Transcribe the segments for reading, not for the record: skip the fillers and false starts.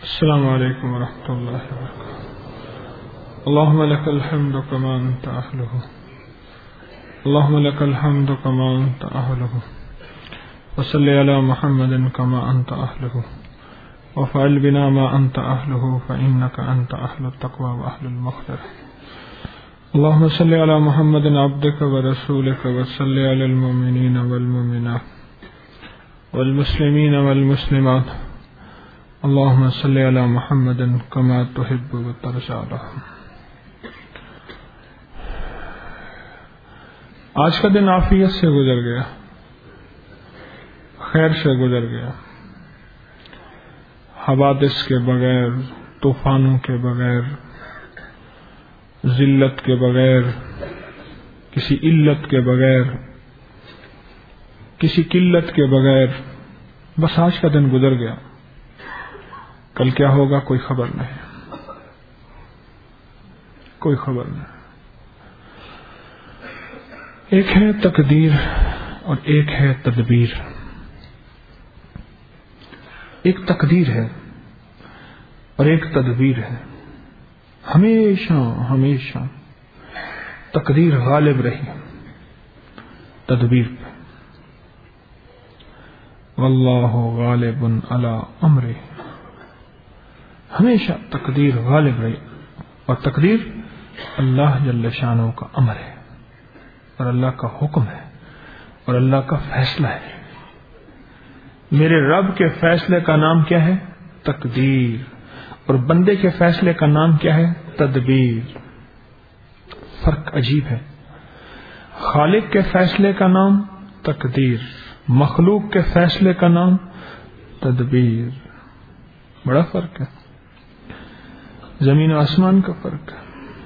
السلام علیکم ورحمۃ اللہ وبرکاتہ. اللهم لك الحمد كما أنت أهله اللهم لك الحمد كما أنت أهله وصل على محمد كما أنت أهله وفعل بنا ما أنت أهله فإنك أنت أهل التقوى وأهل المغفرة. اللهم صل على محمد عبدك ورسولك وصل على المؤمنين والمؤمنات والمسلمين والمسلمات. اللهم صل على محمد كما تحب وترضى. آج کا دن عافیت سے گزر گیا، خیر سے گزر گیا، حوادث کے بغیر، طوفانوں کے بغیر، ذلت کے بغیر، کسی علت کے بغیر، کسی قلت کے بغیر، بس آج کا دن گزر گیا. کل کیا ہوگا کوئی خبر نہیں، کوئی خبر نہیں. ایک ہے تقدیر اور ایک ہے تدبیر. ایک تقدیر ہے اور ایک تدبیر ہے. ہمیشہ ہمیشہ تقدیر غالب رہی تدبیر پہ. واللہ غالب علی امرہ. ہمیشہ تقدیر غالب رہی، اور تقدیر اللہ جل شانہ کا امر ہے، اور اللہ کا حکم ہے، اور اللہ کا فیصلہ ہے. میرے رب کے فیصلے کا نام کیا ہے؟ تقدیر. اور بندے کے فیصلے کا نام کیا ہے؟ تدبیر. فرق عجیب ہے. خالق کے فیصلے کا نام تقدیر، مخلوق کے فیصلے کا نام تدبیر. بڑا فرق ہے، زمین و آسمان کا فرق ہے.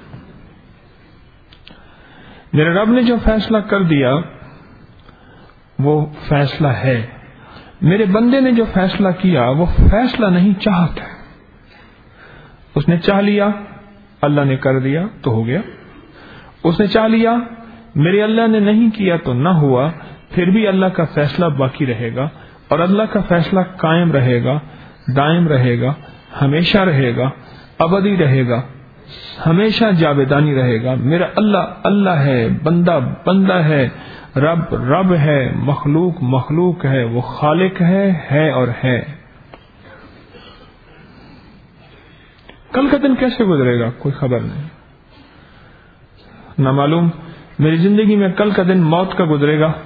میرے رب نے جو فیصلہ کر دیا وہ فیصلہ ہے. میرے بندے نے جو فیصلہ کیا وہ فیصلہ نہیں، چاہت ہے. اس نے چاہ لیا، اللہ نے کر دیا تو ہو گیا. اس نے چاہ لیا، میرے اللہ نے نہیں کیا تو نہ ہوا. پھر بھی اللہ کا فیصلہ باقی رہے گا، اور اللہ کا فیصلہ قائم رہے گا، دائم رہے گا، ہمیشہ رہے گا، ابدی رہے گا، ہمیشہ جاویدانی رہے گا. میرا اللہ اللہ ہے، بندہ بندہ ہے، رب رب ہے، مخلوق مخلوق ہے. وہ خالق ہے اور ہے. کل کا دن کیسے گزرے گا کوئی خبر نہیں. نہ معلوم میری زندگی میں کل کا دن موت کا گزرے گا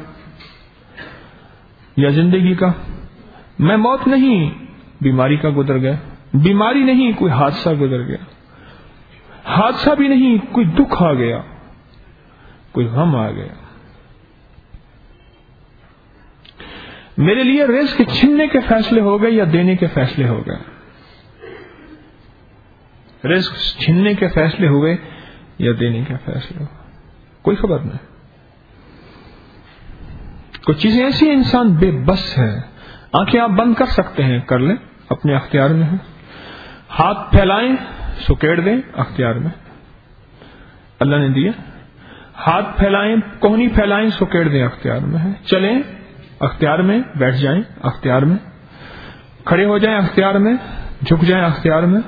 یا زندگی کا. میں موت نہیں، بیماری کا گزر گیا. بیماری نہیں، کوئی حادثہ گزر گیا. حادثہ بھی نہیں، کوئی دکھ آ گیا، کوئی غم آ گیا. میرے لیے رزق چھیننے کے فیصلے ہو گئے یا دینے کے فیصلے ہو گئے. رزق چھیننے کے فیصلے ہوئے یا دینے کے فیصلے ہوئے، کوئی خبر نہیں. کچھ چیزیں ایسی ہیں انسان بے بس ہے. آنکھیں آپ بند کر سکتے ہیں، کر لیں، اپنے اختیار میں ہے. ہاتھ پھیلائیں، سکیڑ دیں، اختیار میں اللہ نے دیا. ہاتھ پھیلائیں، کوہنی پھیلائیں، سکیڑ دیں، اختیار میں ہے. چلیں، اختیار میں. بیٹھ جائیں، اختیار میں. کھڑے ہو جائیں، اختیار میں. جھک جائیں، اختیار میں.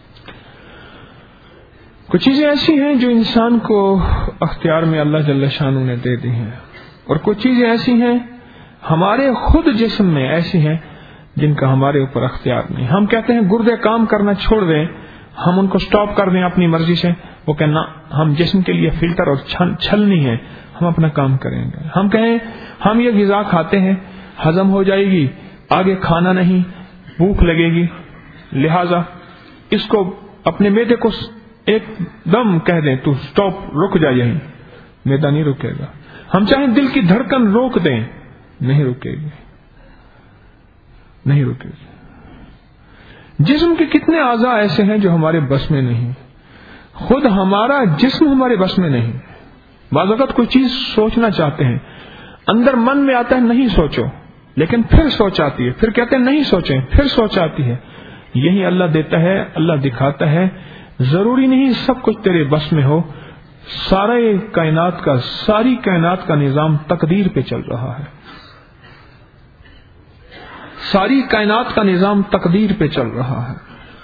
کچھ چیزیں ایسی ہیں جو انسان کو اختیار میں اللہ جل شانہ نے دے دی ہیں، اور کچھ چیزیں ایسی ہیں ہمارے خود جسم میں ایسی ہیں جن کا ہمارے اوپر اختیار نہیں. ہم کہتے ہیں گردے کام کرنا چھوڑ دیں، ہم ان کو سٹاپ کر دیں اپنی مرضی سے. وہ کہنا ہم جسم کے لیے فلٹر اور چھل نہیں ہے، ہم اپنا کام کریں گے. ہم کہیں ہم یہ غذا کھاتے ہیں، ہضم ہو جائے گی، آگے کھانا نہیں، بھوک لگے گی، لہذا اس کو اپنے معدے کو ایک دم کہہ دیں تو سٹاپ، رک جا. یہیں معدہ نہیں رکے گا. ہم چاہیں دل کی دھڑکن روک دیں، نہیں رکے گی، نہیں رکے گی. جسم کے کتنے اعضاء ایسے ہیں جو ہمارے بس میں نہیں. خود ہمارا جسم ہمارے بس میں نہیں. بعض وقت کوئی چیز سوچنا چاہتے ہیں، اندر من میں آتا ہے نہیں سوچو، لیکن پھر سوچ آتی ہے. پھر کہتے ہیں نہیں سوچیں، پھر سوچ آتی ہے. یہی اللہ دیتا ہے، اللہ دکھاتا ہے. ضروری نہیں سب کچھ تیرے بس میں ہو. ساری کائنات کا نظام تقدیر پہ چل رہا ہے. ساری کائنات کا نظام تقدیر پہ چل رہا ہے.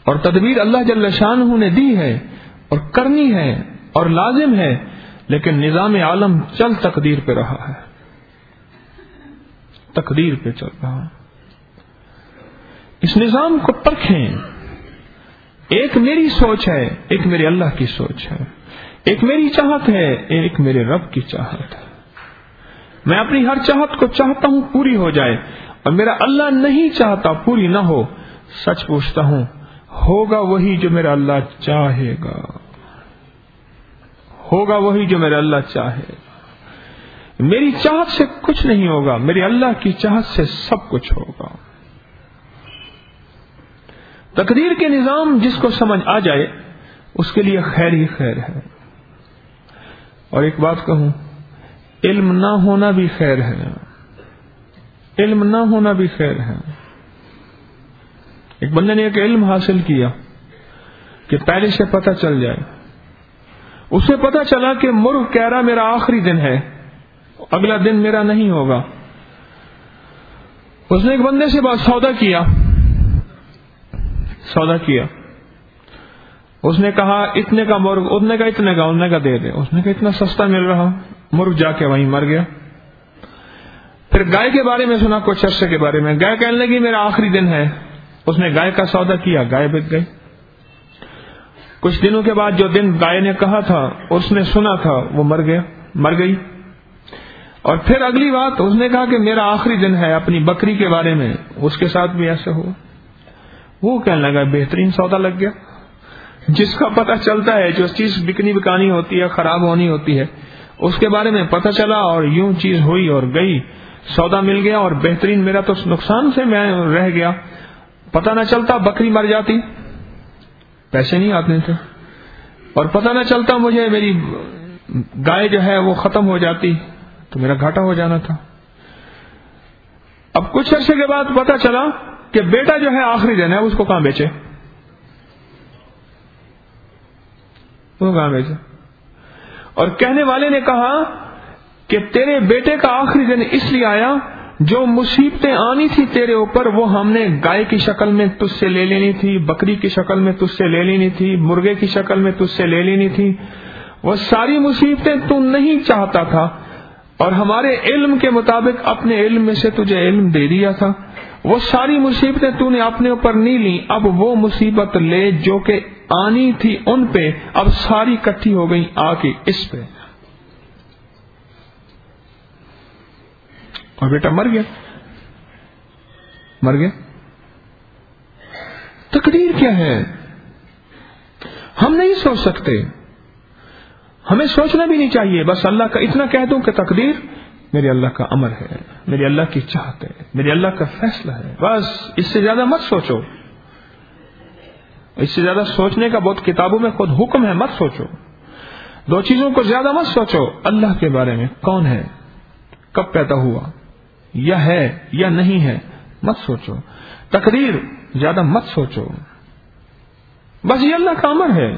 اور تدبیر اللہ جل شانہ نے دی ہے اور کرنی ہے اور لازم ہے، لیکن نظام عالم چل تقدیر پہ رہا ہے، تقدیر پہ چل رہا ہے۔ اس نظام کو پرکھیں، ایک میری سوچ ہے، ایک میرے اللہ کی سوچ ہے، ایک میری چاہت ہے، ایک میرے رب کی چاہت ہے۔ میں اپنی ہر چاہت کو چاہتا ہوں پوری ہو جائے، اور میرا اللہ نہیں چاہتا پوری نہ ہو۔ سچ پوچھتا ہوں، ہوگا وہی جو میرا اللہ چاہے گا، ہوگا وہی جو میرا اللہ چاہے گا۔ میری چاہت سے کچھ نہیں ہوگا، میرے اللہ کی چاہت سے سب کچھ ہوگا۔ تقدیر کے نظام جس کو سمجھ آ جائے اس کے لیے خیر ہی خیر ہے۔ اور ایک بات کہوں، علم نہ ہونا بھی خیر ہے، علم نہ ہونا بھی خیر ہے۔ ایک بندے نے ایک علم حاصل کیا کہ پہلے سے پتہ چل جائے، اسے پتہ چلا کہ مرغ کہہ رہا میرا آخری دن ہے، اگلا دن میرا نہیں ہوگا۔ اس نے ایک بندے سے بات سودا کیا، اس نے کہا اتنے کا مرغ، اس نے کہا اتنے کا، اس نے کہا دے دے، اس نے کہا اتنا سستا مل رہا، مرغ جا کے وہیں مر گیا۔ پھر گائے کے بارے میں سنا، کچھ عرصے کے بارے میں، گائے کہنے لگی میرا آخری دن ہے، اس نے گائے کا سودا کیا، گائے بک گئی۔ کچھ دنوں کے بعد جو دن گائے نے کہا تھا، اس نے سنا تھا، وہ مر گئی۔ اور پھر اگلی بات اس نے کہا کہ میرا آخری دن ہے اپنی بکری کے بارے میں، اس کے ساتھ بھی ایسے ہوا۔ وہ کہنے لگا بہترین سودا لگ گیا۔ جس کا پتہ چلتا ہے، جو چیز بکانی ہوتی ہے، خراب ہونی ہوتی ہے، اس کے بارے میں پتہ چلا اور یوں چیز ہوئی اور گئی، سودا مل گیا، اور بہترین میرا تو نقصان سے میں رہ گیا۔ پتہ نہ چلتا بکری مر جاتی، پیسے نہیں آتے تھے، اور پتہ نہ چلتا مجھے میری گائے جو ہے وہ ختم ہو جاتی تو میرا گھاٹا ہو جانا تھا۔ اب کچھ عرصے کے بعد پتہ چلا کہ بیٹا جو ہے آخری دن ہے، اس کو کہاں بیچے، اور کہنے والے نے کہا کہ تیرے بیٹے کا آخری دن اس لیے آیا، جو مصیبتیں آنی تھی تیرے اوپر وہ ہم نے گائے کی شکل میں تجھ سے لے لینی تھی، بکری کی شکل میں تجھ سے لے لینی تھی، مرغے کی شکل میں تجھ سے لے لینی تھی۔ وہ ساری مصیبتیں تو نہیں چاہتا تھا، اور ہمارے علم کے مطابق اپنے علم میں سے تجھے علم دے دیا تھا۔ وہ ساری مصیبتیں تو نے اپنے اوپر نہیں لی، اب وہ مصیبت لے جو کہ آنی تھی ان پہ، اب ساری کٹھی ہو گئی آ کے اس پہ، اور بیٹا مر گیا۔ تقدیر کیا ہے ہم نہیں سوچ سکتے، ہمیں سوچنا بھی نہیں چاہیے۔ بس اللہ کا اتنا کہہ دوں کہ تقدیر میرے اللہ کا امر ہے، میرے اللہ کی چاہت ہے، میرے اللہ کا فیصلہ ہے، بس اس سے زیادہ مت سوچو۔ اس سے زیادہ سوچنے کا بہت کتابوں میں خود حکم ہے، مت سوچو۔ دو چیزوں کو زیادہ مت سوچو، اللہ کے بارے میں، کون ہے، کب پیدا ہوا، یا ہے یا نہیں ہے، مت سوچو۔ تقدیر زیادہ مت سوچو، بس یہ اللہ کا امر ہے۔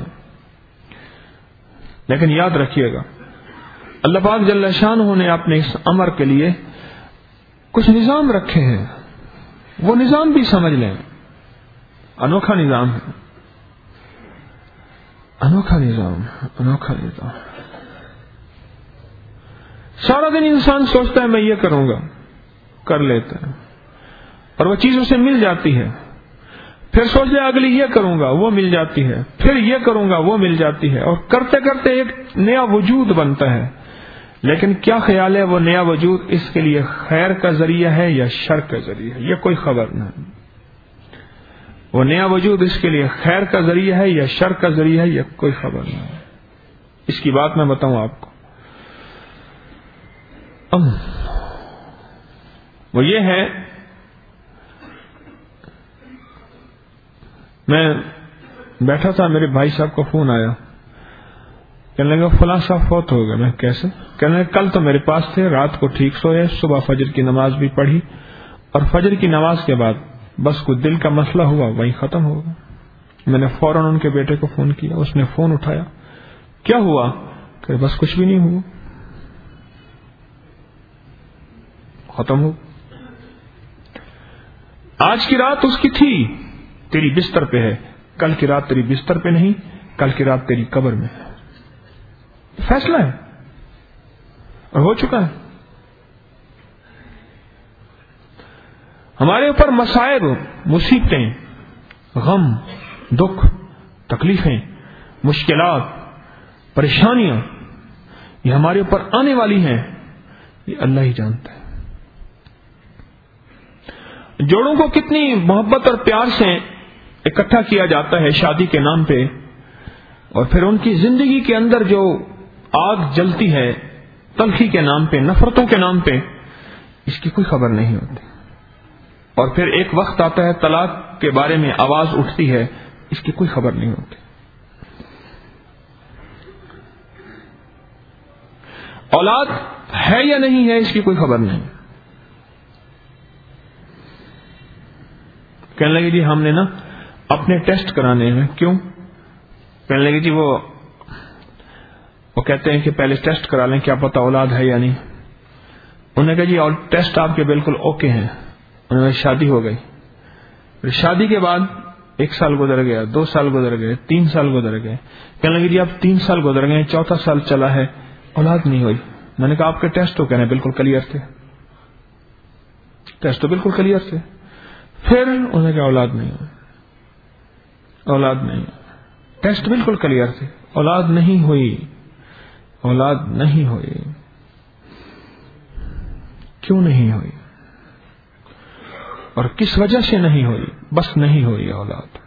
لیکن یاد رکھیے گا، اللہ پاک جل شانہ نے اپنے اس امر کے لیے کچھ نظام رکھے ہیں، وہ نظام بھی سمجھ لیں۔ انوکھا نظام ہے، انوکھا نظام۔ سارا دن انسان سوچتا ہے میں یہ کروں گا، کر لیتا ہے، اور وہ چیز اسے مل جاتی ہے۔ پھر سوچ لے اگلی یہ کروں گا، وہ مل جاتی ہے، پھر یہ کروں گا، وہ مل جاتی ہے، اور کرتے کرتے ایک نیا وجود بنتا ہے۔ لیکن کیا خیال ہے وہ نیا وجود اس کے لیے خیر کا ذریعہ ہے یا شر کا ذریعہ ہے، یہ کوئی خبر نہیں۔ وہ نیا وجود اس کے لیے خیر کا ذریعہ ہے یا شر کا ذریعہ ہے، یہ کوئی خبر نہیں۔ اس کی بات میں بتاؤں آپ کو، وہ یہ ہے، میں بیٹھا تھا، میرے بھائی صاحب کو فون آیا، کہنے لگا فلاں صاحب فوت ہو گئے۔ میں کیسے؟ کہنے لگا کل تو میرے پاس تھے، رات کو ٹھیک سوئے، صبح فجر کی نماز بھی پڑھی، اور فجر کی نماز کے بعد بس کوئی دل کا مسئلہ ہوا، وہیں ختم ہو گیا۔ میں نے فوراً ان کے بیٹے کو فون کیا، اس نے فون اٹھایا، کیا ہوا؟ کہ بس کچھ بھی نہیں ہوا، ختم ہو۔ آج کی رات اس کی تھی، تیری بستر پہ ہے، کل کی رات تیری بستر پہ نہیں، کل کی رات تیری قبر میں ہے. فیصلہ ہے اور ہو چکا ہے. ہمارے اوپر مصائب، مصیبتیں، غم، دکھ، تکلیفیں، مشکلات، پریشانیاں یہ ہمارے اوپر آنے والی ہیں، یہ اللہ ہی جانتا ہے. جوڑوں کو کتنی محبت اور پیار سے اکٹھا کیا جاتا ہے شادی کے نام پہ، اور پھر ان کی زندگی کے اندر جو آگ جلتی ہے تلخی کے نام پہ، نفرتوں کے نام پہ، اس کی کوئی خبر نہیں ہوتی. اور پھر ایک وقت آتا ہے طلاق کے بارے میں آواز اٹھتی ہے، اس کی کوئی خبر نہیں ہوتی. اولاد ہے یا نہیں ہے اس کی کوئی خبر نہیں. کہنے لگے جی ہم نے نا اپنے ٹیسٹ کرانے ہیں. کیوں؟ کہنے لگے جی وہ کہتے ہیں کہ پہلے ٹیسٹ کرا لیں، کیا پتا اولاد ہے یا نہیں. انہوں نے کہا جی اور ٹیسٹ آپ کے بالکل اوکے ہیں. انہوں نے شادی ہو گئی. پھر شادی کے بعد 1 سال گزر گیا، 2 سال گزر گئے، 3 سال گزر گئے. کہنے لگے جی اب 3 سال گزر گئے، 4تھا سال چلا ہے، اولاد نہیں ہوئی. میں نے کہا آپ کے ٹیسٹ تو کہنے بالکل کلیئر تھے، ٹیسٹ تو بالکل کلیئر تھے. پھر انہوں نے کہا اولاد نہیں ہوئی، اولاد نہیں ہوئی. ٹیسٹ بالکل کلیئر تھے، اولاد نہیں ہوئی، اولاد نہیں ہوئی. کیوں نہیں ہوئی اور کس وجہ سے نہیں ہوئی؟ بس نہیں ہوئی اولاد.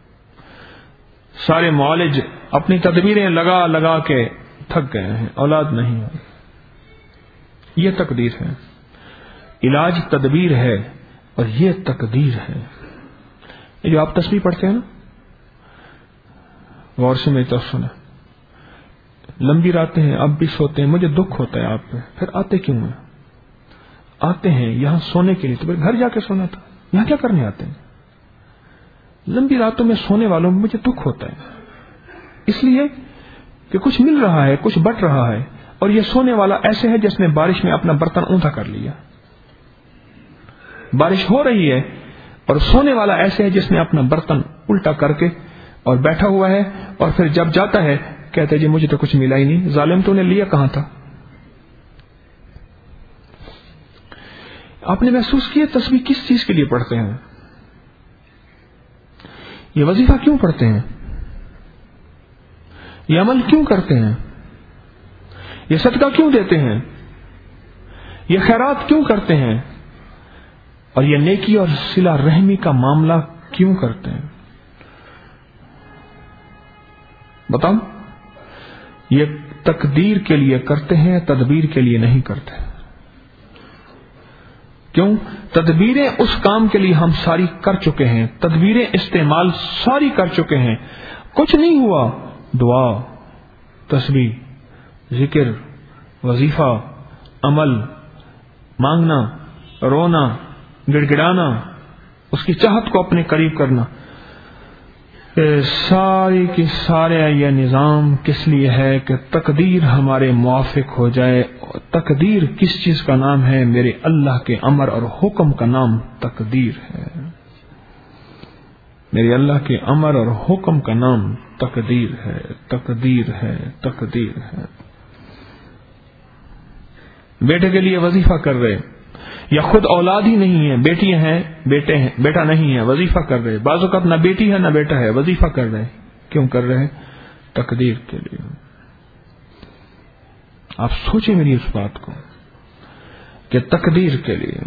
سارے معالج اپنی تدبیریں لگا لگا کے تھک گئے ہیں، اولاد نہیں ہوئی. یہ تقدیر ہے. علاج تدبیر ہے اور یہ تقدیر ہے. یہ جو آپ تسبیح پڑھتے ہیں نا، غور سے میری طرف سنیں. لمبی راتیں ہیں، اب بھی سوتے ہیں، مجھے دکھ ہوتا ہے آپ پہ. پھر آتے کیوں ہیں؟ آتے ہیں یہاں سونے کے لیے، تو پھر گھر جا کے سونا تھا. یہاں کیا کرنے آتے ہیں؟ لمبی راتوں میں سونے والوں میں مجھے دکھ ہوتا ہے، اس لیے کہ کچھ مل رہا ہے، کچھ بٹ رہا ہے. اور یہ سونے والا ایسے ہے جس نے بارش میں اپنا برتن اونچا کر لیا. بارش ہو رہی ہے اور سونے والا ایسے ہے جس نے اپنا برتن الٹا کر کے اور بیٹھا ہوا ہے، اور پھر جب جاتا ہے کہتے جی مجھے تو کچھ ملا ہی نہیں. ظالم تو نے لیا کہاں تھا؟ آپ نے محسوس کیا تسبیح کس چیز کے لیے پڑھتے ہیں؟ یہ وظیفہ کیوں پڑھتے ہیں؟ یہ عمل کیوں کرتے ہیں؟ یہ صدقہ کیوں دیتے ہیں؟ یہ خیرات کیوں کرتے ہیں؟ اور یہ نیکی اور صلہ رحمی کا معاملہ کیوں کرتے ہیں؟ بتاؤ. یہ تقدیر کے لیے کرتے ہیں، تدبیر کے لیے نہیں کرتے. کیوں؟ تدبیریں اس کام کے لیے ہم ساری کر چکے ہیں، تدبیریں استعمال ساری کر چکے ہیں. کچھ نہیں ہوا، دعا، تسبیح، ذکر، وظیفہ، عمل، مانگنا، رونا، گڑگڑانا، اس کی چاہت کو اپنے قریب کرنا، سارے کے سارے یہ نظام کس لیے ہے کہ تقدیر ہمارے موافق ہو جائے. تقدیر کس چیز کا نام ہے؟ میرے اللہ کے امر اور حکم کا نام تقدیر ہے. میرے اللہ کے امر اور حکم کا نام تقدیر ہے، تقدیر ہے، تقدیر ہے. بیٹے کے لیے وظیفہ کر رہے، یا خود اولاد ہی نہیں ہے، بیٹیاں ہیں، بیٹے ہیں، بیٹا نہیں ہے، وظیفہ کر رہے. بعض اوقات نہ بیٹی ہے نہ بیٹا ہے، وظیفہ کر رہے. کیوں کر رہے ہیں؟ تقدیر کے لیے. آپ سوچیں میری اس بات کو کہ تقدیر کے لیے.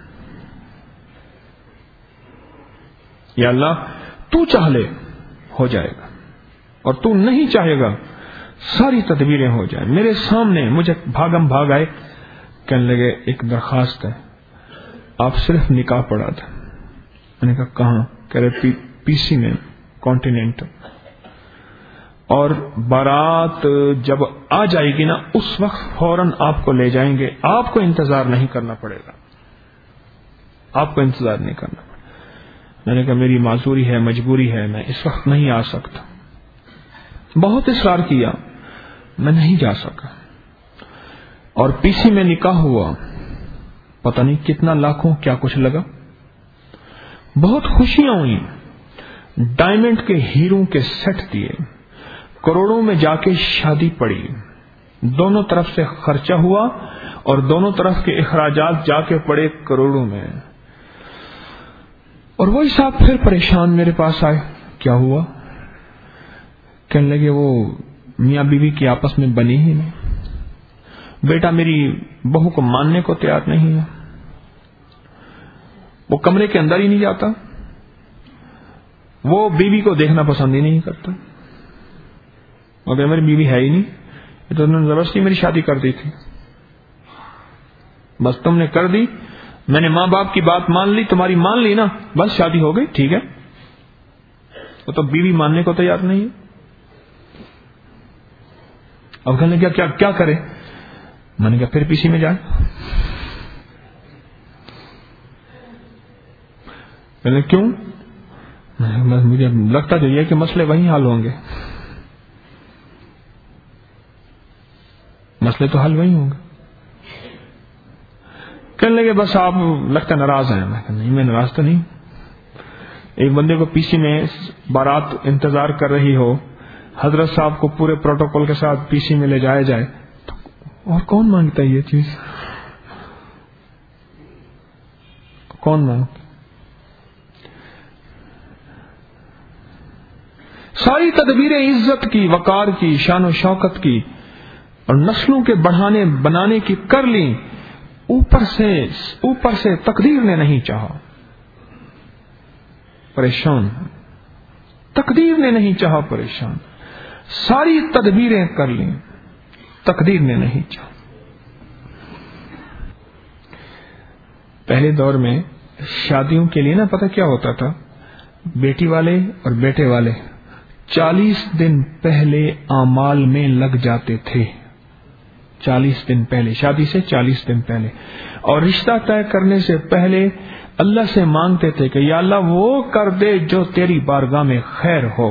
یا اللہ تو چاہ لے ہو جائے گا، اور تو نہیں چاہے گا ساری تدبیریں ہو جائیں. میرے سامنے مجھے بھاگم بھاگ آئے، کہنے لگے ایک درخواست ہے، آپ صرف نکاح پڑھا تھا. میں نے کہا کہاں؟ کہہ رہے پی سی میں، کانٹیننٹ. اور بارات جب آ جائے گی نا اس وقت فوراً آپ کو لے جائیں گے، آپ کو انتظار نہیں کرنا پڑے گا، آپ کو انتظار نہیں کرنا پڑے گا. میں نے کہا میری معذوری ہے، مجبوری ہے، میں اس وقت نہیں آ سکتا. بہت اصرار کیا، میں نہیں جا سکا. اور پی سی میں نکاح ہوا، پتہ نہیں کتنا لاکھوں کیا کچھ لگا. بہت خوشیاں ہوئی، ڈائمنڈ کے ہیروں کے سیٹ دیے، کروڑوں میں جا کے شادی پڑی، دونوں طرف سے خرچہ ہوا اور دونوں طرف کے اخراجات جا کے پڑے کروڑوں میں، اور وہی صاحب پھر پریشان میرے پاس آئے، کیا ہوا؟ کہنے لگے وہ میاں بیوی کی آپس میں بنی ہی نہیں، بیٹا میری بہو کو ماننے کو تیار نہیں ہے، وہ کمرے کے اندر ہی نہیں جاتا، وہ بیوی کو دیکھنا پسند ہی نہیں کرتا، مگر میری بیوی ہے ہی نہیں، یہ تو انہوں نے زبردستی میری شادی کر دی تھی، بس تم نے کر دی، میں نے ماں باپ کی بات مان لی، تمہاری مان لی نا، بس شادی ہو گئی، ٹھیک ہے۔ وہ تو بیوی ماننے کو تیار نہیں ہے۔ اب کہنے لگا کیا کرے؟ میں نے کہا پھر پی سی میں جائے۔ کہنے کیوں؟ مجھے لگتا تو یہ کہ مسئلے وہیں حل ہوں گے، مسئلے تو حل وہیں ہوں گے۔ کہنے لگے بس آپ لگتا ناراض ہیں۔ میں کہا نہیں، میں ناراض تو نہیں۔ ایک بندے کو پی سی میں بارات انتظار کر رہی ہو، حضرت صاحب کو پورے پروٹوکول کے ساتھ پی سی میں لے جایا جائے، اور کون مانگتا ہے یہ چیز؟ کون مانگتا؟ ساری تدبیریں عزت کی، وقار کی، شان و شوکت کی اور نسلوں کے بڑھانے بنانے کی کر لی، اوپر سے تقدیر نے نہیں چاہا، پریشان، تقدیر نے نہیں چاہا، پریشان، ساری تدبیریں کر لیں، تقدیر نے نہیں چاہا۔ پہلے دور میں شادیوں کے لیے نا پتہ کیا ہوتا تھا؟ بیٹی والے اور بیٹے والے 40 دن پہلے اعمال میں لگ جاتے تھے، 40 دن پہلے، شادی سے 40 دن پہلے، اور رشتہ طے کرنے سے پہلے اللہ سے مانگتے تھے کہ یا اللہ وہ کر دے جو تیری بارگاہ میں خیر ہو۔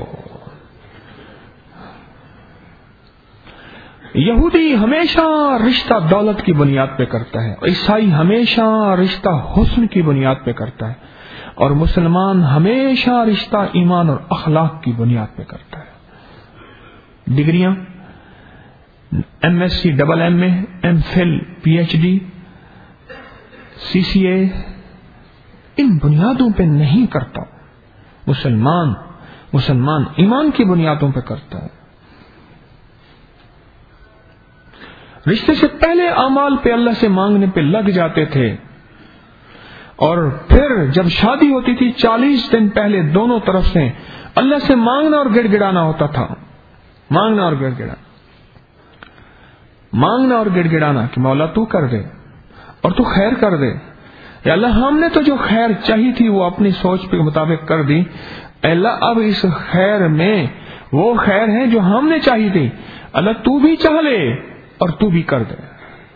یہودی ہمیشہ رشتہ دولت کی بنیاد پہ کرتا ہے، عیسائی ہمیشہ رشتہ حسن کی بنیاد پہ کرتا ہے، اور مسلمان ہمیشہ رشتہ ایمان اور اخلاق کی بنیاد پہ کرتا ہے۔ ڈگریاں M S C, double M A, M Phil, P H D, C C A, ان بنیادوں پہ نہیں کرتا۔ مسلمان ایمان کی بنیادوں پہ کرتا ہے۔ رشتے سے پہلے اعمال پہ اللہ سے مانگنے پہ لگ جاتے تھے، اور پھر جب شادی ہوتی تھی 40 دن پہلے دونوں طرف سے اللہ سے مانگنا اور گڑ گڑانا ہوتا تھا، مانگنا اور گڑ گڑانا کہ مولا تو کر دے اور تو خیر کر دے، یا اللہ ہم نے تو جو خیر چاہی تھی وہ اپنی سوچ کے مطابق کر دی، اے اللہ اب اس خیر میں وہ خیر ہے جو ہم نے چاہی تھی، اللہ تو بھی چاہ لے اور تو بھی کر دے۔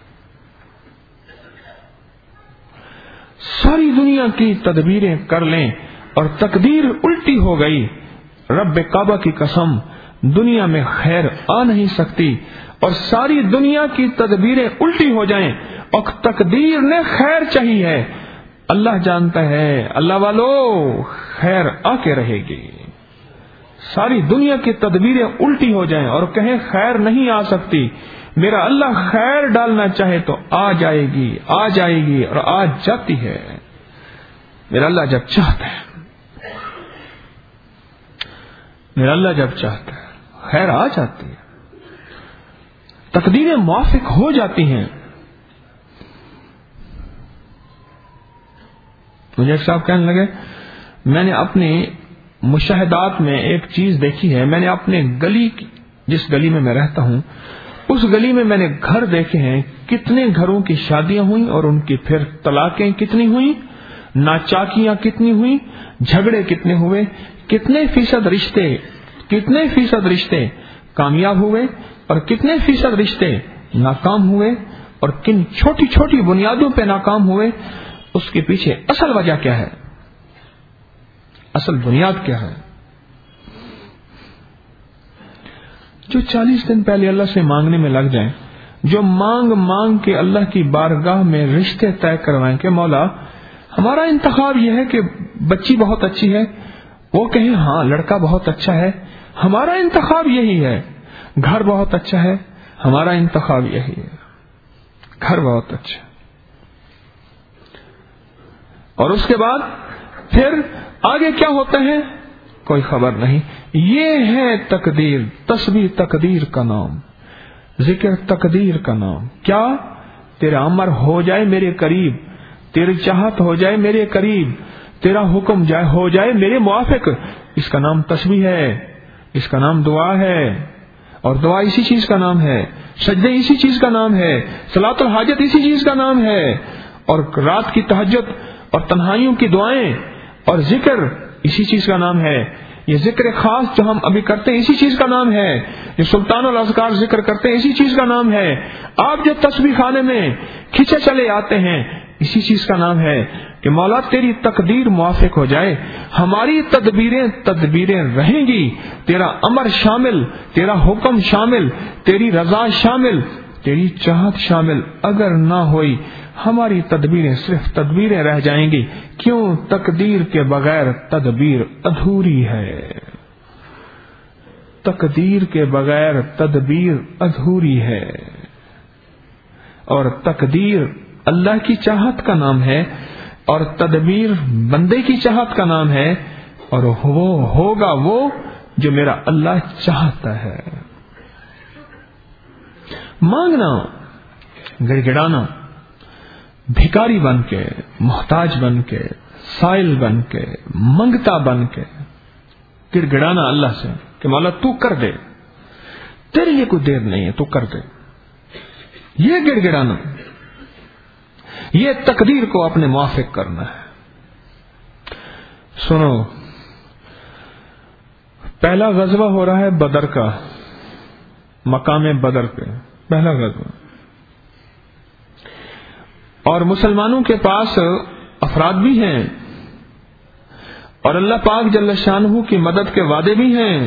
ساری دنیا کی تدبیریں کر لیں اور تقدیر الٹی ہو گئی، رب کعبہ کی قسم دنیا میں خیر آ نہیں سکتی، اور ساری دنیا کی تدبیریں الٹی ہو جائیں اور تقدیر نے خیر چاہی ہے، اللہ جانتا ہے اللہ والو خیر آ کے رہے گی۔ ساری دنیا کی تدبیریں الٹی ہو جائیں اور کہیں خیر نہیں آ سکتی، میرا اللہ خیر ڈالنا چاہے تو آ جائے گی اور آ جاتی ہے۔ میرا اللہ جب چاہتا ہے خیر آ جاتی ہے، تقدیریں موافق ہو جاتی ہیں۔ مجھے ایک صاحب کہنے لگے میں نے اپنے مشاہدات میں ایک چیز دیکھی ہے، میں نے اپنے گلی، جس گلی میں رہتا ہوں اس گلی میں نے گھر دیکھے ہیں، کتنے گھروں کی شادیاں ہوئیں اور ان کی پھر طلاقیں کتنی ہوئیں، ناچاکیاں کتنی ہوئیں، جھگڑے کتنے ہوئے، کتنے فیصد رشتے کامیاب ہوئے اور کتنے فیصد رشتے ناکام ہوئے، اور کن چھوٹی چھوٹی بنیادوں پہ ناکام ہوئے، اس کے پیچھے اصل وجہ کیا ہے، اصل بنیاد کیا ہے؟ جو 40 دن پہلے اللہ سے مانگنے میں لگ جائیں، جو مانگ کے اللہ کی بارگاہ میں رشتے طے کروائیں کہ مولا ہمارا انتخاب یہ ہے کہ بچی بہت اچھی ہے، وہ کہیں ہاں لڑکا بہت اچھا ہے، ہمارا انتخاب یہی ہے، گھر بہت اچھا ہے، ہمارا انتخاب یہی ہے، گھر بہت اچھا، اور اس کے بعد پھر آگے کیا ہوتا ہے کوئی خبر نہیں۔ یہ ہے تقدیر، تسبیح تقدیر کا نام، ذکر تقدیر کا نام۔ کیا؟ تیرا امر ہو جائے میرے قریب، تیری چاہت ہو جائے میرے قریب، تیرا حکم ہو جائے میرے موافق، اس کا نام تسبیح ہے، اس کا نام دعا ہے، اور دعا اسی چیز کا نام ہے، سجدے اسی چیز کا نام ہے، صلاۃ الحاجت اسی چیز کا نام ہے، اور رات کی تہجد اور تنہائیوں کی دعائیں اور ذکر اسی چیز کا نام ہے۔ یہ ذکر خاص جو ہم ابھی کرتے ہیں اسی چیز کا نام ہے، جو سلطان الاذکار ذکر کرتے ہیں اسی چیز کا نام ہے، آپ جو تسبیح خانے میں کھینچے چلے آتے ہیں اسی چیز کا نام ہے کہ مولا تیری تقدیر موافق ہو جائے، ہماری تدبیریں رہیں گی، تیرا امر شامل، تیرا حکم شامل، تیری رضا شامل، تیری چاہت شامل اگر نہ ہوئی ہماری تدبیریں صرف تدبیریں رہ جائیں گی۔ کیوں؟ تقدیر کے بغیر تدبیر ادھوری ہے، تقدیر کے بغیر تدبیر ادھوری ہے، اور تقدیر اللہ کی چاہت کا نام ہے اور تدبیر بندے کی چاہت کا نام ہے، اور وہ ہوگا وہ جو میرا اللہ چاہتا ہے۔ مانگنا، گڑ گڑانا، بھکاری بن کے، محتاج بن کے، سائل بن کے، منگتا بن کے گڑ گڑانا اللہ سے کہ مولا تو کر دے، تیرے لیے کوئی دیر نہیں ہے، تو کر دے، یہ گڑ گڑانا، یہ تقدیر کو اپنے موافق کرنا ہے۔ سنو، پہلا غزوہ ہو رہا ہے بدر کا، مقام بدر پہ پہلا غزوہ، اور مسلمانوں کے پاس افراد بھی ہیں اور اللہ پاک جل شانہ کی مدد کے وعدے بھی ہیں۔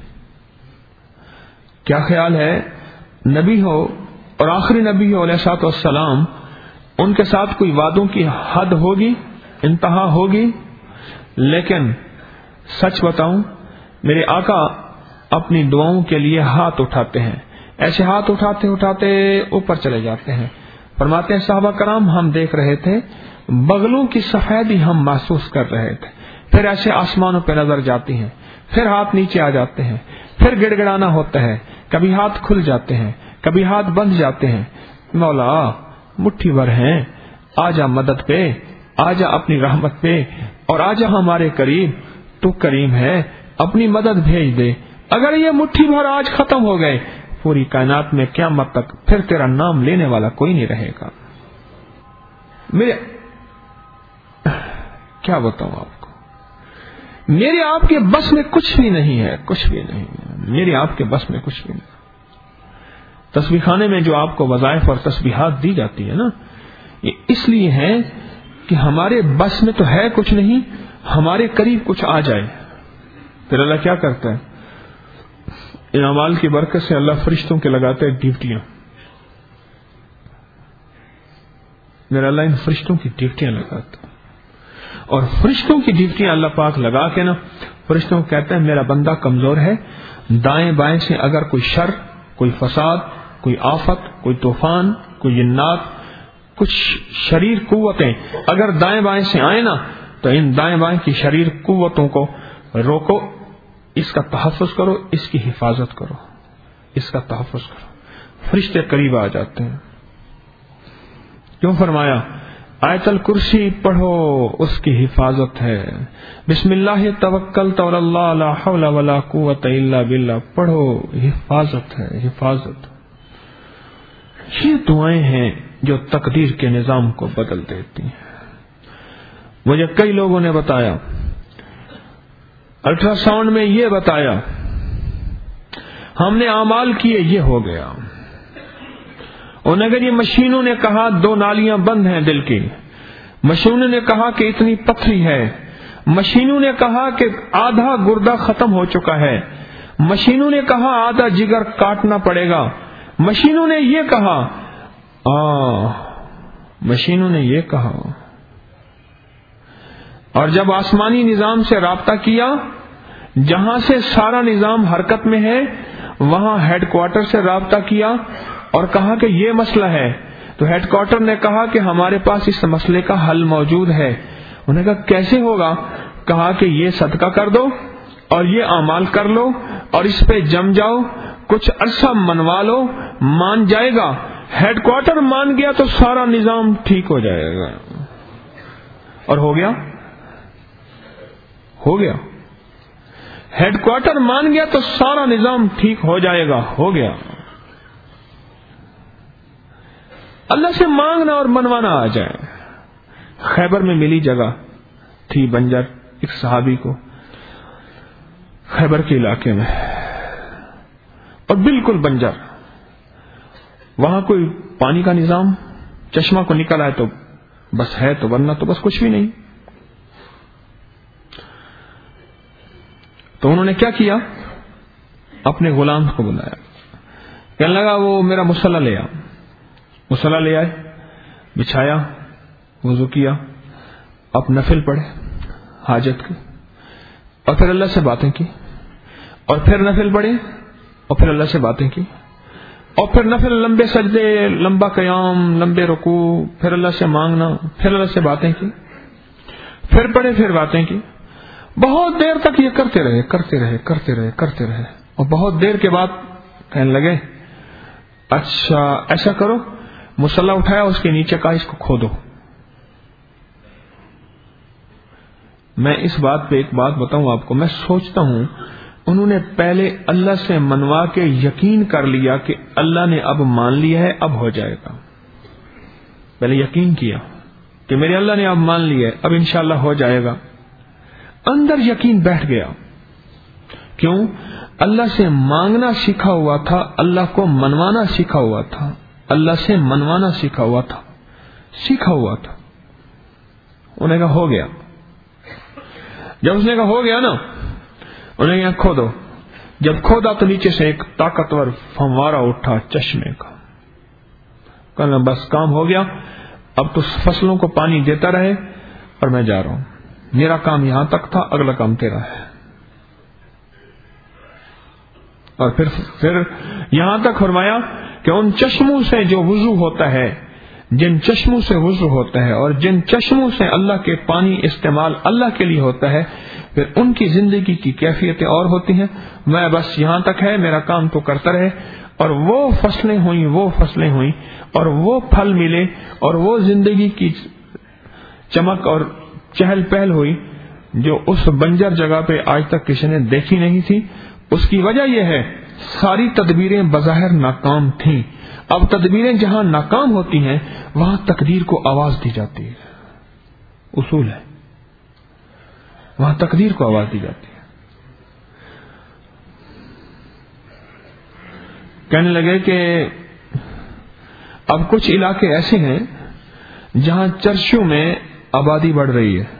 کیا خیال ہے، نبی ہو اور آخری نبی ہو علیہ الصلوۃ والسلام، ان کے ساتھ کوئی وعدوں کی حد ہوگی، انتہا ہوگی؟ لیکن سچ بتاؤں، میرے آقا اپنی دعاؤں کے لیے ہاتھ اٹھاتے ہیں، ایسے ہاتھ اٹھاتے اٹھاتے اوپر چلے جاتے ہیں۔ فرماتے ہیں صحابہ کرام ہم دیکھ رہے تھے، بغلوں کی سفیدی ہم محسوس کر رہے تھے، پھر ایسے آسمانوں پہ نظر جاتی ہیں، پھر ہاتھ نیچے آ جاتے ہیں، پھر گڑ گڑانا ہوتا ہے، کبھی ہاتھ کھل جاتے ہیں، کبھی ہاتھ بند جاتے ہیں۔ مولا مٹھی بھر ہیں، آجا مدد پہ، آجا اپنی رحمت پہ، اور آجا ہمارے قریب، تو کریم ہے، اپنی مدد بھیج دے۔ اگر یہ مٹھی بھر آج ختم ہو گئے، پوری کائنات میں قیامت تک پھر تیرا نام لینے والا کوئی نہیں رہے گا۔ میں کیا بتاؤں آپ کو، میرے آپ کے بس میں کچھ بھی نہیں ہے، کچھ بھی نہیں ہے، میرے آپ کے بس میں کچھ بھی نہیں۔ تسبیح خانے میں جو آپ کو وظائف اور تسبیحات دی جاتی ہے نا، یہ اس لیے ہے کہ ہمارے بس میں تو ہے کچھ نہیں، ہمارے قریب کچھ آ جائے۔ پھر اللہ کیا کرتا ہے، ان اعمال کی برکت سے اللہ فرشتوں کے لگاتے ہیں ڈیوٹیاں۔ میرا اللہ ان فرشتوں کی ڈیوٹیاں لگاتا ہے، اور فرشتوں کی ڈیوٹیاں اللہ پاک لگا کے نا فرشتوں کو کہتے ہیں میرا بندہ کمزور ہے، دائیں بائیں سے اگر کوئی شر، کوئی فساد، کوئی آفت، کوئی طوفان، کوئی جنات، کچھ شریر قوتیں اگر دائیں بائیں سے آئے نا، تو ان دائیں بائیں کی شریر قوتوں کو روکو، اس کا تحفظ کرو، اس کی حفاظت کرو، اس کا تحفظ کرو۔ فرشتے قریب آ جاتے ہیں۔ کیوں فرمایا آیت الکرسی پڑھو، اس کی حفاظت ہے۔ بسم اللہ توکلت علی اللہ لا حول ولا قوت الا باللہ پڑھو، حفاظت ہے، حفاظت۔ یہ دعائیں ہیں جو تقدیر کے نظام کو بدل دیتی ہیں۔ مجھے کئی لوگوں نے بتایا، الٹرا ساؤنڈ میں یہ بتایا، ہم نے اعمال کیے یہ ہو گیا، اور اگر یہ مشینوں نے کہا 2 نالیاں بند ہیں دل کی، مشینوں نے کہا کہ اتنی پتھری ہے، مشینوں نے کہا کہ آدھا گردہ ختم ہو چکا ہے، مشینوں نے کہا آدھا جگر کاٹنا پڑے گا، مشینوں نے یہ کہا، مشینوں نے یہ کہا، اور جب آسمانی نظام سے رابطہ کیا، جہاں سے سارا نظام حرکت میں ہے وہاں ہیڈ کوارٹر سے رابطہ کیا اور کہا کہ یہ مسئلہ ہے، تو ہیڈ کوارٹر نے کہا کہ ہمارے پاس اس مسئلے کا حل موجود ہے۔ انہوں نے کہا کیسے ہوگا؟ کہا کہ یہ صدقہ کر دو اور یہ اعمال کر لو اور اس پہ جم جاؤ، کچھ عرصہ منوا لو، مان جائے گا۔ ہیڈ کوارٹر مان گیا تو سارا نظام ٹھیک ہو جائے گا، اور ہو گیا۔ ہیڈ کوارٹر مان گیا تو سارا نظام ٹھیک ہو جائے گا، ہو گیا۔ اللہ سے مانگنا اور منوانا آ جائے۔ خیبر میں ملی جگہ تھی بنجر ایک صحابی کو، خیبر کے علاقے میں، اور بالکل بنجر، وہاں کوئی پانی کا نظام، چشمہ کو نکل آئے تو بس ہے، تو ورنہ تو بس کچھ بھی نہیں۔ تو انہوں نے کیا کیا؟ اپنے غلام کو بلایا، کہنے لگا وہ میرا مصلی لے آ۔ مصلی لے آئے، بچھایا، وضو کیا، اب نفل پڑھے حاجت کی، اور پھر اللہ سے باتیں کی، اور پھر نفل پڑھے، اور پھر اللہ سے باتیں کی، اور پھر نفل لمبے سجدے، لمبا قیام، لمبے رکوع، پھر اللہ سے مانگنا، پھر اللہ سے باتیں کی، پھر پڑھے، پھر باتیں کی۔ بہت دیر تک یہ کرتے رہے، اور بہت دیر کے بعد کہنے لگے اچھا ایسا کرو، مصلی اٹھایا، اس کے نیچے کہا اس کو کھودو۔ میں اس بات پہ ایک بات بتاؤں آپ کو، میں سوچتا ہوں انہوں نے پہلے اللہ سے منوا کے یقین کر لیا کہ اللہ نے اب مان لیا ہے، اب ہو جائے گا۔ پہلے یقین کیا کہ میرے اللہ نے اب مان لیا ہے، اب انشاءاللہ ہو جائے گا۔ اندر یقین بیٹھ گیا، کیوں؟ اللہ سے مانگنا سیکھا ہوا تھا، اللہ کو منوانا سیکھا ہوا تھا، اللہ سے منوانا سیکھا ہوا تھا۔ انہوں نے کہا ہو گیا۔ جب اس نے کہا ہو گیا نا، انہوں نے کہا کھودو۔ جب کھودا تو نیچے سے ایک طاقتور فوارہ اٹھا چشمے کا، کہنا بس کام ہو گیا، اب تو فصلوں کو پانی دیتا رہے اور میں جا رہا ہوں، میرا کام یہاں تک تھا، اگلا کام تیرا ہے۔ اور پھر یہاں تک فرمایا کہ ان چشموں سے جو وضو ہوتا ہے، جن چشموں سے وضو ہوتا ہے اور جن چشموں سے اللہ کے پانی استعمال اللہ کے لیے ہوتا ہے، پھر ان کی زندگی کی کیفیتیں اور ہوتی ہیں۔ میں بس یہاں تک ہے، میرا کام تو کرتا رہے، اور وہ فصلیں ہوئیں اور وہ پھل ملے اور وہ زندگی کی چمک اور چہل پہل ہوئی جو اس بنجر جگہ پہ آج تک کسی نے دیکھی نہیں تھی۔ اس کی وجہ یہ ہے ساری تدبیریں بظاہر ناکام تھیں، اب تدبیریں جہاں ناکام ہوتی ہیں وہاں تقدیر کو آواز دی جاتی ہے، اصول ہے، وہاں تقدیر کو آواز دی جاتی ہے۔ کہنے لگے کہ اب کچھ علاقے ایسے ہیں جہاں چرچوں میں آبادی بڑھ رہی ہے،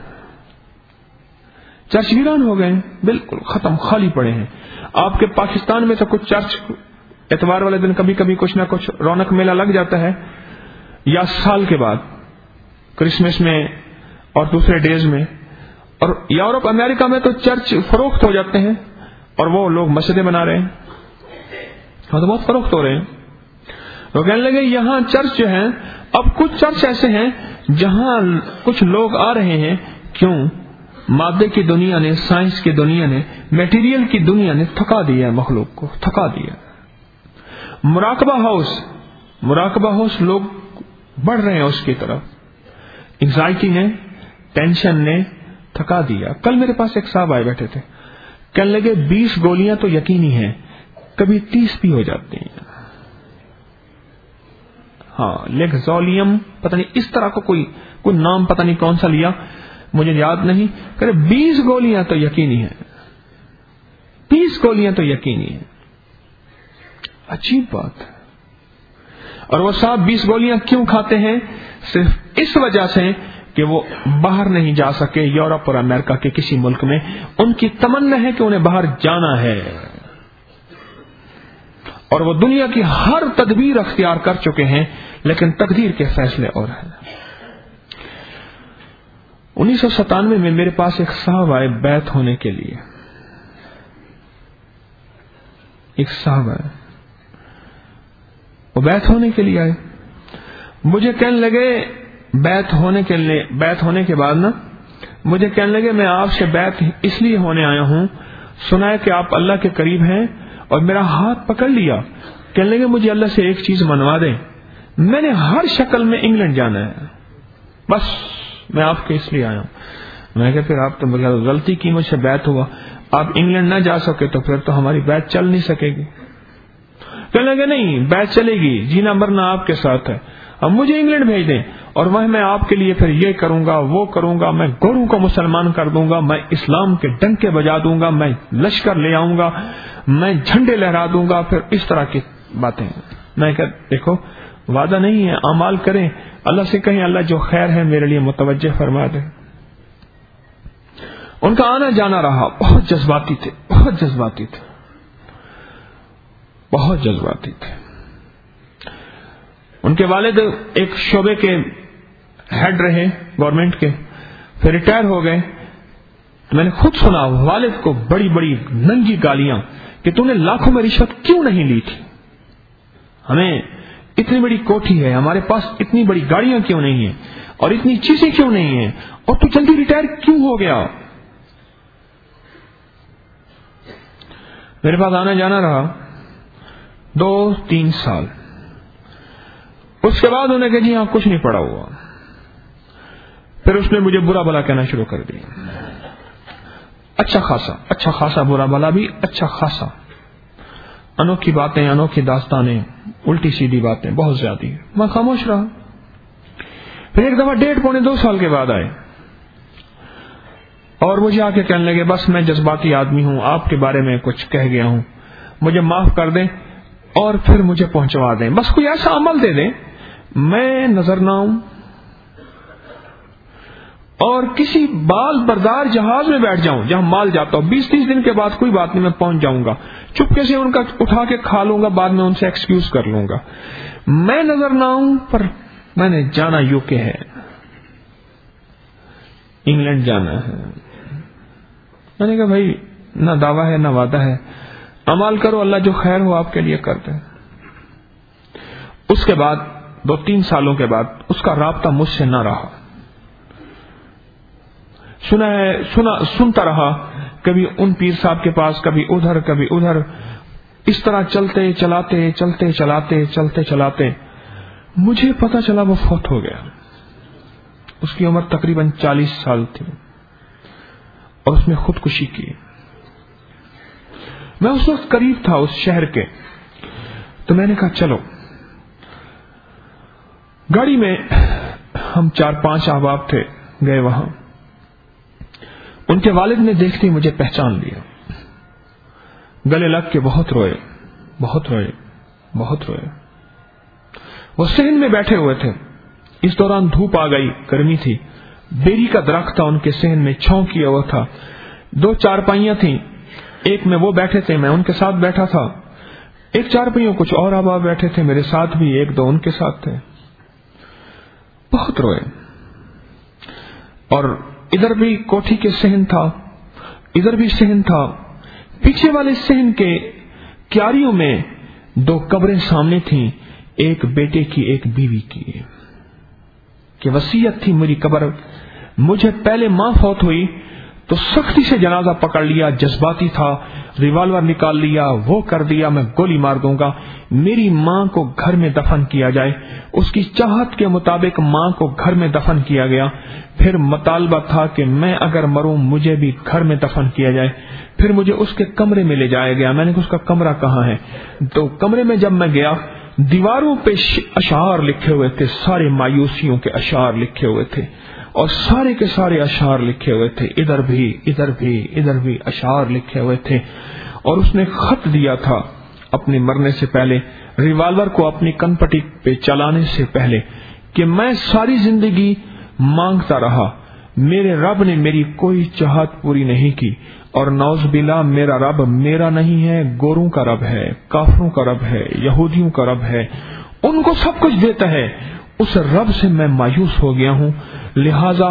چرچ ویران ہو گئے، بالکل ختم، خالی پڑے ہیں۔ آپ کے پاکستان میں تو کچھ چرچ اتوار والے دن کبھی کبھی کچھ نہ کچھ رونق میلہ لگ جاتا ہے، یا سال کے بعد کرسمس میں اور دوسرے ڈیز میں، اور یورپ امریکہ میں تو چرچ فروخت ہو جاتے ہیں اور وہ لوگ مسجدیں بنا رہے ہیں، ہاں تو بہت فروخت ہو رہے ہیں۔ وہ کہنے لگے یہاں چرچ جو ہیں، اب کچھ چرچ ایسے ہیں جہاں کچھ لوگ آ رہے ہیں، کیوں؟ مادے کی دنیا نے، سائنس کی دنیا نے، میٹیریل کی دنیا نے تھکا دیا ہے، مخلوق کو تھکا دیا۔ مراقبہ ہاؤس لوگ بڑھ رہے ہیں اس کی طرف، انگزائٹی نے، ٹینشن نے تھکا دیا۔ کل میرے پاس ایک صاحب آئے بیٹھے تھے، کہنے لگے 20 گولیاں تو یقینی ہیں، کبھی 30 بھی ہو جاتی ہیں۔ ہاں لیگزولیم پتہ نہیں اس طرح کو کوئی نام پتہ نہیں کون سا لیا، مجھے یاد نہیں، کہ 20 گولیاں تو یقینی ہیں، 20 گولیاں تو یقینی ہیں۔ عجیب بات ہے۔ اور وہ صاحب 20 گولیاں کیوں کھاتے ہیں؟ صرف اس وجہ سے کہ وہ باہر نہیں جا سکے، یورپ اور امریکہ کے کسی ملک میں ان کی تمنا ہے کہ انہیں باہر جانا ہے، اور وہ دنیا کی ہر تدبیر اختیار کر چکے ہیں، لیکن تقدیر کے فیصلے اور ہیں۔ 1997 میں میرے پاس ایک صاحب آئے بیعت ہونے کے لیے. ایک صاحب آئے, وہ بیعت ہونے کے لیے آئے. مجھے کہنے لگے بیعت ہونے کے بعد نا مجھے کہنے لگے میں آپ سے بیعت اس لیے ہونے آیا ہوں, سنا ہے کہ آپ اللہ کے قریب ہیں, اور میرا ہاتھ پکڑ لیا. کہنے لگے مجھے اللہ سے ایک چیز منوا دیں, میں نے ہر شکل میں انگلینڈ جانا ہے, بس میں آپ کے اس لیے آیا ہوں. میں کہا پھر آپ تو غلطی کی, مجھ سے بیعت ہوا, آپ انگلینڈ نہ جا سکے تو پھر تو ہماری بیعت چل نہیں سکے گی. کہنے لگے نہیں بیعت چلے گی, جینا مرنا آپ کے ساتھ ہے, اب مجھے انگلینڈ بھیج دیں اور میں آپ کے لیے پھر یہ کروں گا وہ کروں گا, میں گوروں کو مسلمان کر دوں گا, میں اسلام کے ڈنکے بجا دوں گا, میں لشکر لے آؤں گا, میں جھنڈے لہرا دوں گا, پھر اس طرح کی باتیں. میں کہ دیکھو وعدہ نہیں ہے, اعمال کریں, اللہ سے کہیں اللہ جو خیر ہے میرے لیے متوجہ فرما دے. ان کا آنا جانا رہا, بہت جذباتی تھے, بہت جذباتی تھے, بہت جذباتی تھے. ان کے والد ایک شعبے کے ہیڈ رہے گورنمنٹ کے, پھر ریٹائر ہو گئے. میں نے خود سنا والد کو بڑی بڑی ننگی گالیاں کہ تم نے لاکھوں میں رشوت کیوں نہیں لی تھی, ہمیں اتنی بڑی کوٹھی ہے, ہمارے پاس اتنی بڑی گاڑیاں کیوں نہیں ہیں, اور اتنی چیزیں کیوں نہیں ہیں, اور تو جلدی ریٹائر کیوں ہو گیا. میرے پاس آنا جانا رہا 2-3 سال. اس کے بعد انہوں نے کہا جی ہاں کچھ نہیں پڑا ہوا. پھر اس نے مجھے برا بلا کہنا شروع کر دیا, اچھا خاصا برا بلا بھی, اچھا خاصا انوکھی باتیں, انوکھی داستانیں, الٹی سیدھی باتیں, بہت زیادہ. میں خاموش رہا. پھر ایک دفعہ 1.5-2 سال کے بعد آئے اور مجھے آ کے کہنے لگے بس میں جذباتی آدمی ہوں, آپ کے بارے میں کچھ کہہ گیا ہوں, مجھے معاف کر دیں اور پھر مجھے پہنچوا دیں, بس کوئی ایسا عمل دے دیں میں نظر نہ آؤں, اور کسی بال بردار جہاز میں بیٹھ جاؤں جہاں مال جاتا ہوں, 20-30 دن کے بعد کوئی بات نہیں, میں پہنچ جاؤں گا, چپکے سے ان کا اٹھا کے کھا لوں گا, بعد میں ان سے ایکسکیوز کر لوں گا, میں نظر نہ آؤں. پر میں نے جانا UK ہے, انگلینڈ جانا ہے. میں نے کہا بھائی نہ دعویٰ ہے نہ وعدہ ہے, عمل کرو, اللہ جو خیر ہو آپ کے لیے کر دے. اس کے بعد 2-3 سالوں کے بعد اس کا رابطہ مجھ سے نہ رہا. سنتا رہا, کبھی ان پیر صاحب کے پاس, کبھی ادھر, اس طرح چلتے مجھے پتا چلا وہ فوت ہو گیا. اس کی عمر تقریباً 40 سال تھی اور اس نے خودکشی کی. میں اس وقت قریب تھا اس شہر کے, تو میں نے کہا چلو. گاڑی میں ہم 4-5 احباب تھے, گئے وہاں. ان کے والد نے دیکھتے مجھے پہچان لیا, گلے لگ کے بہت روئے. وہ صحن میں بیٹھے ہوئے تھے. اس دوران دھوپ آ گئی, گرمی تھی, بیری کا درخت تھا ان کے صحن میں, چھاؤں کیا ہوا تھا. 2 چارپائیاں تھیں, ایک میں وہ بیٹھے تھے, میں ان کے ساتھ بیٹھا تھا. ایک چارپائیوں کچھ اور احباب بیٹھے تھے میرے ساتھ بھی, 1-2 ان کے ساتھ تھے. بہت روئے. اور ادھر بھی کوٹھی کے صحن تھا, ادھر بھی صحن تھا. پیچھے والے صحن کے کیاریوں میں 2 قبریں سامنے تھیں, ایک بیٹے کی ایک بیوی کی, کہ وصیت تھی میری قبر. مجھے پہلے ماں فوت ہوئی تو سختی سے جنازہ پکڑ لیا, جذباتی تھا, ریوالور نکال لیا, وہ کر دیا میں گولی مار دوں گا. میری ماں کو گھر میں دفن کیا جائے. اس کی چاہت کے مطابق ماں کو گھر میں دفن کیا گیا. پھر مطالبہ تھا کہ میں اگر مروں مجھے بھی گھر میں دفن کیا جائے. پھر مجھے اس کے کمرے میں لے جایا گیا. میں نے کہا اس کا کمرہ کہاں ہے؟ تو کمرے میں جب میں گیا, دیواروں پہ اشعار لکھے ہوئے تھے, سارے مایوسیوں کے اشعار لکھے ہوئے تھے, اور سارے کے سارے اشعار لکھے ہوئے تھے. ادھر بھی اشعار لکھے ہوئے تھے. اور اس نے خط دیا تھا اپنے مرنے سے پہلے, ریوالور کو اپنی کن پٹی پہ چلانے سے پہلے, کہ میں ساری زندگی مانگتا رہا, میرے رب نے میری کوئی چاہت پوری نہیں کی, اور نعوذ باللہ میرا رب میرا نہیں ہے, گوروں کا رب ہے, کافروں کا رب ہے, یہودیوں کا رب ہے, ان کو سب کچھ دیتا ہے. اس رب سے میں مایوس ہو گیا ہوں, لہذا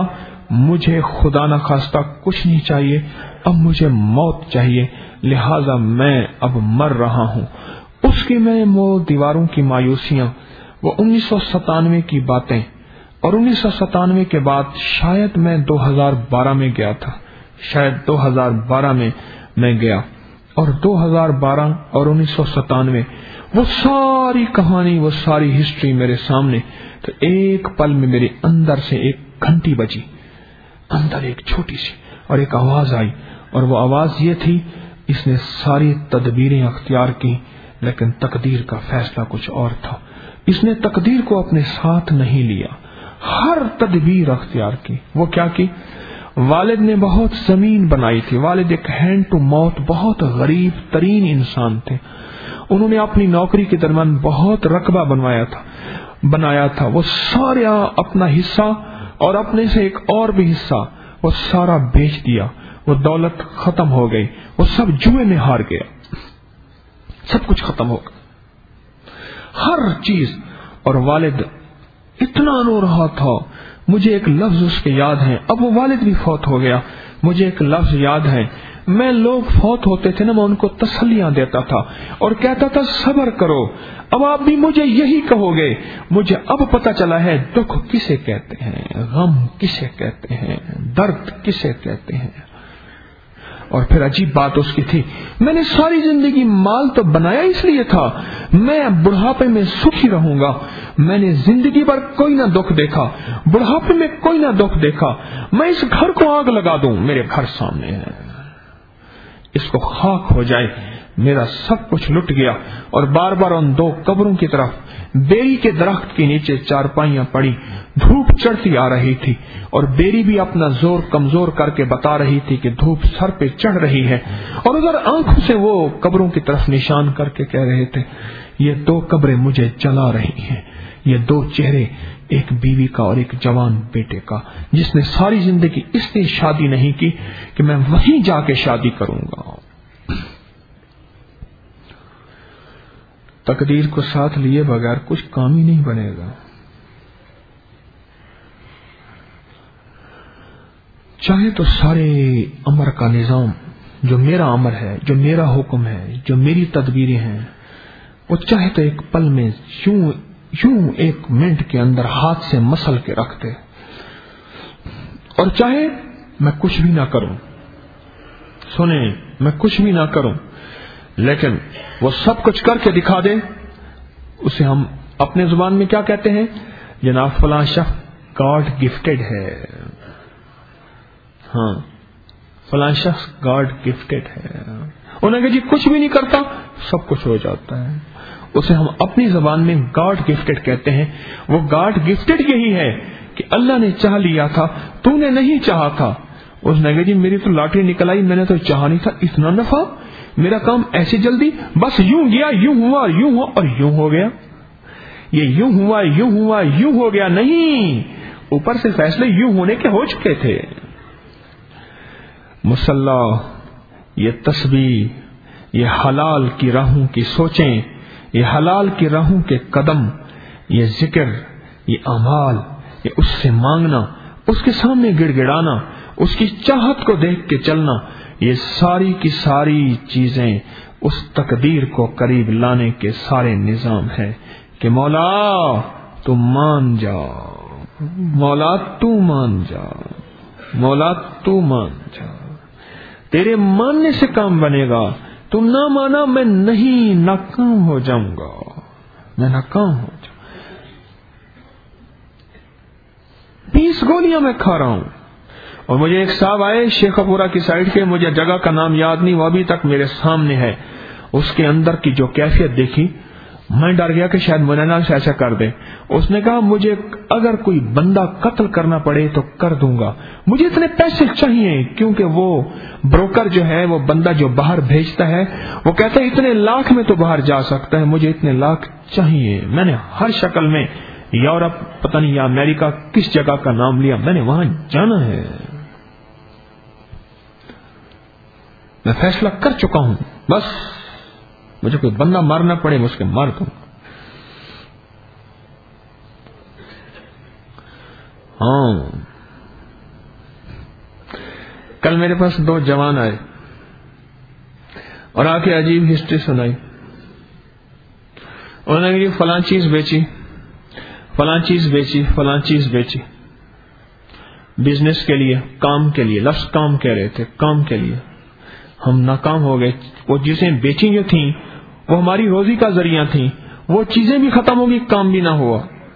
مجھے خدا نہ خواستہ کچھ نہیں چاہیے، اب مجھے موت چاہیے، لہذا میں اب مر رہا ہوں۔ اس کی میں وہ دیواروں کی مایوسیاں، وہ 1997 کی باتیں، اور 1997 کے بعد شاید میں 2012 میں گیا تھا، شاید 2012 میں گیا، اور 2012 اور 1997 وہ ساری کہانی، وہ ساری ہسٹری میرے سامنے، تو ایک پل میں میرے اندر سے ایک گھنٹی بجی، اندر ایک چھوٹی سی، اور ایک آواز آئی، اور وہ آواز یہ تھی، اس نے ساری تدبیریں اختیار کی لیکن تقدیر کا فیصلہ کچھ اور تھا۔ اس نے تقدیر کو اپنے ساتھ نہیں لیا، ہر تدبیر اختیار کی۔ وہ کیا کی؟ والد نے بہت زمین بنائی تھی، والد ایک ہینڈ ٹو ماؤتھ بہت غریب ترین انسان تھے، انہوں نے اپنی نوکری کے درمیان بہت رقبہ بنایا تھا، وہ سارا اپنا حصہ اور اپنے سے ایک اور بھی حصہ وہ سارا بیچ دیا، وہ دولت ختم ہو گئی، وہ سب جوئے میں ہار گیا، سب کچھ ختم ہو گیا، ہر چیز۔ اور والد اتنا رو رہا تھا، مجھے ایک لفظ اس کے یاد ہے، اب وہ والد بھی فوت ہو گیا، مجھے ایک لفظ یاد ہے، میں لوگ فوت ہوتے تھے نا، میں ان کو تسلیاں دیتا تھا اور کہتا تھا صبر کرو، اب آپ بھی مجھے یہی کہو گے، مجھے اب پتا چلا ہے دکھ کسے کہتے ہیں، غم کسے کہتے ہیں، درد کسے کہتے ہیں۔ اور پھر عجیب بات اس کی تھی، میں نے ساری زندگی مال تو بنایا اس لیے تھا میں بڑھاپے میں سکھی رہوں گا، میں نے زندگی بھر کوئی نہ دکھ دیکھا، بڑھاپے میں کوئی نہ دکھ دیکھا، میں اس گھر کو آگ لگا دوں، میرے گھر سامنے ہے، اس کو خاک ہو جائے، میرا سب کچھ لٹ گیا۔ اور بار بار ان دو قبروں کی طرف بیری کے درخت کے نیچے چارپائیاں پڑی، دھوپ چڑھتی آ رہی تھی، اور بیری بھی اپنا زور کمزور کر کے بتا رہی تھی کہ دھوپ سر پہ چڑھ رہی ہے، اور ادھر آنکھوں سے وہ قبروں کی طرف نشان کر کے کہہ رہے تھے، یہ دو قبریں مجھے جلا رہی ہیں، یہ دو چہرے، ایک بیوی کا اور ایک جوان بیٹے کا، جس نے ساری زندگی اس لیے شادی نہیں کی کہ میں وہیں جا کے شادی کروں گا۔ تقدیر کو ساتھ لیے بغیر کچھ کام ہی نہیں بنے گا۔ چاہے تو سارے امر کا نظام، جو میرا امر ہے، جو میرا حکم ہے، جو میری تدبیریں ہیں، وہ چاہے تو ایک پل میں یوں ایک منٹ کے اندر ہاتھ سے مسل کے رکھ دے، اور چاہے میں کچھ بھی نہ کروں، سنیں، میں کچھ بھی نہ کروں، لیکن وہ سب کچھ کر کے دکھا دے، اسے ہم اپنے زبان میں کیا کہتے ہیں؟ جناب فلاں شخص گاڈ گفٹڈ ہے، ہاں فلاں شخص گاڈ گفٹڈ ہے، انہیں کہ جی کچھ بھی نہیں کرتا سب کچھ ہو جاتا ہے، اسے ہم اپنی زبان میں گاڈ گفٹڈ کہتے ہیں۔ وہ گاڈ گفٹڈ یہی ہے کہ اللہ نے چاہ لیا تھا، تو نے نہیں چاہا تھا، اس نے کہا جی میری تو لاٹری نکل آئی، میں نے تو چاہا نہیں تھا، اتنا نفع، میرا کام ایسے جلدی، بس یوں گیا، یوں ہوا، یوں ہوا اور یوں ہو گیا، یہ یوں ہوا، یوں ہوا، یوں ہو گیا نہیں، اوپر سے فیصلے یوں ہونے کے ہو چکے تھے۔ مصلی، یہ تسبیح، یہ حلال کی راہوں کی سوچیں، یہ حلال کی راہوں کے قدم، یہ ذکر، یہ اعمال، یہ اس سے مانگنا، اس کے سامنے گڑ گڑانا، اس کی چاہت کو دیکھ کے چلنا، یہ ساری کی ساری چیزیں اس تقدیر کو قریب لانے کے سارے نظام ہے کہ مولا تو مان جا، مولا تو مان جا، مولا تو مان جا، تیرے ماننے سے کام بنے گا، تم نہ مانا میں نہیں، ناکام ہو جاؤں گا، میں ناکام ہو جاؤں، 20 گولیاں میں کھا رہا ہوں۔ اور مجھے ایک صاحب آئے شیخ پورہ کی سائڈ کے، مجھے جگہ کا نام یاد نہیں، وہ ابھی تک میرے سامنے ہے، اس کے اندر کی جو کیفیت دیکھی میں ڈر گیا کہ شاید مولانا سے ایسا کر دے۔ اس نے کہا مجھے اگر کوئی بندہ قتل کرنا پڑے تو کر دوں گا، مجھے اتنے پیسے چاہیے، کیونکہ وہ بروکر جو ہے، وہ بندہ جو باہر بھیجتا ہے، وہ کہتا ہے اتنے لاکھ میں تو باہر جا سکتا ہے، مجھے اتنے لاکھ چاہیے۔ میں نے ہر شکل میں یورپ پتہ نہیں یا امریکہ کس جگہ کا نام لیا، میں نے وہاں جانا ہے، میں فیصلہ کر چکا ہوں، بس مجھے کوئی بندہ مارنا پڑے میں اس کے مار دوں۔ ہاں کل میرے پاس 2 جوان آئے اور آ کے عجیب ہسٹری سنائی. انہوں نے فلاں چیز بیچی، فلاں چیز بیچی، فلاں چیز بیچی، بزنس کے لیے، کام کے لیے. لفظ کام کہہ رہے تھے، کام کے لیے. ہم ناکام ہو گئے. وہ چیزیں بیچی جو تھیں وہ ہماری روزی کا ذریعہ تھیں، وہ چیزیں بھی ختم ہوگی، کام بھی نہ ہوا.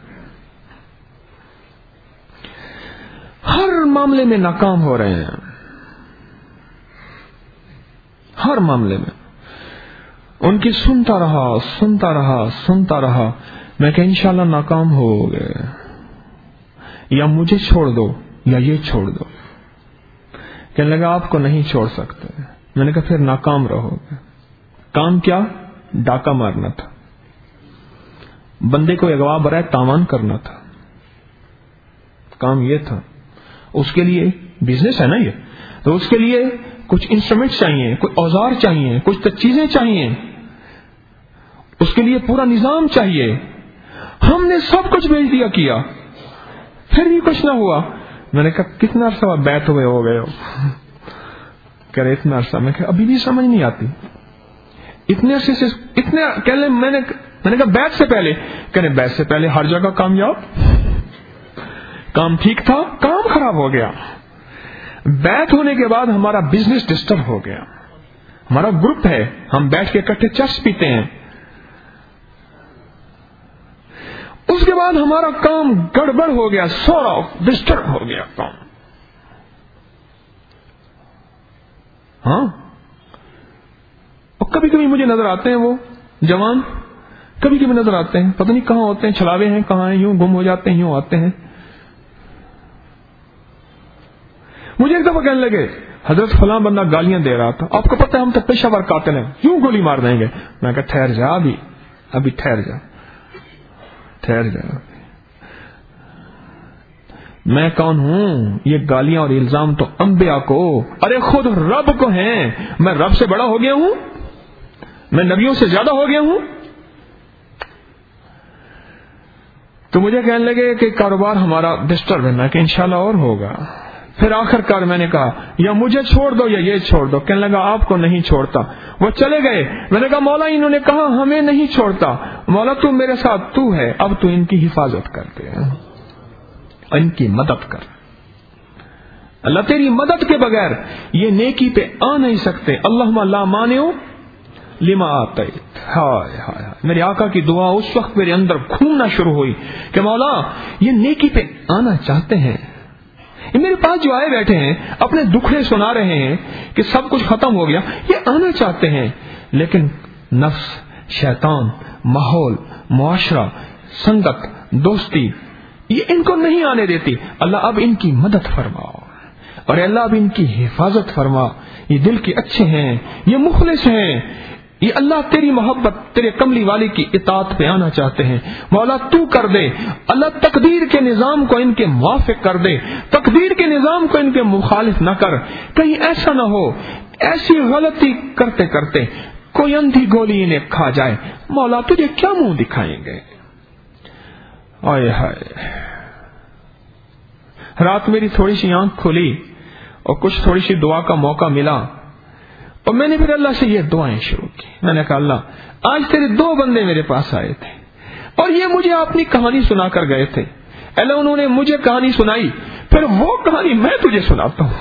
ہر معاملے میں ناکام ہو رہے ہیں، ہر معاملے میں. ان کی سنتا رہا. میں کہ انشاءاللہ ناکام ہو گئے، یا مجھے چھوڑ دو یا یہ چھوڑ دو. کہنے لگا آپ کو نہیں چھوڑ سکتے. میں نے کہا پھر ناکام رہو گے. کام کیا؟ ڈاکہ مارنا تھا، بندے کو اغوا برائے تاوان کرنا تھا. کام یہ تھا. اس کے لیے بزنس ہے نا یہ، تو اس کے لیے کچھ انسٹرومنٹ چاہیے، کچھ اوزار چاہیے، کچھ چیزیں چاہیے، اس کے لیے پورا نظام چاہیے. ہم نے سب کچھ بھیج دیا کیا، پھر بھی کچھ نہ ہوا. میں نے کہا کتنا عرصہ بیت ہوئے ہو گئے ہو؟ کہہ رہے اتنا عرصہ. میں کہا ابھی بھی سمجھ نہیں آتی. اتنے عرصے سے اتنے میں نے کہا بیت سے پہلے. کہنے بیت سے پہلے ہر جگہ کامیاب. کام ٹھیک تھا، کام خراب ہو گیا. بیت ہونے کے بعد ہمارا بزنس ڈسٹرب ہو گیا. ہمارا گروپ ہے، ہم بیٹھ کے اکٹھے چرس پیتے ہیں. اس کے بعد ہمارا کام گڑبڑ ہو گیا، سورا ڈسٹرب ہو گیا کام. ہاں، اور کبھی کبھی مجھے نظر آتے ہیں وہ جوان، کبھی کبھی نظر آتے ہیں، پتہ نہیں کہاں ہوتے ہیں، چھلاوے ہیں کہاں ہیں، یوں گم ہو جاتے ہیں، یوں آتے ہیں. مجھے ایک دفعہ کہنے لگے حضرت فلاں بندہ گالیاں دے رہا تھا، آپ کو پتہ ہے ہم تو پیشہ ور قاتل ہیں، یوں گولی مار دیں گے. میں کہا ٹھہر جا، ابھی ٹھہر جا. میں کون ہوں؟ یہ گالیاں اور الزام تو انبیاء کو، ارے خود رب کو ہیں. میں رب سے بڑا ہو گیا ہوں؟ میں نبیوں سے زیادہ ہو گیا ہوں؟ تو مجھے کہنے لگے کہ کاروبار ہمارا ڈسٹرب ہے. میں کہ انشاءاللہ اور ہوگا. پھر آخر کار میں نے کہا یا مجھے چھوڑ دو یا یہ چھوڑ دو. کہنے لگا آپ کو نہیں چھوڑتا. وہ چلے گئے. میں نے کہا مولا انہوں نے کہا ہمیں نہیں چھوڑتا. مولا تو میرے ساتھ تو ہے، اب تو ان کی حفاظت کرتے ہیں، ان کی مدد کر. اللہ تیری مدد کے بغیر یہ نیکی پہ آ نہیں سکتے. اللہم لا مانع لما آتیت. ہائے ہائے، میرے آقا کی دعا اس وقت میرے اندر گھومنا شروع ہوئی کہ مولا یہ نیکی پہ آنا چاہتے ہیں. میرے پاس جو آئے بیٹھے ہیں اپنے دکھڑے سنا رہے ہیں کہ سب کچھ ختم ہو گیا، یہ آنا چاہتے ہیں، لیکن نفس، شیطان، ماحول، معاشرہ، سنگت، دوستی یہ ان کو نہیں آنے دیتی. اللہ اب ان کی مدد فرماؤ، اور اللہ اب ان کی حفاظت فرما. یہ دل کے اچھے ہیں، یہ مخلص ہیں، یہ اللہ تیری محبت، تیرے کملی والی کی اطاعت پہ آنا چاہتے ہیں. مولا تو کر دے. اللہ تقدیر کے نظام کو ان کے موافق کر دے، تقدیر کے نظام کو ان کے مخالف نہ کر. کہیں ایسا نہ ہو ایسی غلطی کرتے کرتے کوئی اندھی گولی انہیں کھا جائے. مولا تجھے کیا منہ دکھائیں گے. آئے ہائے، رات میری تھوڑی سی آنکھ کھلی اور کچھ تھوڑی سی دعا کا موقع ملا، اور میں نے پھر اللہ سے یہ دعائیں شروع کی. میں نے کہا اللہ آج تیرے 2 بندے میرے پاس آئے تھے اور یہ مجھے اپنی کہانی سنا کر گئے تھے. اللہ انہوں نے مجھے کہانی سنائی، پھر وہ کہانی میں تجھے سناتا ہوں،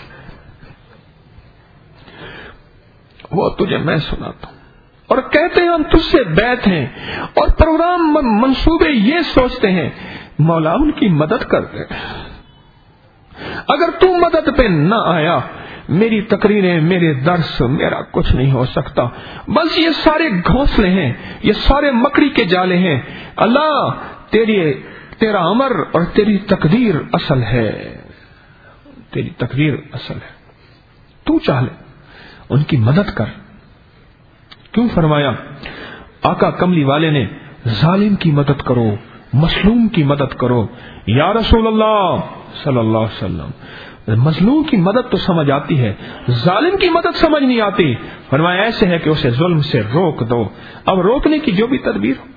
وہ تجھے میں سناتا ہوں. اور کہتے ہیں ہم تجھ سے بیت ہیں اور پروگرام منصوبے یہ سوچتے ہیں مولا ان کی مدد کر دے. اگر تو مدد پہ نہ آیا میری تقریریں، میرے درس، میرا کچھ نہیں ہو سکتا. بس یہ سارے گھونسلے ہیں، یہ سارے مکڑی کے جالے ہیں. اللہ تیرا امر اور تیری تقدیر اصل ہے، تیری تقدیر اصل ہے. تو چاہ لے ان کی مدد کر. کیوں فرمایا آقا کملی والے نے ظالم کی مدد کرو، مظلوم کی مدد کرو. یا رسول اللہ صلی اللہ علیہ وسلم، مظلوم کی مدد تو سمجھ آتی ہے، ظالم کی مدد سمجھ نہیں آتی. فرمایا ایسے ہے کہ اسے ظلم سے روک دو. اب روکنے کی جو بھی تدبیر ہو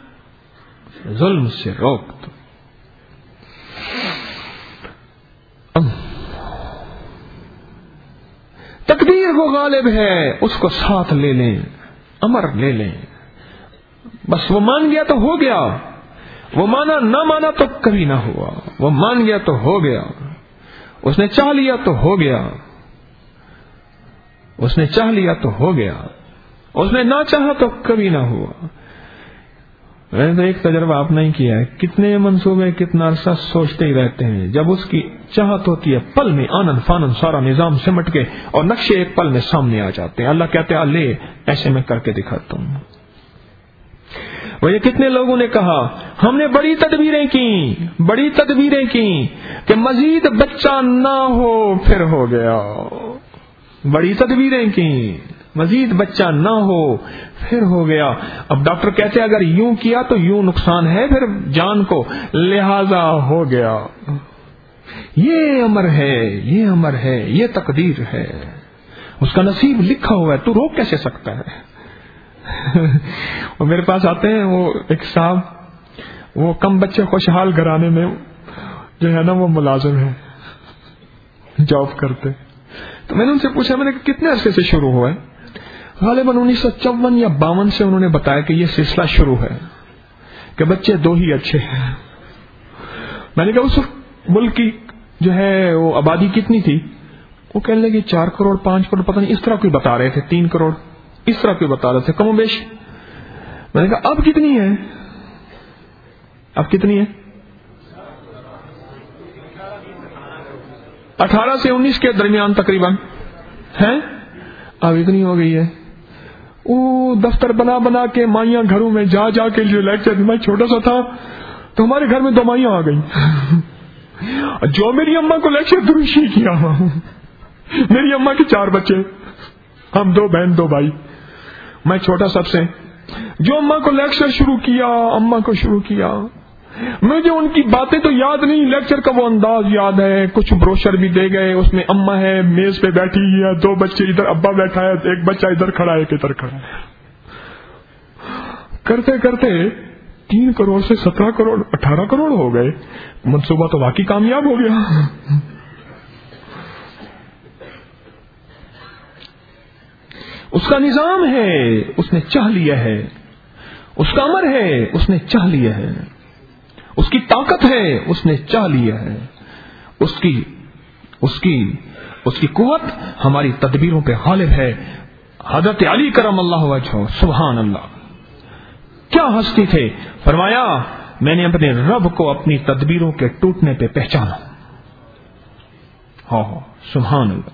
ظلم سے روک دو. تقدیر وہ غالب ہے، اس کو ساتھ لے لیں، امر لے لیں، بس وہ مان گیا تو ہو گیا، وہ مانا نہ مانا تو کبھی نہ ہوا، وہ مان گیا تو ہو گیا، اس نے چاہ لیا تو ہو گیا، اس نے چاہ لیا تو ہو گیا، اس نے نہ چاہا تو کبھی نہ ہوا۔ میں نے تو ایک تجربہ آپ نے کیا ہے، کتنے منصوبے کتنا عرصہ سوچتے ہی رہتے ہیں، جب اس کی چاہت ہوتی ہے پل میں آنن فانن سارا نظام سمٹ کے اور نقشے ایک پل میں سامنے آ جاتے ہیں۔ اللہ کہتے ہیں لے ایسے میں کر کے دکھاتا ہوں۔ وہ یہ کتنے لوگوں نے کہا ہم نے بڑی تدبیریں کی کہ مزید بچہ نہ ہو، پھر ہو گیا، بڑی تدبیریں کی مزید بچہ نہ ہو پھر ہو گیا۔ اب ڈاکٹر کہتے ہیں اگر یوں کیا تو یوں نقصان ہے پھر جان کو، لہذا ہو گیا۔ یہ امر ہے، یہ تقدیر ہے، اس کا نصیب لکھا ہوا ہے، تو روک کیسے سکتا ہے؟ وہ میرے پاس آتے ہیں، وہ ایک صاحب، وہ کم بچے خوشحال گھرانے میں جو ہے نا وہ ملازم ہے، جاب کرتے۔ تو میں نے ان سے پوچھا، میں نے کتنے عرصے سے شروع ہوا ہے؟ غالباً 1954 یا 52 سے انہوں نے بتایا کہ یہ سلسلہ شروع ہے کہ بچے 2 ہی اچھے ہیں۔ میں نے کہا اس ملک کی جو ہے وہ آبادی کتنی تھی؟ وہ کہنے لگے 4 کروڑ 5 کروڑ پتہ نہیں اس طرح کوئی بتا رہے تھے، 3 کروڑ اس طرح کوئی بتا رہے تھے، کم و بیش۔ میں نے کہا اب کتنی ہے؟ 18 سے 19 کے درمیان تقریباً ہے، اب اتنی ہو گئی ہے۔ وہ دفتر بنا کے مائیاں گھروں میں جا کے جو لیکچر، میں چھوٹا سا تھا تو ہمارے گھر میں 2 مائیاں آ گئی، جو میری اماں کو لیکچر دروشی کیا۔ میری اماں کے 4 بچے، ہم 2 بہن 2 بھائی، میں چھوٹا سب سے، جو اماں کو لیکچر شروع کیا، مجھے ان کی باتیں تو یاد نہیں، لیکچر کا وہ انداز یاد ہے، کچھ بروشر بھی دے گئے، اس میں اماں ہے میز پہ بیٹھی ہے، 2 بچے ادھر، ابا بیٹھا ہے، ایک بچہ ادھر کھڑا ہے، ایک ادھر کھڑا ہے، کرتے کرتے 3 کروڑ سے 17 کروڑ 18 کروڑ ہو گئے، منصوبہ تو واقعی کامیاب ہو گیا۔ اس کا نظام ہے، اس نے چاہ لیا ہے، اس کا امر ہے، اس نے چاہ لیا ہے، اس کی طاقت ہے، اس نے چاہ لیا ہے، اس کی قوت ہماری تدبیروں پہ غالب ہے۔ حضرت علی کرم اللہ وجہہ، سبحان اللہ، کیا ہستی تھے، فرمایا میں نے اپنے رب کو اپنی تدبیروں کے ٹوٹنے پہ پہچانا۔ ہاں سبحان اللہ،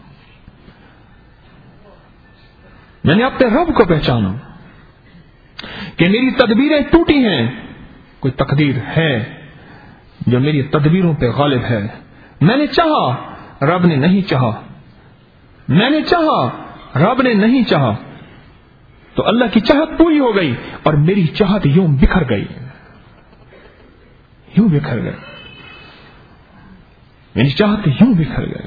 میں نے اپنے رب کو پہچانا کہ میری تدبیریں ٹوٹی ہیں، کوئی تقدیر ہے جو میری تدبیروں پہ غالب ہے۔ میں نے چاہا، رب نے نہیں چاہا، میں نے چاہا، رب نے نہیں چاہا، تو اللہ کی چاہت پوری ہو گئی اور میری چاہت یوں بکھر گئی، میری چاہت یوں بکھر گئی۔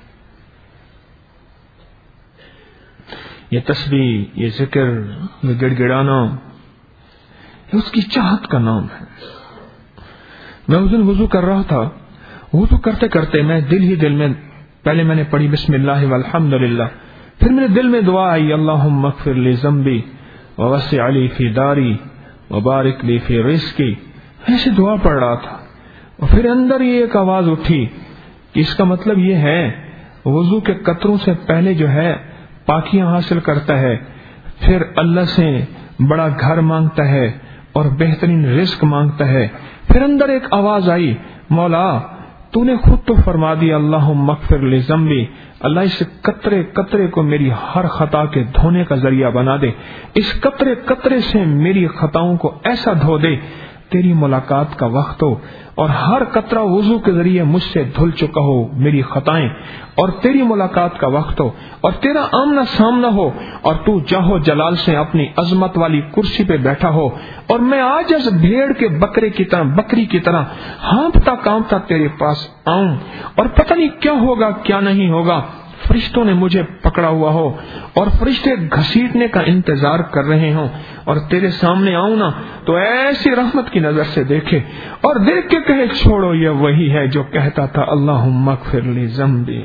یہ تسبیح، یہ ذکر، یہ گڑ گڑانا، یہ اس کی چاہت کا نام ہے۔ میں اس دن وضو کر رہا تھا، وضو کرتے کرتے میں دل میں پہلے میں نے پڑھی بسم اللہ والحمدللہ، پھر میرے دل میں دعا آئی اللہم اغفر لی ذنبی ووسع لی فی داری وبارک لی فی رزقی، ایسے دعا پڑھ رہا تھا، اور پھر اندر یہ ایک آواز اٹھی کہ اس کا مطلب یہ ہے وضو کے قطروں سے پہلے جو ہے پاکیاں حاصل کرتا ہے، پھر اللہ سے بڑا گھر مانگتا ہے اور بہترین رزق مانگتا ہے۔ پھر اندر ایک آواز آئی مولا تو نے خود تو فرما دیا اللہم اغفر لی ذنبی، اللہ اس قطرے قطرے کو میری ہر خطا کے دھونے کا ذریعہ بنا دے، اس قطرے قطرے سے میری خطاؤں کو ایسا دھو دے تیری ملاقات کا وقت ہو، اور ہر قطرہ وضو کے ذریعے مجھ سے دھل چکا ہو میری خطائیں، اور تیری ملاقات کا وقت ہو اور تیرا آمنا سامنا ہو، اور تو جاہو جلال سے اپنی عظمت والی کرسی پہ بیٹھا ہو، اور میں آج اس بھیڑ کے بکری کی طرح ہانپتا کانپتا تیرے پاس آؤں، اور پتہ نہیں کیا ہوگا کیا نہیں ہوگا، فرشتوں نے مجھے پکڑا ہوا ہو اور فرشتے گھسیٹنے کا انتظار کر رہے ہوں اور تیرے سامنے آؤں نا تو ایسی رحمت کی نظر سے دیکھے اور دیکھ کے کہے چھوڑو یہ وہی ہے جو کہتا تھا اللہم اغفر لی ذنبی.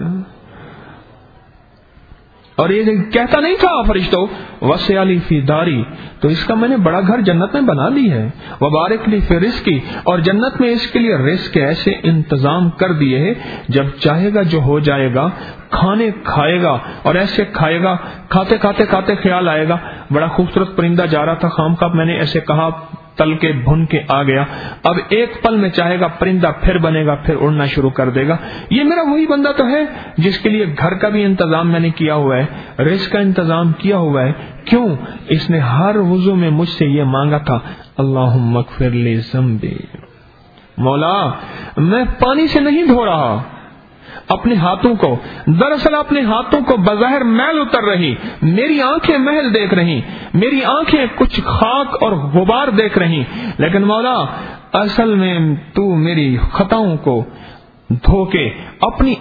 اور یہ کہتا نہیں تھا فرشتوں وسع لی فی داری، تو اس کا میں نے بڑا گھر جنت میں بنا لی ہے، وبارک لی فی رزقی، اور جنت میں اس کے لیے رزق کے ایسے انتظام کر دیے ہیں جب چاہے گا جو ہو جائے گا، کھانے کھائے گا اور ایسے کھائے گا، کھاتے کھاتے کھاتے خیال آئے گا بڑا خوبصورت پرندہ جا رہا تھا، خام خواہ میں نے ایسے کہا تل کے بھن کے آ گیا، اب ایک پل میں چاہے گا پرندہ پھر بنے گا، پھر اڑنا شروع کر دے گا. یہ میرا وہی بندہ تو ہے جس کے لیے گھر کا بھی انتظام میں نے کیا ہوا ہے، رزق کا انتظام کیا ہوا ہے. کیوں؟ اس نے ہر وضو میں مجھ سے یہ مانگا تھا اللہم اغفر لی ذنبی. مولا میں پانی سے نہیں دھو رہا اپنے ہاتھوں کو، دراصل اپنے ہاتھوں کو بظاہر میل اتر رہی، میری آنکھیں محل دیکھ رہی، میری آنکھیں کچھ خاک اور غبار دیکھ رہی، لیکن مولا اصل میں تو میری خطاؤں کو دھو کے اپنی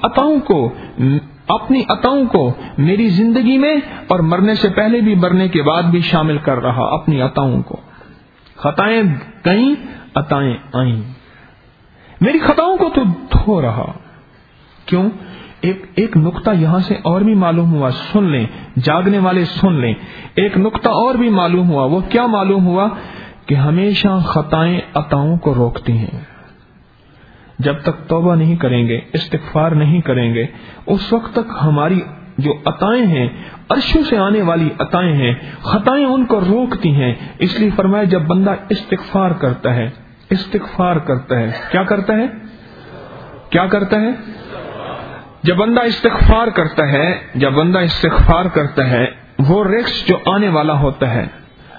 عطاؤں کو میری زندگی میں اور مرنے سے پہلے بھی مرنے کے بعد بھی شامل کر رہا. اپنی عطاؤں کو، خطائیں گئیں عطائیں آئیں، میری خطاؤں کو تو دھو رہا. کیوں؟ ایک نقطہ یہاں سے اور بھی معلوم ہوا، سن لیں جاگنے والے سن لیں، ایک نقطہ اور بھی معلوم ہوا. وہ کیا معلوم ہوا؟ کہ ہمیشہ خطائیں عطاؤں کو روکتی ہیں. جب تک توبہ نہیں کریں گے، استغفار نہیں کریں گے، اس وقت تک ہماری جو عطائیں ہیں، عرشوں سے آنے والی عطائیں ہیں، خطائیں ان کو روکتی ہیں. اس لیے فرمایا جب بندہ استغفار کرتا ہے کیا کرتا ہے جب بندہ استغفار کرتا ہے وہ رزق جو آنے والا ہوتا ہے،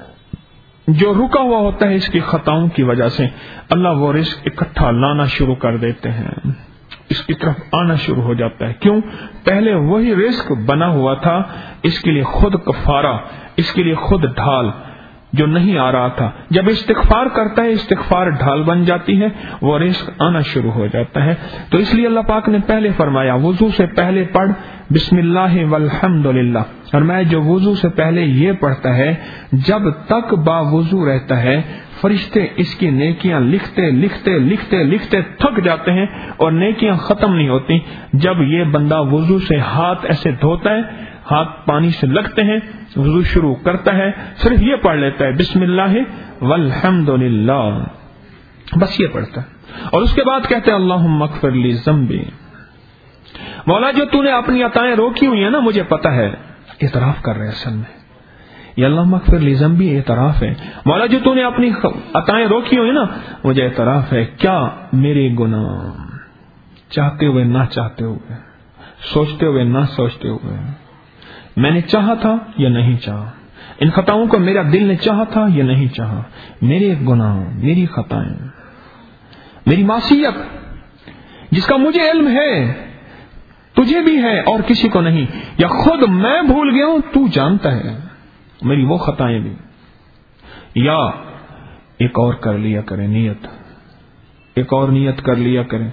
جو رکا ہوا ہوتا ہے اس کی خطاؤں کی وجہ سے، اللہ وہ رزق اکٹھا لانا شروع کر دیتے ہیں، اس کی طرف آنا شروع ہو جاتا ہے. کیوں؟ پہلے وہی رزق بنا ہوا تھا، اس کے لیے خود کفارہ، اس کے لیے خود ڈھال جو نہیں آ رہا تھا. جب استغفار کرتا ہے، استغفار ڈھال بن جاتی ہے، وہ رزق آنا شروع ہو جاتا ہے. تو اس لیے اللہ پاک نے پہلے فرمایا وضو سے پہلے پڑھ بسم اللہ والحمد للہ. اور میں جو وضو سے پہلے یہ پڑھتا ہے جب تک باوضو رہتا ہے فرشتے اس کی نیکیاں لکھتے لکھتے لکھتے لکھتے تھک جاتے ہیں اور نیکیاں ختم نہیں ہوتی. جب یہ بندہ وضو سے ہاتھ ایسے دھوتا ہے، ہاتھ پانی سے لگتے ہیں، وضو شروع کرتا ہے، صرف یہ پڑھ لیتا ہے بسم اللہ والحمد للہ، بس یہ پڑھتا ہے. اور اس کے بعد کہتے ہیں اللہم اغفر لی ذنبی. مولا جو تو نے اپنی عطائیں روکی ہوئی ہیں نا، مجھے پتا ہے، اعتراف کر رہے ہیں اصل میں یہ اللہم اغفر لی ذنبی اعتراف ہے. مولا جو تو نے اپنی عطائیں روکی ہوئی نا، مجھے اعتراف ہے کیا میرے گناہ، چاہتے ہوئے نہ چاہتے ہوئے، سوچتے ہوئے نہ سوچتے ہوئے، میں نے چاہا تھا یا نہیں چاہا، ان خطاؤں کو میرا دل نے چاہا تھا یا نہیں چاہا، میرے گناہ، میری خطائیں، میری معصیت جس کا مجھے علم ہے، تجھے بھی ہے اور کسی کو نہیں، یا خود میں بھول گیا ہوں، تو جانتا ہے میری وہ خطائیں بھی. یا ایک اور کر لیا کرے نیت، ایک اور نیت کر لیا کرے،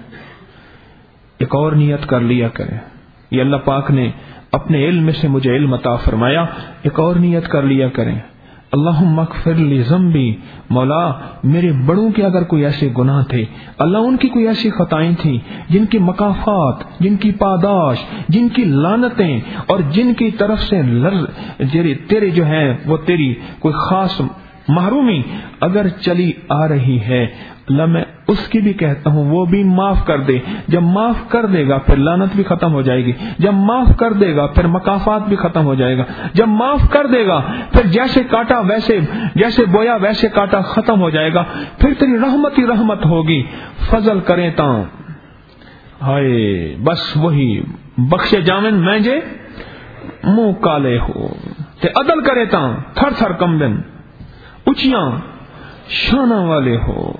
ایک اور نیت کر لیا کرے. یہ اللہ پاک نے اپنے علم سے مجھے علم عطا فرمایا، ایک اور نیت کر لیا کریں اللہم اغفر لی ذنبی. مولا میرے بڑوں کے اگر کوئی ایسے گناہ تھے، اللہ ان کی کوئی ایسی خطائیں تھیں جن کی مکافات، جن کی پاداش، جن کی لعنتیں اور جن کی طرف سے تیرے جو ہیں وہ تیری کوئی خاص محرومی اگر چلی آ رہی ہے، اللہ میں اس کی بھی کہتا ہوں وہ بھی معاف کر دے. جب معاف کر دے گا پھر لعنت بھی ختم ہو جائے گی، جب معاف کر دے گا پھر مکافات بھی ختم ہو جائے گا، جب معاف کر دے گا پھر جیسے کاٹا جیسے بویا ویسے کاٹا ختم ہو جائے گا، پھر تیری رحمت ہی رحمت ہوگی. فضل کریں تاں ہائے بس وہی بخشے جامن میں جے منہ کالے ہو، تے عدل کرے تاں تھر تھر کمبن اچیاں شانہ والے ہو.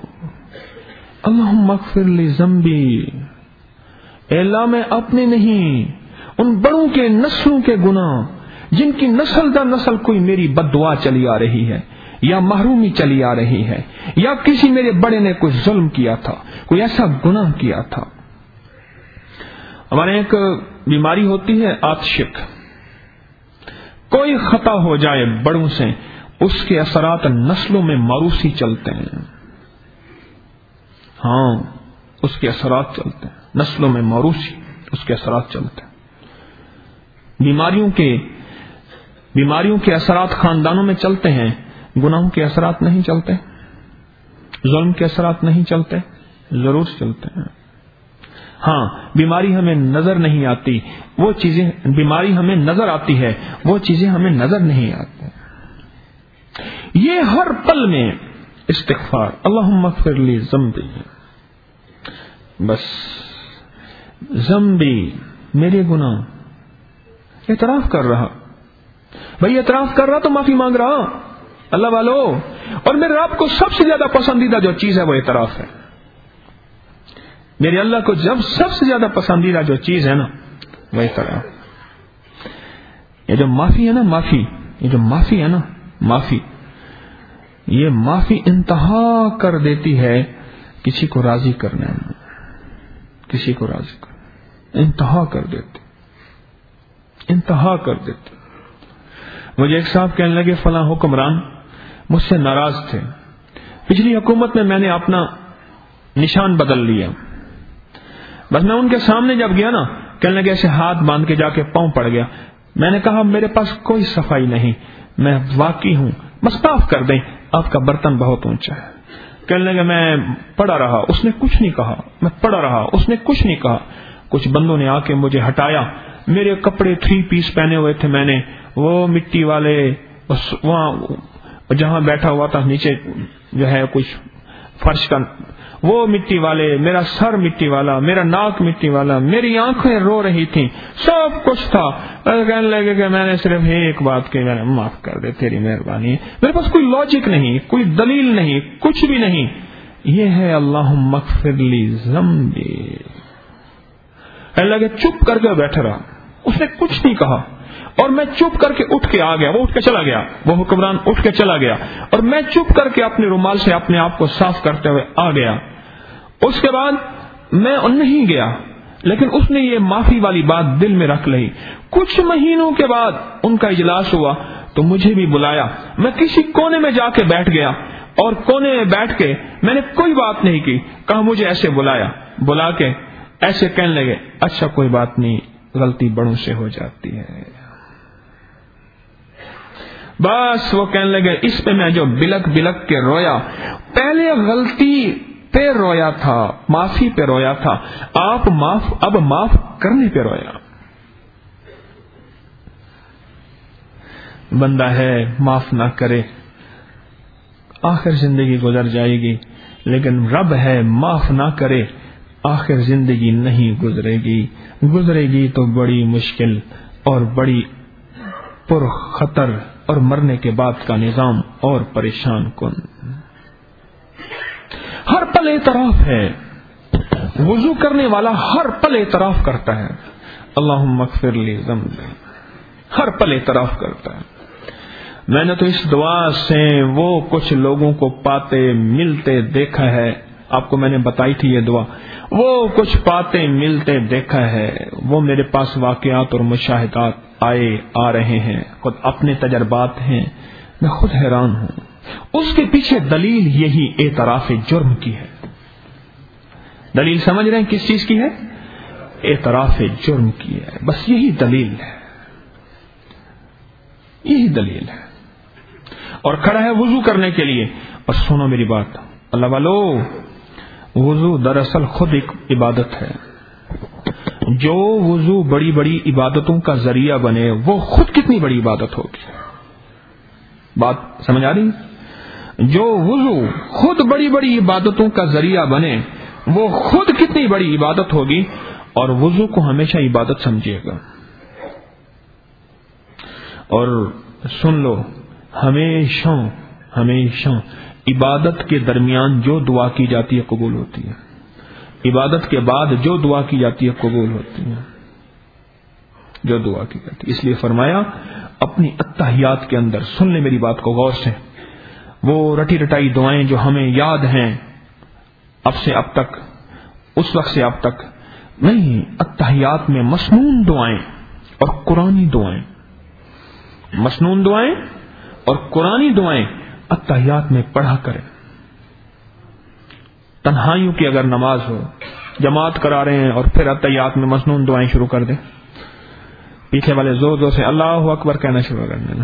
اللہم اغفر لی ذنبی. اے اللہ میں اپنے نہیں، ان بڑوں کے نسلوں کے گناہ جن کی نسل در نسل کوئی میری بد دعا چلی آ رہی ہے یا محرومی چلی آ رہی ہے، یا کسی میرے بڑے نے کوئی ظلم کیا تھا، کوئی ایسا گناہ کیا تھا. ہمارے ایک بیماری ہوتی ہے آتشک. کوئی خطا ہو جائے بڑوں سے اس کے اثرات نسلوں میں موروثی چلتے ہیں. ہاں اس کے اثرات چلتے ہیں, نسلوں میں موروثی اس کے اثرات چلتے ہیں. بیماریوں کے اثرات خاندانوں میں چلتے ہیں, گناہوں کے اثرات نہیں چلتے, ظلم کے اثرات نہیں چلتے, ضرور چلتے ہیں. ہاں بیماری ہمیں نظر نہیں آتی, وہ چیزیں بیماری ہمیں نظر آتی ہے, وہ چیزیں ہمیں نظر نہیں آتی. یہ ہر پل میں استغفار, اللہم اغفر لی ذنبی, بس ذنبی میرے گناہ, اعتراف کر رہا بھائی, اعتراف کر رہا تو معافی مانگ رہا اللہ والو. اور میرے رب کو سب سے زیادہ پسندیدہ جو چیز ہے وہ اعتراف ہے. میرے اللہ کو جب سب سے زیادہ پسندیدہ جو چیز ہے نا وہ اعتراف. یہ جو معافی ہے نا, معافی ہے نا, یہ معافی انتہا کر دیتی ہے کسی کو راضی کرنے میں, کسی کو راضی کرنے, انتہا کر دیتی. مجھے ایک صاحب کہنے لگے فلاں حکمران مجھ سے ناراض تھے, پچھلی حکومت میں نے اپنا نشان بدل لیا. بس میں ان کے سامنے جب گیا نا, کہنے لگے ایسے ہاتھ باندھ کے جا کے پاؤں پڑ گیا. میں نے کہا میرے پاس کوئی صفائی نہیں, میں واقعی ہوں, بس معاف کر دیں, آپ کا برتن بہت اونچا ہے. کہنے لگے میں پڑا رہا, اس نے کچھ نہیں کہا, میں پڑا رہا, اس نے کچھ نہیں کہا. کچھ بندوں نے آ کے مجھے ہٹایا, میرے کپڑے 3 پیس پہنے ہوئے تھے میں نے, وہ مٹی والے وہاں جہاں بیٹھا ہوا تھا نیچے جو ہے کچھ فرش کا, وہ مٹی والے, میرا سر مٹی والا, میرا ناک مٹی والا, میری آنکھیں رو رہی تھیں, سب کچھ تھا. کہنے لگے کہ میں نے صرف ایک بات کی, میں نے معاف کر دے, تیری مہربانی. میرے پاس کوئی لاجک نہیں, کوئی دلیل نہیں, کچھ بھی نہیں. یہ ہے اللہم اغفر لی ذنبی. لگے چپ کر کے بیٹھا رہا, اس نے کچھ نہیں کہا, اور میں چپ کر کے اٹھ کے آ گیا. وہ اٹھ کے چلا گیا, وہ حکمران اٹھ کے چلا گیا, اور میں چپ کر کے اپنے رومال سے اپنے آپ کو صاف کرتے ہوئے آ گیا. اس کے بعد میں نہیں گیا, لیکن اس نے یہ معافی والی بات دل میں رکھ لی. کچھ مہینوں کے بعد ان کا اجلاس ہوا تو مجھے بھی بلایا. میں کسی کونے میں جا کے بیٹھ گیا, اور کونے میں بیٹھ کے میں نے کوئی بات نہیں کی. کہا مجھے ایسے بلا کے ایسے کہنے لگے, اچھا کوئی بات نہیں, غلطی بڑوں سے ہو جاتی ہے. بس وہ کہنے لگے اس پہ میں جو بلک کے رویا, پہلے غلطی پہ رویا تھا, معافی پہ رویا تھا, اب معاف کرنے پہ رویا. بندہ ہے معاف نہ کرے آخر زندگی گزر جائے گی, لیکن رب ہے معاف نہ کرے آخر زندگی نہیں گزرے گی تو بڑی مشکل اور بڑی پر خطر, اور مرنے کے بعد کا نظام اور پریشان کن. ہر پل اعتراف ہے, وضو کرنے والا ہر پل اعتراف کرتا ہے, اللہم اغفر لی ذنبی, ہر پل اعتراف کرتا ہے. میں نے تو اس دعا سے وہ کچھ لوگوں کو پاتے ملتے دیکھا ہے, آپ کو میں نے بتائی تھی یہ دعا, وہ کچھ پاتے ملتے دیکھا ہے. وہ میرے پاس واقعات اور مشاہدات آ رہے ہیں, خود اپنے تجربات ہیں, میں خود حیران ہوں. اس کے پیچھے دلیل یہی اعتراف جرم کی ہے. دلیل سمجھ رہے ہیں کس چیز کی ہے؟ اعتراف جرم کی ہے. بس یہی دلیل ہے, یہی دلیل ہے. اور کھڑا ہے وضو کرنے کے لیے. اور سنو میری بات اللہ والو, وضو دراصل خود ایک عبادت ہے. جو وضو بڑی بڑی عبادتوں کا ذریعہ بنے وہ خود کتنی بڑی عبادت ہوگی. بات سمجھ آ رہی؟ جو وضو خود بڑی بڑی عبادتوں کا ذریعہ بنے وہ خود کتنی بڑی عبادت ہوگی. اور وضو کو ہمیشہ عبادت سمجھیے گا. اور سن لو, ہمیشہ عبادت کے درمیان جو دعا کی جاتی ہے قبول ہوتی ہے, عبادت کے بعد جو دعا کی جاتی ہے قبول ہوتی ہے, جو دعا کی جاتی ہے. اس لیے فرمایا اپنی اتحیات کے اندر, سن لے میری بات کو غور سے, وہ رٹی رٹائی دعائیں جو ہمیں یاد ہیں اب سے اب تک, اس وقت سے اب تک, نہیں، التحیات میں مسنون دعائیں اور قرآنی دعائیں، مسنون دعائیں اور قرآنی دعائیں التحیات میں پڑھا کریں. تنہائیوں کی اگر نماز ہو، جماعت کرا رہے ہیں اور پھر التحیات میں مسنون دعائیں شروع کر دیں، پیچھے والے زور زور سے اللہ اکبر کہنا شروع کر دیں.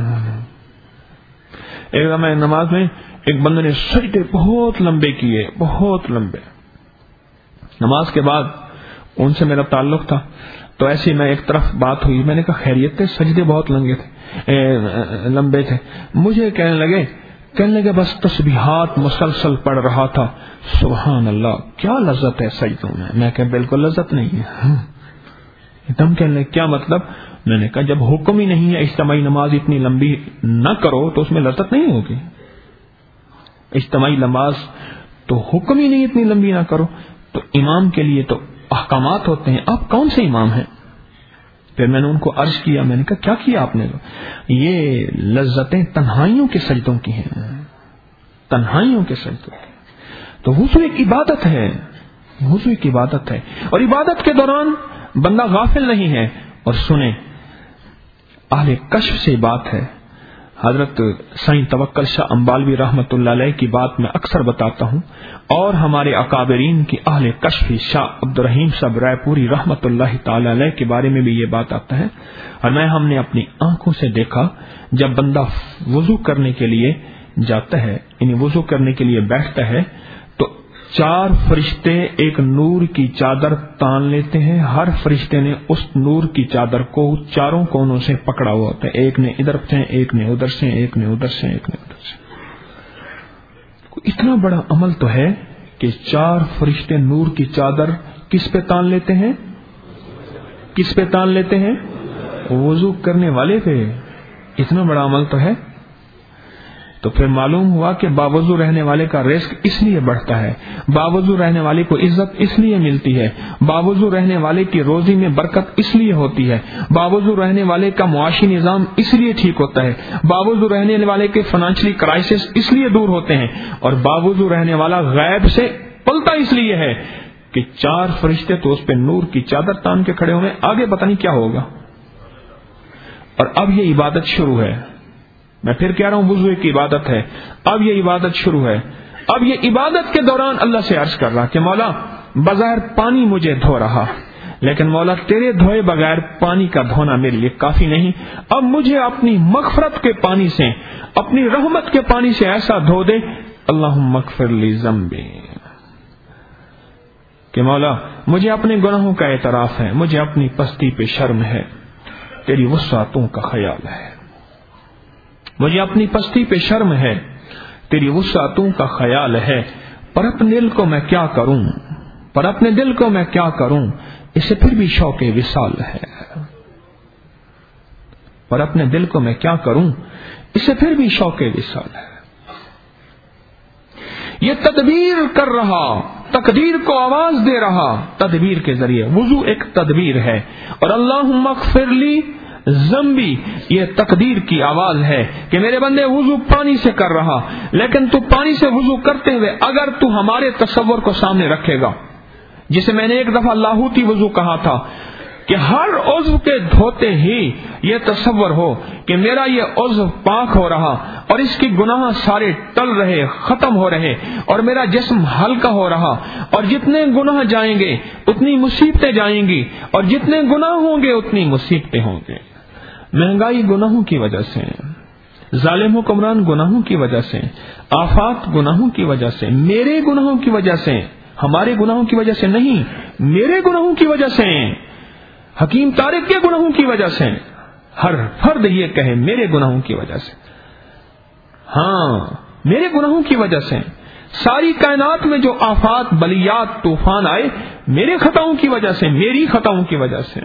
ایک دفعہ نماز میں ایک بندے نے سجدے بہت لمبے کیے، بہت لمبے. نماز کے بعد ان سے میرا تعلق تھا، تو ایسی میں ایک طرف بات ہوئی، میں نے کہا خیریت تھے؟ سجدے بہت لمبے تھے. مجھے کہنے لگے بس تسبیحات مسلسل پڑھ رہا تھا. سبحان اللہ، کیا لذت ہے سجدوں میں. میں کہ بالکل لذت نہیں ہے. دم کہنے لگے کیا مطلب؟ میں نے کہا جب حکم ہی نہیں ہے اجتماعی نماز اتنی لمبی نہ کرو تو اس میں لذت نہیں ہوگی. اجتماعی نماز تو حکم ہی نہیں اتنی لمبی نہ کرو، تو امام کے لیے تو احکامات ہوتے ہیں. آپ کون سے امام ہیں؟ پھر میں نے ان کو عرض کیا، میں نے کہا کیا کیا آپ نے؟ یہ لذتیں تنہائیوں کے سجدوں کی ہیں، تنہائیوں کے سجدوں کی. تو وضو ایک عبادت ہے، وضو ایک عبادت ہے، اور عبادت کے دوران بندہ غافل نہیں ہے. اور سنیں، اہل کشف سے بات ہے. حضرت سائیں توکل شاہ امبالوی رحمت اللہ علیہ کی بات میں اکثر بتاتا ہوں، اور ہمارے اکابرین کی اہل کشف شاہ عبد الرحیم صاحب رائے پوری رحمت اللہ تعالی علیہ کے بارے میں بھی یہ بات آتا ہے. اور ہم نے اپنی آنکھوں سے دیکھا، جب بندہ وضو کرنے کے لیے جاتا ہے، یعنی وضو کرنے کے لیے بیٹھتا ہے، تو 4 فرشتے ایک نور کی چادر تان لیتے ہیں. ہر فرشتے نے اس نور کی چادر کو چاروں کونوں سے پکڑا ہوا ہوتا ہے. ایک نے ادھر سے، ایک نے ادھر سے، ایک نے ادھر سے، ایک نے ادھر سے. اتنا بڑا عمل تو ہے کہ 4 فرشتے نور کی چادر کس پہ تان لیتے ہیں؟ کس پہ تان لیتے ہیں؟ وضو کرنے والے پہ. اتنا بڑا عمل تو ہے. تو پھر معلوم ہوا کہ باوضو رہنے والے کا رزق اس لیے بڑھتا ہے، باوضو رہنے والے کو عزت اس لیے ملتی ہے، باوضو رہنے والے کی روزی میں برکت اس لیے ہوتی ہے، باوضو رہنے والے کا معاشی نظام اس لیے ٹھیک ہوتا ہے، باوضو رہنے والے کے فائنینشلی کرائسس اس لیے دور ہوتے ہیں، اور باوضو رہنے والا غیب سے پلتا اس لیے ہے کہ 4 فرشتے تو اس پہ نور کی چادر تان کے کھڑے ہوئے. آگے پتہ نہیں کیا ہوگا. اور اب یہ عبادت شروع ہے. میں پھر کہہ رہا ہوں وضو ایک عبادت ہے. اب یہ عبادت شروع ہے. اب یہ عبادت کے دوران اللہ سے عرض کر رہا کہ مولا بظاہر پانی مجھے دھو رہا، لیکن مولا تیرے دھوئے بغیر پانی کا دھونا میرے لیے کافی نہیں. اب مجھے اپنی مغفرت کے پانی سے، اپنی رحمت کے پانی سے ایسا دھو دے، اللہم اغفر لی ذنبی، کہ مولا مجھے اپنے گناہوں کا اعتراف ہے، مجھے اپنی پستی پہ شرم ہے، تیری وسعتوں کا خیال ہے. مجھے اپنی پستی پہ شرم ہے، تیری وسعتوں کا خیال ہے. پر اپنے دل کو میں کیا کروں، پر اپنے دل کو میں کیا کروں، اسے پھر بھی شوق وصال ہے. پر اپنے دل کو میں کیا کروں، اسے پھر بھی شوق وصال ہے. یہ تدبیر کر رہا، تقدیر کو آواز دے رہا تدبیر کے ذریعے. وضو ایک تدبیر ہے، اور اللہم اغفر لی ذنبی یہ تقدیر کی آواز ہے کہ میرے بندے وضو پانی سے کر رہا، لیکن تو پانی سے وضو کرتے ہوئے اگر تو ہمارے تصور کو سامنے رکھے گا، جسے میں نے ایک دفعہ لاہوتی وضو کہا تھا، کہ ہر عضو کے دھوتے ہی یہ تصور ہو کہ میرا یہ عضو پاک ہو رہا اور اس کی گناہ سارے ٹل رہے، ختم ہو رہے، اور میرا جسم ہلکا ہو رہا، اور جتنے گناہ جائیں گے اتنی مصیبتیں جائیں گی، اور جتنے گناہ ہوں گے اتنی مصیبتیں ہوں گے. مہنگائی گناہوں کی وجہ سے، ظالم حکمران گناہوں کی وجہ سے، آفات گناہوں کی وجہ سے، میرے گناہوں کی وجہ سے، ہمارے گناہوں کی وجہ سے نہیں، میرے گناہوں کی وجہ سے، حکیم طارق کے گناہوں کی وجہ سے. ہر فرد یہ کہے میرے گناہوں کی وجہ سے، ہاں میرے گناہوں کی وجہ سے. ساری کائنات میں جو آفات، بلیات، طوفان آئے میرے خطاؤں کی وجہ سے، میری خطاؤں کی وجہ سے.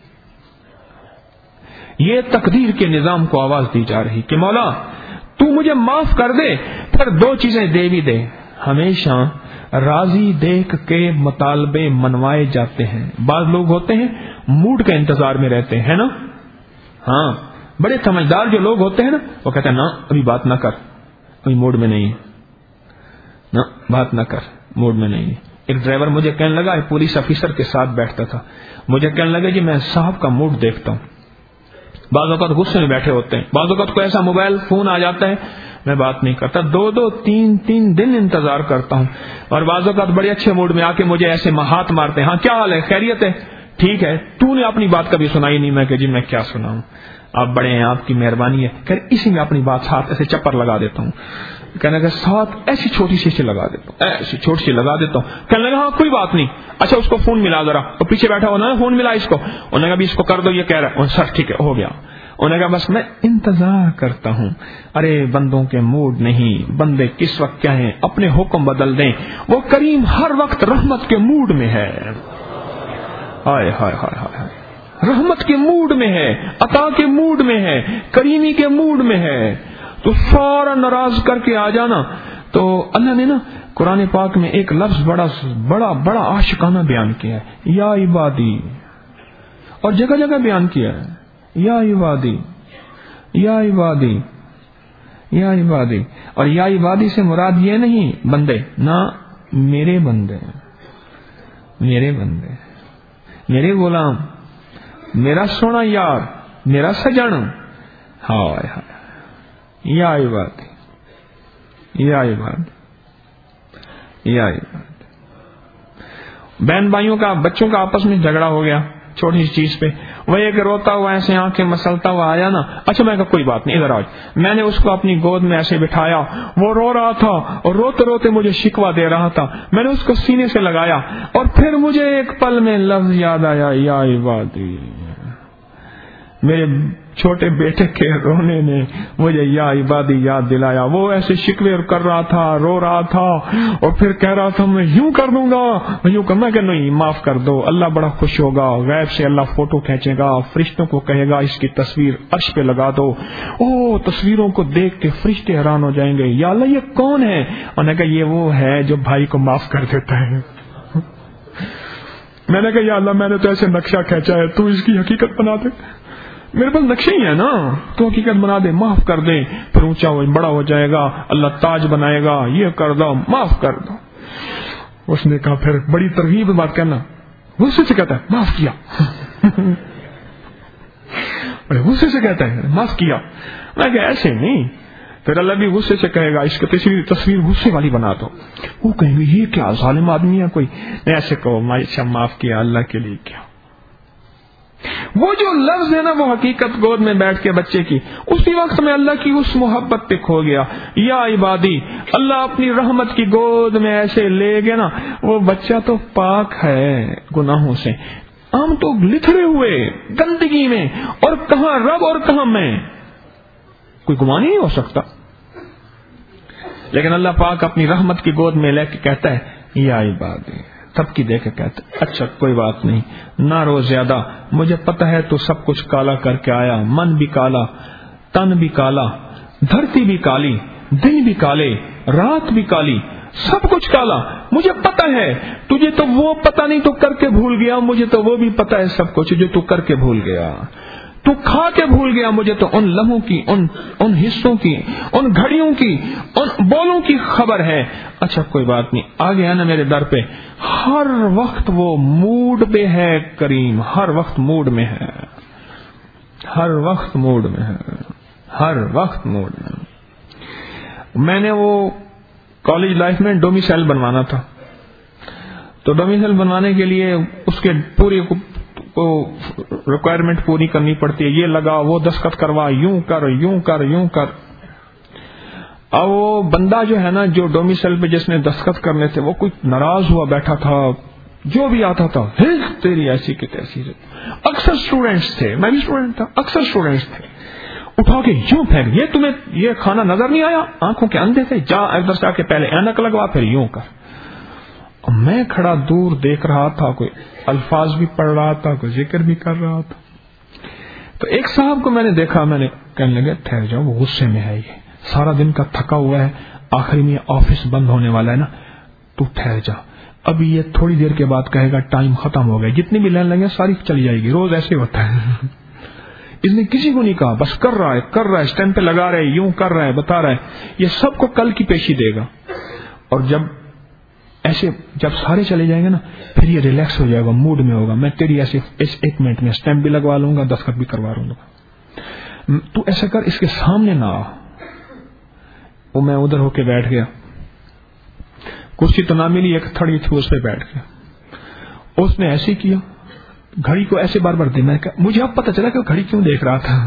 یہ تقدیر کے نظام کو آواز دی جا رہی کہ مولا تو مجھے معاف کر دے. پھر 2 چیزیں دے بھی دے. ہمیشہ راضی دیکھ کے مطالبے منوائے جاتے ہیں. بعض لوگ ہوتے ہیں موڈ کے انتظار میں رہتے ہیں نا. ہاں بڑے سمجھدار جو لوگ ہوتے ہیں نا، وہ کہتے ہیں نا ابھی بات نہ کر، ابھی موڈ میں نہیں، نہ بات نہ کر، موڈ میں نہیں. ایک ڈرائیور مجھے کہنے لگا، ایک پولیس افیسر کے ساتھ بیٹھتا تھا، مجھے کہنے لگا جی میں صاحب کا موڈ دیکھتا ہوں، بعض اوقات غصے میں بیٹھے ہوتے ہیں، بعض اوقات کوئی ایسا موبائل فون آ جاتا ہے میں بات نہیں کرتا، 2-2 3-3 دن انتظار کرتا ہوں، اور بعض اوقات بڑے اچھے موڈ میں آ کے مجھے ایسے ہاتھ مارتے ہیں، ہاں کیا حال ہے، خیریت ہے، ٹھیک ہے، تو نے اپنی بات کبھی سنائی نہیں، میں کہ جی میں کیا سناؤں، آپ بڑے ہیں، آپ کی مہربانی ہے، کہ اسی میں اپنی بات ساتھ ایسے چپر لگا دیتا ہوں، کہنے لگا ساتھ ایسی چھوٹی سی لگا دیتا ہوں، ایسی چھوٹی سی لگا دیتا ہوں، کہنے لگا ہاں کوئی بات نہیں، اچھا اس کو فون ملا ذرا، تو پیچھے بیٹھا ہونا ہے، فون ملا اس کو، انہوں نے کہا بھی اس کو کر دو، یہ کہہ رہا ہے، سر ٹھیک ہے ہو گیا، انہوں نے کہا بس میں انتظار کرتا ہوں، ارے بندوں کے موڈ نہیں، بندے کس وقت کیا ہیں، اپنے حکم بدل دیں، وہ کریم ہر وقت رحمت کے موڈ میں ہے، ہائے ہائے ہائے ہائے، رحمت کے موڈ میں ہے، عطا کے موڈ میں ہے، کریمی کے موڈ میں ہے، تو سارا ناراض کر کے آ جانا۔ تو اللہ نے نا قرآن پاک میں ایک لفظ بڑا عاشقانہ بیان کیا ہے، یا عبادی، اور جگہ جگہ بیان کیا ہے، یا عبادی یا عبادی یا عبادی، اور یا عبادی سے مراد یہ نہیں بندے، نہ میرے بندے، میرے بندے، میرے غلام، میرا سونا یار، میرا سجن، ہائے ہائے، یا عبادی یا عبادی یا عبادی۔ بہن بھائیوں کا، بچوں کا آپس میں جھگڑا ہو گیا چھوٹی سی چیز پہ، وہ ایک روتا ہوا ایسے آنکھیں مسلتا ہوا آیا نا، اچھا میں کہا کوئی بات نہیں ادھر آؤ، میں نے اس کو اپنی گود میں ایسے بٹھایا، وہ رو رہا تھا اور روتے روتے مجھے شکوہ دے رہا تھا، میں نے اس کو سینے سے لگایا، اور پھر مجھے ایک پل میں لفظ یاد آیا، یا عبادی، میرے چھوٹے بیٹے کے رونے نے مجھے یا عبادی یاد دلایا، وہ ایسے شکوے کر رہا تھا، رو رہا تھا، اور پھر کہہ رہا تھا میں یوں کر دوں گا، میں یوں کرنا کہ نہیں معاف کر دو، اللہ بڑا خوش ہوگا، غیب سے اللہ فوٹو کھینچے گا، فرشتوں کو کہے گا اس کی تصویر عرش پہ لگا دو، او تصویروں کو دیکھ کے فرشتے حیران ہو جائیں گے، یا اللہ یہ کون ہے، انہوں نے کہا یہ وہ ہے جو بھائی کو معاف کر دیتا ہے۔ میں نے کہا یا اللہ میں نے تو ایسے نقشہ کھینچا ہے، تو اس کی حقیقت بنا دے، میرے پاس نقشے ہی ہے نا، تو حقیقت بنا دے، معاف کر دے، پھر اونچا ہو بڑا ہو جائے گا، اللہ تاج بنائے گا، یہ کر دو، معاف کر دو۔ اس نے کہا پھر بڑی ترغیب بات کرنا، غصے سے کہتا ہے معاف کیا، بڑے غصے سے کہتا ہے معاف کیا، میں کہ ایسے نہیں، پھر اللہ بھی غصے سے کہے گا اس کی تصویر غصے والی بنا دو، وہ کہیں گے یہ کیا ظالم آدمی ہے کوئی، نہیں ایسے کہو معاف کیا اللہ کے لیے کیا۔ وہ جو لفظ ہے نا وہ حقیقت گود میں بیٹھ کے بچے کی، اسی وقت میں اللہ کی اس محبت پہ کھو گیا، یا عبادی، اللہ اپنی رحمت کی گود میں ایسے لے گیا نا، وہ بچہ تو پاک ہے گناہوں سے، ہم تو لتھڑے ہوئے گندگی میں، اور کہاں رب اور کہاں میں، کوئی گمان ہی نہیں ہو سکتا، لیکن اللہ پاک اپنی رحمت کی گود میں لے کے کہتا ہے یا عبادی، تب کی دیکھ کے کہتے اچھا کوئی بات نہیں، نہ رو زیادہ، مجھے پتہ ہے تو سب کچھ کالا کر کے آیا، من بھی کالا، تن بھی کالا، دھرتی بھی کالی، دن بھی کالے، رات بھی کالی، سب کچھ کالا، مجھے پتہ ہے، تجھے تو وہ پتہ نہیں تو کر کے بھول گیا، مجھے تو وہ بھی پتہ ہے سب کچھ جو تو کر کے بھول گیا، تو کھا کے بھول گیا، مجھے تو ان لمحوں کی، ان حصوں کی، ان گھڑیوں کی، ان بولوں کی خبر ہے، اچھا کوئی بات نہیں، آگے ہے نا میرے در پہ، ہر وقت وہ موڈ پہ ہے کریم، ہر وقت موڈ میں ہے، ہر وقت موڈ میں ہے، ہر وقت موڈ میں۔ میں نے وہ کالج لائف میں ڈومیسائل بنوانا تھا، تو ڈومیسائل بنوانے کے لیے اس کے پوری ریکوائرمنٹ پوری کرنی پڑتی ہے، یہ لگا، وہ دستخط کروا، یوں کر یوں کر یوں کر۔ اب وہ بندہ جو ہے نا جو ڈومیسائل پہ جس نے دستخط کرنے تھے، وہ کوئی ناراض ہوا بیٹھا تھا، جو بھی آتا تھا تیری ایسی کی تیسی، اکثر اسٹوڈینٹس تھے، میں بھی اسٹوڈینٹ تھا، اکثر اسٹوڈینٹس تھے، اٹھا کے یوں پھینک، یہ تمہیں یہ کھانا نظر نہیں آیا، آنکھوں کے اندھے تھے، جا ادھر سے آ کے پہلے اینک لگوا پھر یوں کر۔ میں کھڑا دور دیکھ رہا تھا، کوئی الفاظ بھی پڑھ رہا تھا، کوئی ذکر بھی کر رہا تھا، تو ایک صاحب کو میں نے دیکھا، میں نے کہنے لگا ٹھہر جاؤ، وہ غصے میں ہے، یہ سارا دن کا تھکا ہوا ہے، آخری میں آفس بند ہونے والا ہے نا، تو ٹھہر جا، ابھی یہ تھوڑی دیر کے بعد کہے گا ٹائم ختم ہو گیا، جتنی بھی لائن لگے ساری چلی جائے گی، روز ایسے ہوتا ہے۔ اس نے کسی کو نہیں کہا، بس کر رہا ہے، اسٹینڈ پہ لگا رہے، یوں کر رہا ہے، بتا رہا ہے، یہ سب کو کل کی پیشی دے گا، اور جب ایسے جب سارے چلے جائیں گے نا پھر یہ ریلیکس ہو جائے گا, موڈ میں ہوگا, میں تیری ایسے 1 منٹ میں اسٹیمپ بھی لگوا لوں گا, دستخط بھی کروا لوں گا, تو ایسا کر, اس کے سامنے نہ آ. وہ میں ادھر ہو کے بیٹھ گیا, کرسی تو نہ ملی, ایک تھڑی تھی اس پہ بیٹھ گیا. اس نے ایسے کیا, گھڑی کو ایسے بار بار دینا. مجھے اب پتا چلا کہ وہ گھڑی کیوں دیکھ رہا تھا.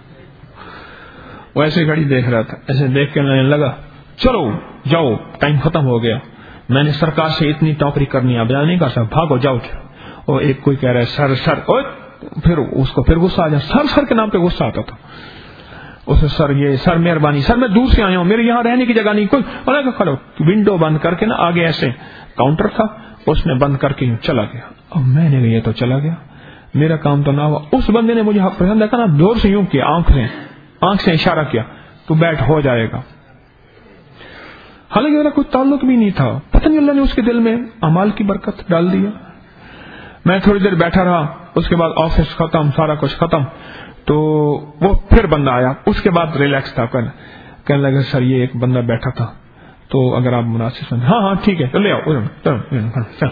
وہ ایسے گھڑی دیکھ رہا تھا, ایسے دیکھ کے لگا چلو جاؤ ٹائم ختم ہو گیا, میں نے سرکار سے اتنی ٹوکری کرنی, اب نہیں کر سکتا, بھاگو جاؤ. اور ایک کوئی کہہ رہا ہے سر سر, اور پھر اس کو پھر غصہ آ جائے, سر سر کے نام پہ غصہ آتا تھا. اسے سر یہ سر مہربانی, سر میں دور سے آیا ہوں, میرے یہاں رہنے کی جگہ نہیں کوئی. کھڑو, ونڈو بند کر کے نا, آگے ایسے کاؤنٹر تھا, اس نے بند کر کے چلا گیا. اب میں نے یہ تو چلا گیا, میرا کام تو نہ ہوا. اس بندے نے مجھے پسند دیکھا نا, زور سے یوں کیا, آنکھ سے اشارہ کیا, تو بیٹھ ہو جائے گا. حالانکہ میرا کوئی تعلق بھی نہیں تھا, پتہ نہیں اللہ نے اس کے دل میں اعمال کی برکت ڈال دیا. میں تھوڑی دیر بیٹھا رہا, اس کے بعد آفس ختم, سارا کچھ ختم, تو وہ پھر بندہ آیا. اس کے بعد ریلیکس تھا, کہنے لگا سر یہ ایک بندہ بیٹھا تھا, تو اگر آپ مناسب سمجھیں. ہاں ٹھیک ہے, لے آؤ. چل,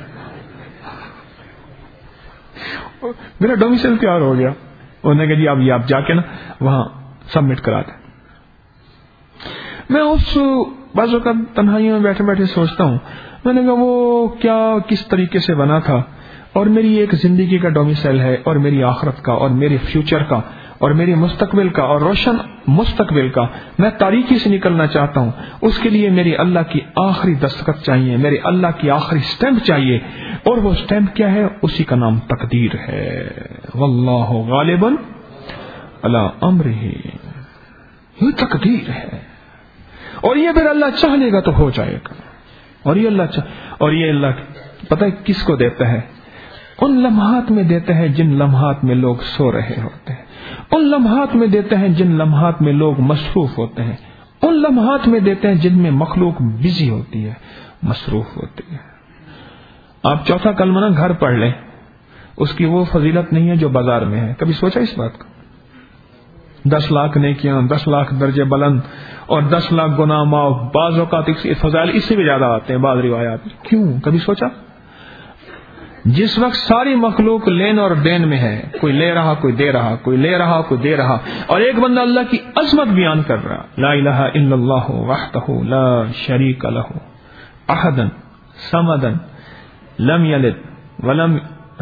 میرا ڈومیسائل تیار ہو گیا. انہوں نے کہا جی اب یہ آپ جا کے نا وہاں سبمٹ کرا دیں. میں اس بعض اوقات تنہائیوں میں بیٹھے بیٹھے سوچتا ہوں, میں نے کہا وہ کیا کس طریقے سے بنا تھا, اور میری ایک زندگی کا ڈومیسائل ہے, اور میری آخرت کا, اور میرے فیوچر کا, اور میرے مستقبل کا, اور روشن مستقبل کا. میں تاریکی سے نکلنا چاہتا ہوں. اس کے لیے میری اللہ کی آخری دستخط چاہیے, میرے اللہ کی آخری سٹیمپ چاہیے, اور وہ سٹیمپ کیا ہے, اسی کا نام تقدیر ہے. واللہ غالب علی امرہ, یہ تقدیر ہے, اور یہ پھر اللہ چاہ لے گا تو ہو جائے گا. اور یہ اللہ پتہ ہے کس کو دیتا ہے, ان لمحات میں دیتا ہے جن لمحات میں لوگ سو رہے ہوتے ہیں, ان لمحات میں دیتے ہیں جن لمحات میں لوگ مصروف ہوتے ہیں, ان لمحات میں دیتے ہیں جن میں مخلوق بزی ہوتی ہے, مصروف ہوتی ہے. آپ چوتھا کلمہ نا گھر پڑھ لیں, اس کی وہ فضیلت نہیں ہے جو بازار میں ہے. کبھی سوچا اس بات کو؟ 10 لاکھ نیکیاں, 10 لاکھ درجے بلند, اور 10 لاکھ گناہ معاف. بعض اوقات فضائل اس سے بھی زیادہ آتے ہیں بعض روایات. کیوں؟ کبھی سوچا؟ جس وقت ساری مخلوق لین اور دین میں ہے, کوئی لے رہا کوئی دے رہا, کوئی لے رہا کوئی دے رہا, اور ایک بندہ اللہ کی عظمت بیان کر رہا, لا الہ الا اللہ وحدہ لا شریک لہ احد صمد لم یلد ولم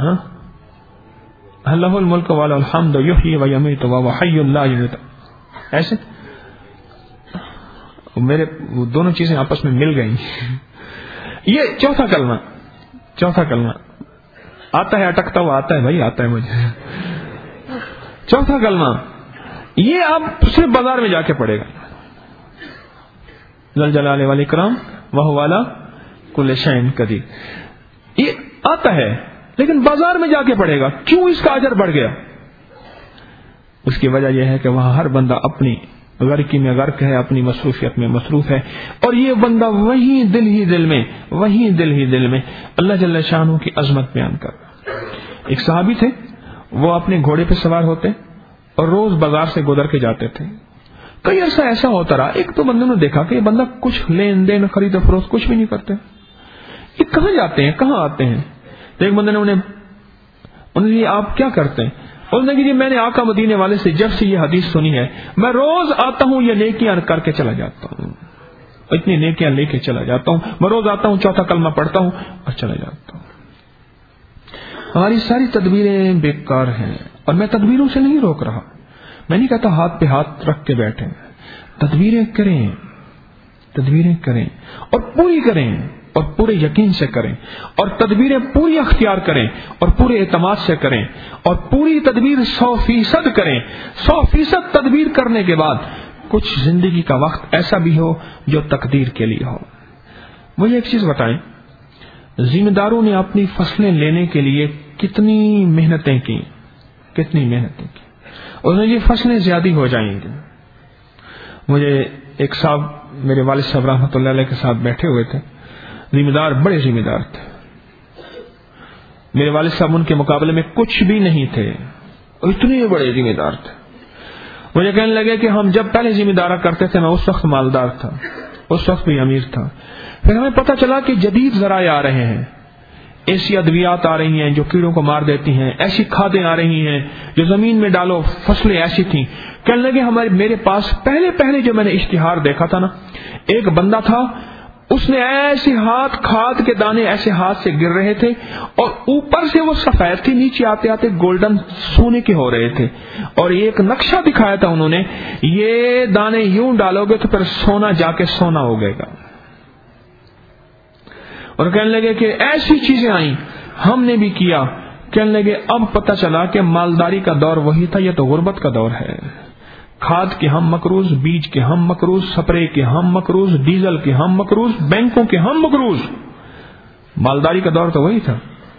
لہ الملک ولہ الحمد یحیی و یمیت وہو حی لا یموت. ایسے میرے دونوں چیزیں آپس میں مل گئی. یہ چوتھا کلمہ آتا ہے, اٹکتا ہوا آتا ہے بھائی, آتا ہے مجھے. چوتھا کلمہ یہ آپ صرف بازار میں جا کے پڑھے گا, ذل جلال والاکرام وہو علی کل شیء قدیر. یہ آتا ہے لیکن بازار میں جا کے پڑھے گا. کیوں اس کا اجر بڑھ گیا؟ اس کی وجہ یہ ہے کہ وہاں ہر بندہ اپنی غرقی میں غرق ہے, اپنی مصروفیت میں مصروف ہے, اور یہ بندہ وہیں دل ہی دل میں اللہ جل شانہ کی عظمت بیان کر. ایک صحابی تھے, وہ اپنے گھوڑے پہ سوار ہوتے اور روز بازار سے گزر کے جاتے تھے. کئی عرصہ ایسا ہوتا رہا, ایک تو بندوں نے دیکھا کہ یہ بندہ کچھ لین دین خرید و فروخت کچھ بھی نہیں کرتے, یہ کہاں جاتے ہیں کہاں آتے ہیں. تو ایک بندے نے انہیں آپ کیا کرتے ہیں؟ انہوں نے کہا جی میں نے آقا مدینے والے سے جب سے یہ حدیث سنی ہے میں روز آتا ہوں, یہ نیکیاں کر کے چلا جاتا ہوں, اتنی نیکیاں لے کے چلا جاتا ہوں, میں روز آتا ہوں, چوتھا کلمہ پڑھتا ہوں اور چلا جاتا ہوں. ہماری ساری تدبیریں بیکار ہیں, اور میں تدبیروں سے نہیں روک رہا. میں نہیں کہتا ہاتھ پہ ہاتھ رکھ کے بیٹھیں, تدبیریں کریں اور پوری کریں, اور پورے یقین سے کریں, اور تدبیریں پوری اختیار کریں, اور پورے اعتماد سے کریں, اور پوری تدبیر 100% کریں. 100% تدبیر کرنے کے بعد کچھ زندگی کا وقت ایسا بھی ہو جو تقدیر کے لیے ہو. مجھے ایک چیز بتائیں, ذمہ داروں نے اپنی فصلیں لینے کے لیے کتنی محنتیں کی, اور یہ فصلیں زیادہ ہو جائیں گی. مجھے ایک صاحب, میرے والد صاحب رحمۃ اللہ علیہ کے ساتھ بیٹھے ہوئے تھے, بڑے ذمہ دار تھے. میرے والد صاحب ان کے مقابلے میں کچھ بھی نہیں تھے, اتنے بڑے ذمہ دار تھے. مجھے کہنے لگے کہ ہم جب پہلے ذمہ دارا کرتے تھے میں اس وقت مالدار تھا, اس وقت بھی امیر تھا. پھر ہمیں پتہ چلا کہ جدید ذرائع آ رہے ہیں, ایسی ادویات آ رہی ہیں جو کیڑوں کو مار دیتی ہیں, ایسی کھادیں آ رہی ہیں جو زمین میں ڈالو فصلیں ایسی تھیں. کہنے لگے میرے پاس پہلے جو میں نے اشتہار دیکھا تھا نا, ایک بندہ تھا, اس نے ایسے ہاتھ کھاد کے دانے ایسے ہاتھ سے گر رہے تھے اور اوپر سے وہ سفید تھی, نیچے آتے آتے گولڈن سونے کے ہو رہے تھے, اور ایک نقشہ دکھایا تھا انہوں نے, یہ دانے یوں ڈالو گے تو پھر سونا جا کے سونا ہو گئے گا. اور کہنے لگے کہ ایسی چیزیں آئیں, ہم نے بھی کیا. کہنے لگے اب پتہ چلا کہ مالداری کا دور وہی تھا, یہ تو غربت کا دور ہے. کھاد کے ہم مقروض, بیج کے ہم مقروض, سپرے کے ہم مقروض, ڈیزل کے ہم مقروض, بینکوں کے ہم مقروض. مالداری کا دور تو وہی تھا.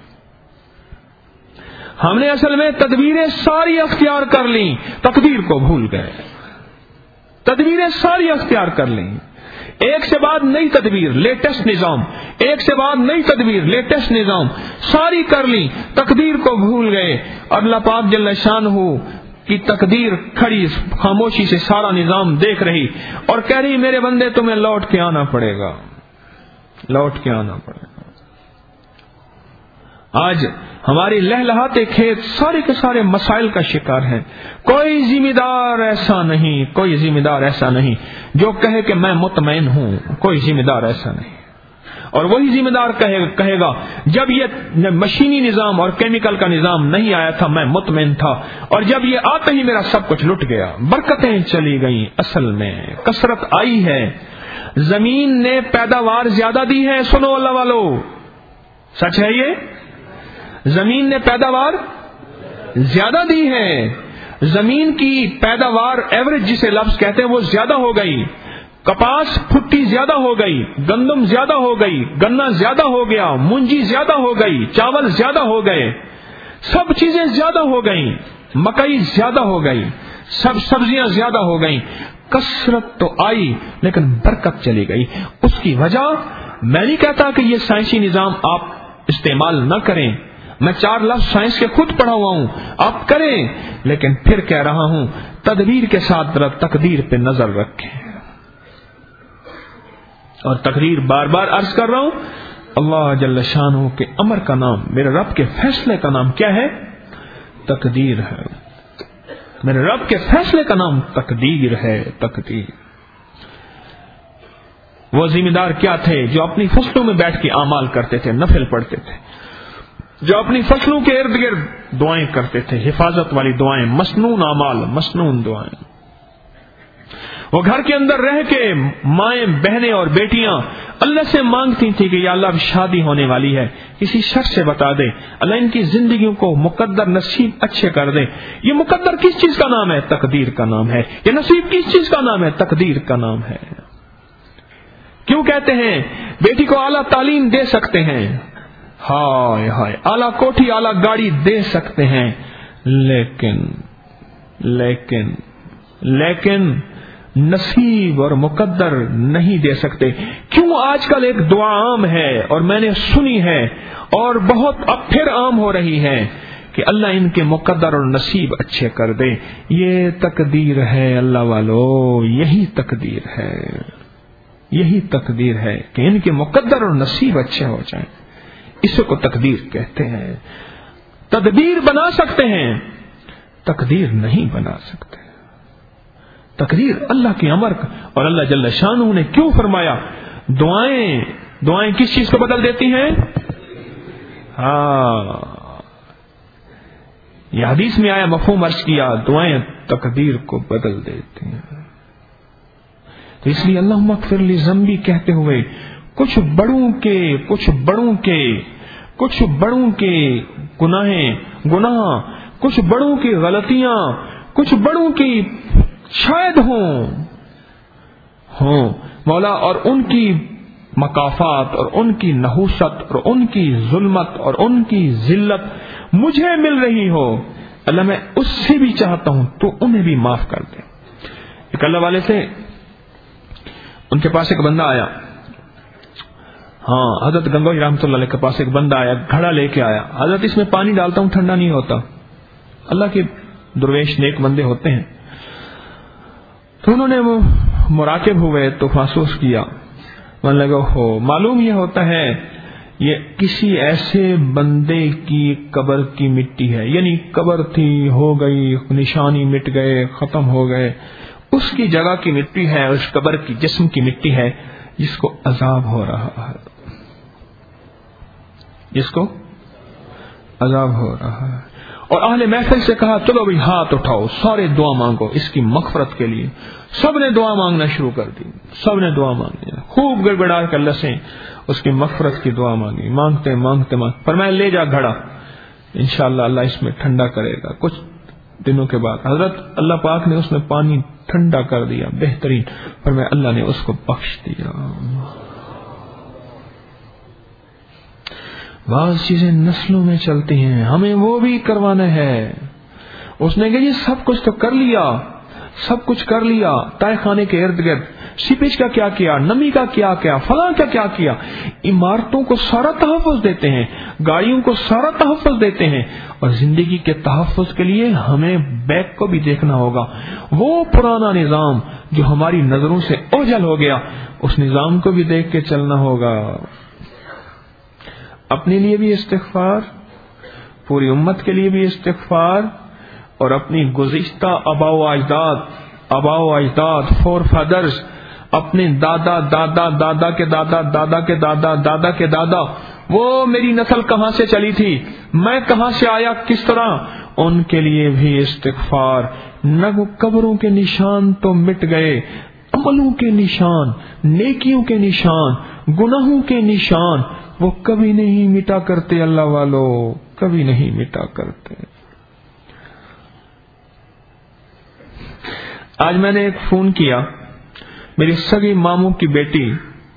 ہم نے اصل میں تدبیریں ساری اختیار کر لیں, تقدیر کو بھول گئے. تدبیریں ساری اختیار کر لیں, ایک سے بعد نئی تدبیر, لیٹسٹ نظام, ایک سے بعد نئی تدبیر, لیٹسٹ نظام, ساری کر لی, تقدیر کو بھول گئے. اور اللہ پاک جل شانہ کی تقدیر کھڑی خاموشی سے سارا نظام دیکھ رہی اور کہہ رہی میرے بندے تمہیں لوٹ کے آنا پڑے گا, لوٹ کے آنا پڑے گا. آج ہماری لہلہاتے کھیت سارے کے سارے مسائل کا شکار ہیں. کوئی ذمہ دار ایسا نہیں, کوئی ذمہ دار ایسا نہیں جو کہے کہ میں مطمئن ہوں. کوئی ذمہ دار ایسا نہیں. اور وہی ذمہ دار کہے گا جب یہ مشینی نظام اور کیمیکل کا نظام نہیں آیا تھا میں مطمئن تھا, اور جب یہ آتے ہی میرا سب کچھ لٹ گیا, برکتیں چلی گئیں. اصل میں کثرت آئی ہے, زمین نے پیداوار زیادہ دی ہے. سنو اللہ والو, سچ ہے یہ, زمین نے پیداوار زیادہ دی ہے. زمین کی پیداوار ایوریج جسے لفظ کہتے ہیں وہ زیادہ ہو گئی. کپاس پھٹی زیادہ ہو گئی, گندم زیادہ ہو گئی, گنا زیادہ ہو گیا, مونجی زیادہ ہو گئی, چاول زیادہ ہو گئے, سب چیزیں زیادہ ہو گئیں, مکئی زیادہ ہو گئی, سب سبزیاں زیادہ ہو گئیں. کثرت تو آئی لیکن برکت چلی گئی. اس کی وجہ میں نہیں کہتا کہ یہ سائنسی نظام آپ استعمال نہ کریں, میں 4 لفظ سائنس کے خود پڑھا ہوا ہوں, آپ کریں, لیکن پھر کہہ رہا ہوں تدبیر کے ساتھ ذرا تقدیر پہ نظر رکھیں. اور تقریر بار بار عرض کر رہا ہوں, اللہ جل شانہ کے امر کا نام, میرے رب کے فیصلے کا نام کیا ہے؟ تقدیر ہے. میرے رب کے فیصلے کا نام تقدیر ہے. تقدیر. وہ ذمہ دار کیا تھے جو اپنی فصلوں میں بیٹھ کے اعمال کرتے تھے, نفل پڑھتے تھے, جو اپنی فصلوں کے ارد گرد دعائیں کرتے تھے, حفاظت والی دعائیں, مسنون اعمال, مسنون دعائیں. وہ گھر کے اندر رہ کے مائیں بہنیں اور بیٹیاں اللہ سے مانگتی تھی کہ یا اللہ اب شادی ہونے والی ہے, کسی شخص سے بتا دے, اللہ ان کی زندگیوں کو مقدر نصیب اچھے کر دے. یہ مقدر کس چیز کا نام ہے؟ تقدیر کا نام ہے. یہ نصیب کس چیز کا نام ہے؟ تقدیر کا نام ہے. کیوں کہتے ہیں بیٹی کو اعلیٰ تعلیم دے سکتے ہیں, ہائے ہائے, اعلیٰ کوٹھی اعلیٰ گاڑی دے سکتے ہیں, لیکن لیکن لیکن نصیب اور مقدر نہیں دے سکتے. کیوں آج کل ایک دعا عام ہے اور میں نے سنی ہے اور بہت اب پھر عام ہو رہی ہے کہ اللہ ان کے مقدر اور نصیب اچھے کر دے. یہ تقدیر ہے اللہ والو, یہی تقدیر ہے, یہی تقدیر ہے کہ ان کے مقدر اور نصیب اچھے ہو جائیں. اس کو تقدیر کہتے ہیں. تدبیر بنا سکتے ہیں, تقدیر نہیں بنا سکتے. تقدیر اللہ کے امر کا. اور اللہ جل شانہ نے کیوں فرمایا دعائیں کس چیز کو بدل دیتی ہیں؟ ہاں, یہ حدیث میں آیا, مفہوم عرض کیا, دعائیں تقدیر کو بدل دیتی ہیں. تو اس لیے اللہم اغفر لی ذنبی کہتے ہوئے کچھ بڑوں کے گناہ, کچھ بڑوں کی غلطیاں, کچھ بڑوں کی شاید ہوں مولا, اور ان کی مکافات اور ان کی نحوست اور ان کی ظلمت اور ان کی ذلت مجھے مل رہی ہو, اللہ میں اس سے بھی چاہتا ہوں تو انہیں بھی معاف کر دے. ایک اللہ والے سے ان کے پاس ایک بندہ آیا, حضرت گنگوئی رحمۃ اللہ علیہ کے پاس ایک بندہ آیا, گھڑا لے کے آیا, حضرت اس میں پانی ڈالتا ہوں ٹھنڈا نہیں ہوتا. اللہ کے درویش نیک بندے ہوتے ہیں. تو انہوں نے وہ مراقب ہوئے تو محسوس کیا، من لگا ہو معلوم یہ ہوتا ہے یہ کسی ایسے بندے کی قبر کی مٹی ہے، یعنی قبر تھی ہو گئی، نشانی مٹ گئے، ختم ہو گئے، اس کی جگہ کی مٹی ہے، اس قبر کی جسم کی مٹی ہے جس کو عذاب ہو رہا ہے، جس کو عذاب ہو رہا ہے۔ اور اہل محفل سے کہا چلو بھائی ہاتھ اٹھاؤ، سارے دعا مانگو اس کی مغفرت کے لیے۔ سب نے دعا مانگنا شروع کر دی، سب نے دعا مانگی، خوب گڑگڑا کر اللہ سے اس کی مغفرت کی دعا مانگی، مانگتے مانگتے فرمایا لے جا گھڑا، انشاءاللہ اللہ اس میں ٹھنڈا کرے گا۔ کچھ دنوں کے بعد حضرت اللہ پاک نے اس میں پانی ٹھنڈا کر دیا، بہترین، فرمایا اللہ نے اس کو بخش دیا۔ بعض چیزیں نسلوں میں چلتی ہیں، ہمیں وہ بھی کروانا ہے۔ اس نے کہا یہ سب کچھ تو کر لیا، سب کچھ کر لیا، تائے خانے کے ارد گرد سیپیج کا کیا کیا، نمی کا کیا کیا، فلاں کا کیا کیا، عمارتوں کو سارا تحفظ دیتے ہیں، گاڑیوں کو سارا تحفظ دیتے ہیں، اور زندگی کے تحفظ کے لیے ہمیں بیک کو بھی دیکھنا ہوگا۔ وہ پرانا نظام جو ہماری نظروں سے اوجھل ہو گیا، اس نظام کو بھی دیکھ کے چلنا ہوگا۔ اپنے لیے بھی استغفار، پوری امت کے لیے بھی استغفار، اور اپنی گزشتہ آباء و اجداد فور فادرز، اپنے دادا دادا دادا کے دادا دادا کے دادا دادا کے دادا، وہ میری نسل کہاں سے چلی تھی، میں کہاں سے آیا، کس طرح، ان کے لیے بھی استغفار۔ نہ قبروں کے نشان تو مٹ گئے، عملوں کے نشان، نیکیوں کے نشان، گناہوں کے نشان وہ کبھی نہیں مٹا کرتے، اللہ والو کبھی نہیں مٹا کرتے۔ آج میں نے ایک فون کیا، میری سگی ماموں کی بیٹی،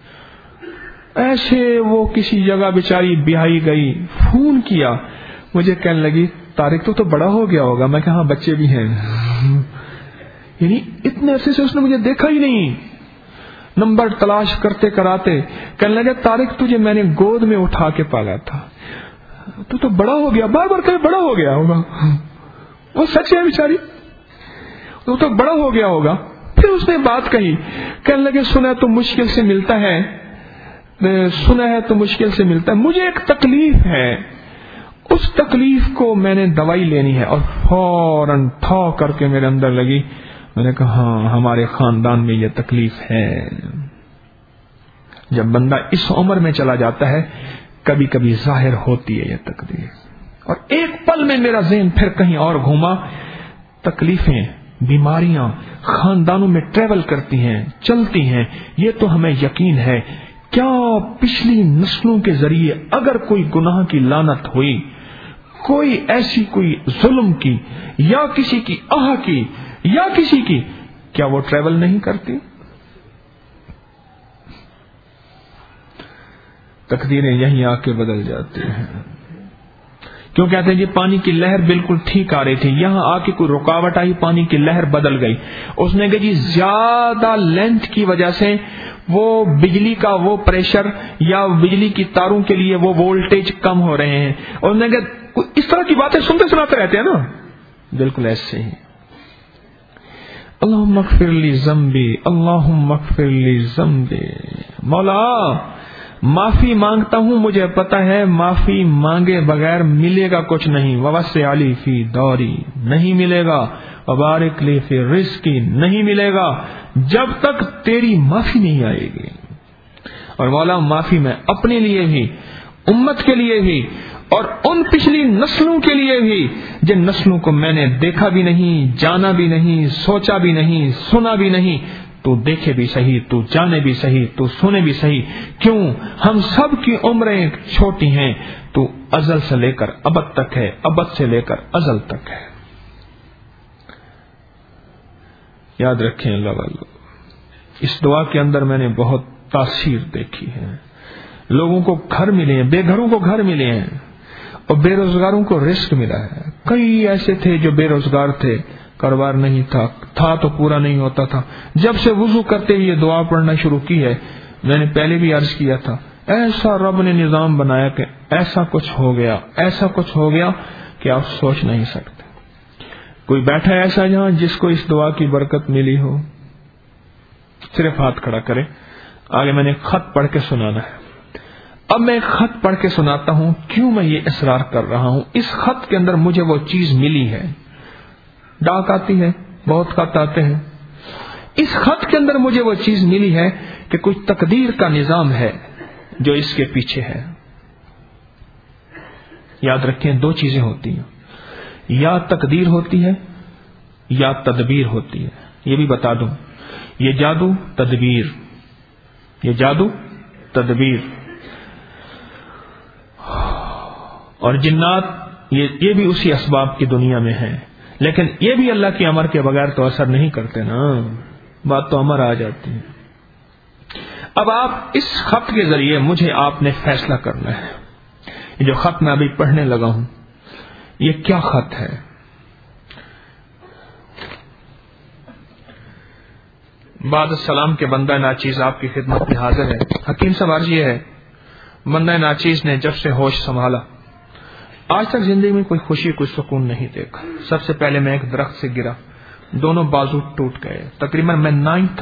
ایسے وہ کسی جگہ بیچاری بیاہی گئی، فون کیا، مجھے کہنے لگی طارق تو بڑا ہو گیا ہوگا، میں کہا ہاں بچے بھی ہیں، یعنی اتنے عرصے سے اس نے مجھے دیکھا ہی نہیں، نمبر تلاش کرتے کراتے کہنے لگے طارق تجھے میں نے گود میں اٹھا کے پالا تھا، تو بڑا ہو گیا، بار بار کہے بڑا ہو گیا ہوگا، وہ سچ ہے بیچاری، تو بڑا ہو گیا ہوگا۔ پھر اس نے بات کہی، کہنے لگے سنا تو مشکل سے ملتا ہے، سنا ہے تو مشکل سے ملتا ہے، مجھے ایک تکلیف ہے، اس تکلیف کو میں نے دوائی لینی ہے، اور فوراً ٹھا کر کے میرے اندر لگی، میں نے کہا ہاں ہمارے خاندان میں یہ تکلیف ہے۔ جب بندہ اس عمر میں چلا جاتا ہے کبھی کبھی ظاہر ہوتی ہے یہ تکلیف، اور ایک پل میں میرا ذہن پھر کہیں اور گھوما، تکلیفیں، بیماریاں خاندانوں میں ٹریول کرتی ہیں، چلتی ہیں، یہ تو ہمیں یقین ہے۔ کیا پچھلی نسلوں کے ذریعے اگر کوئی گناہ کی لعنت ہوئی، کوئی ایسی کوئی ظلم کی یا کسی کی آہ کی یا کسی کی، کیا وہ ٹریول نہیں کرتی؟ تقدیریں یہیں آ کے بدل جاتی ہیں۔ کیوں کہتے ہیں جی پانی کی لہر بالکل ٹھیک آ رہی تھی، یہاں آ کے کوئی رکاوٹ آئی، پانی کی لہر بدل گئی۔ اس نے کہا جی زیادہ لینتھ کی وجہ سے وہ بجلی کا وہ پریشر یا بجلی کی تاروں کے لیے وہ وولٹیج کم ہو رہے ہیں، اور اس نے کہا اس طرح کی باتیں سنتے سناتے رہتے ہیں نا، بالکل ایسے ہی۔ اللہم اغفر لی ذنبی، اللہم اغفر لی ذنبی، مولا معافی مانگتا ہوں، مجھے پتا ہے معافی مانگے بغیر ملے گا کچھ نہیں، ووسع لی فی دوری نہیں ملے گا، وبارک لی فی رزقی نہیں ملے گا جب تک تیری معافی نہیں آئے گی۔ اور مولا معافی میں اپنے لیے بھی، امت کے لیے بھی، اور ان پچھلی نسلوں کے لیے بھی جن نسلوں کو میں نے دیکھا بھی نہیں، جانا بھی نہیں، سوچا بھی نہیں، سنا بھی نہیں، تو دیکھے بھی صحیح، تو جانے بھی صحیح، تو سنے بھی صحیح، کیوں ہم سب کی عمریں چھوٹی ہیں، تو ازل سے لے کر ابد تک ہے، ابد سے لے کر ازل تک ہے۔ یاد رکھیں اللہ والو، اس دعا کے اندر میں نے بہت تاثیر دیکھی ہے۔ لوگوں کو گھر ملے ہیں، بے گھروں کو گھر ملے ہیں، اور بے روزگاروں کو رزق ملا ہے۔ کئی ایسے تھے جو بے روزگار تھے، کاروبار نہیں تھا تو پورا نہیں ہوتا تھا، جب سے وضو کرتے ہوئے دعا پڑھنا شروع کی ہے، میں نے پہلے بھی عرض کیا تھا، ایسا رب نے نظام بنایا کہ ایسا کچھ ہو گیا، ایسا کچھ ہو گیا کہ آپ سوچ نہیں سکتے۔ کوئی بیٹھا ایسا جہاں جس کو اس دعا کی برکت ملی ہو؟ صرف ہاتھ کھڑا کرے. آگے میں نے ایک خط پڑھ کے سنانا ہے. اب میں ایک خط پڑھ کے سناتا ہوں. کیوں میں یہ اصرار کر رہا ہوں؟ اس خط کے اندر مجھے وہ چیز ملی ہے. ڈاک آتی ہے، بہت خط آتے ہیں. اس خط کے اندر مجھے وہ چیز ملی ہے کہ کچھ تقدیر کا نظام ہے جو اس کے پیچھے ہے. یاد رکھیں، دو چیزیں ہوتی ہیں، یا تقدیر ہوتی ہے یا تدبیر ہوتی ہے. یہ بھی بتا دوں، یہ جادو تدبیر، یہ جادو تدبیر، اور جنات یہ بھی اسی اسباب کی دنیا میں ہیں. لیکن یہ بھی اللہ کی امر کے بغیر تو اثر نہیں کرتے نا، بات تو امر آ جاتی ہے. اب آپ اس خط کے ذریعے مجھے آپ نے فیصلہ کرنا ہے. یہ جو خط میں ابھی پڑھنے لگا ہوں، یہ کیا خط ہے؟ بعد السلام کے بندہ ناچیز آپ کی خدمت میں حاضر ہے. حکیم صاحب عرض یہ ہے، بندہ ناچیز نے جب سے ہوش سنبھالا آج تک زندگی میں کوئی خوشی کوئی سکون نہیں دیکھا. سب سے پہلے میں ایک درخت سے گرا، دونوں بازو ٹوٹ گئے. تقریباً میں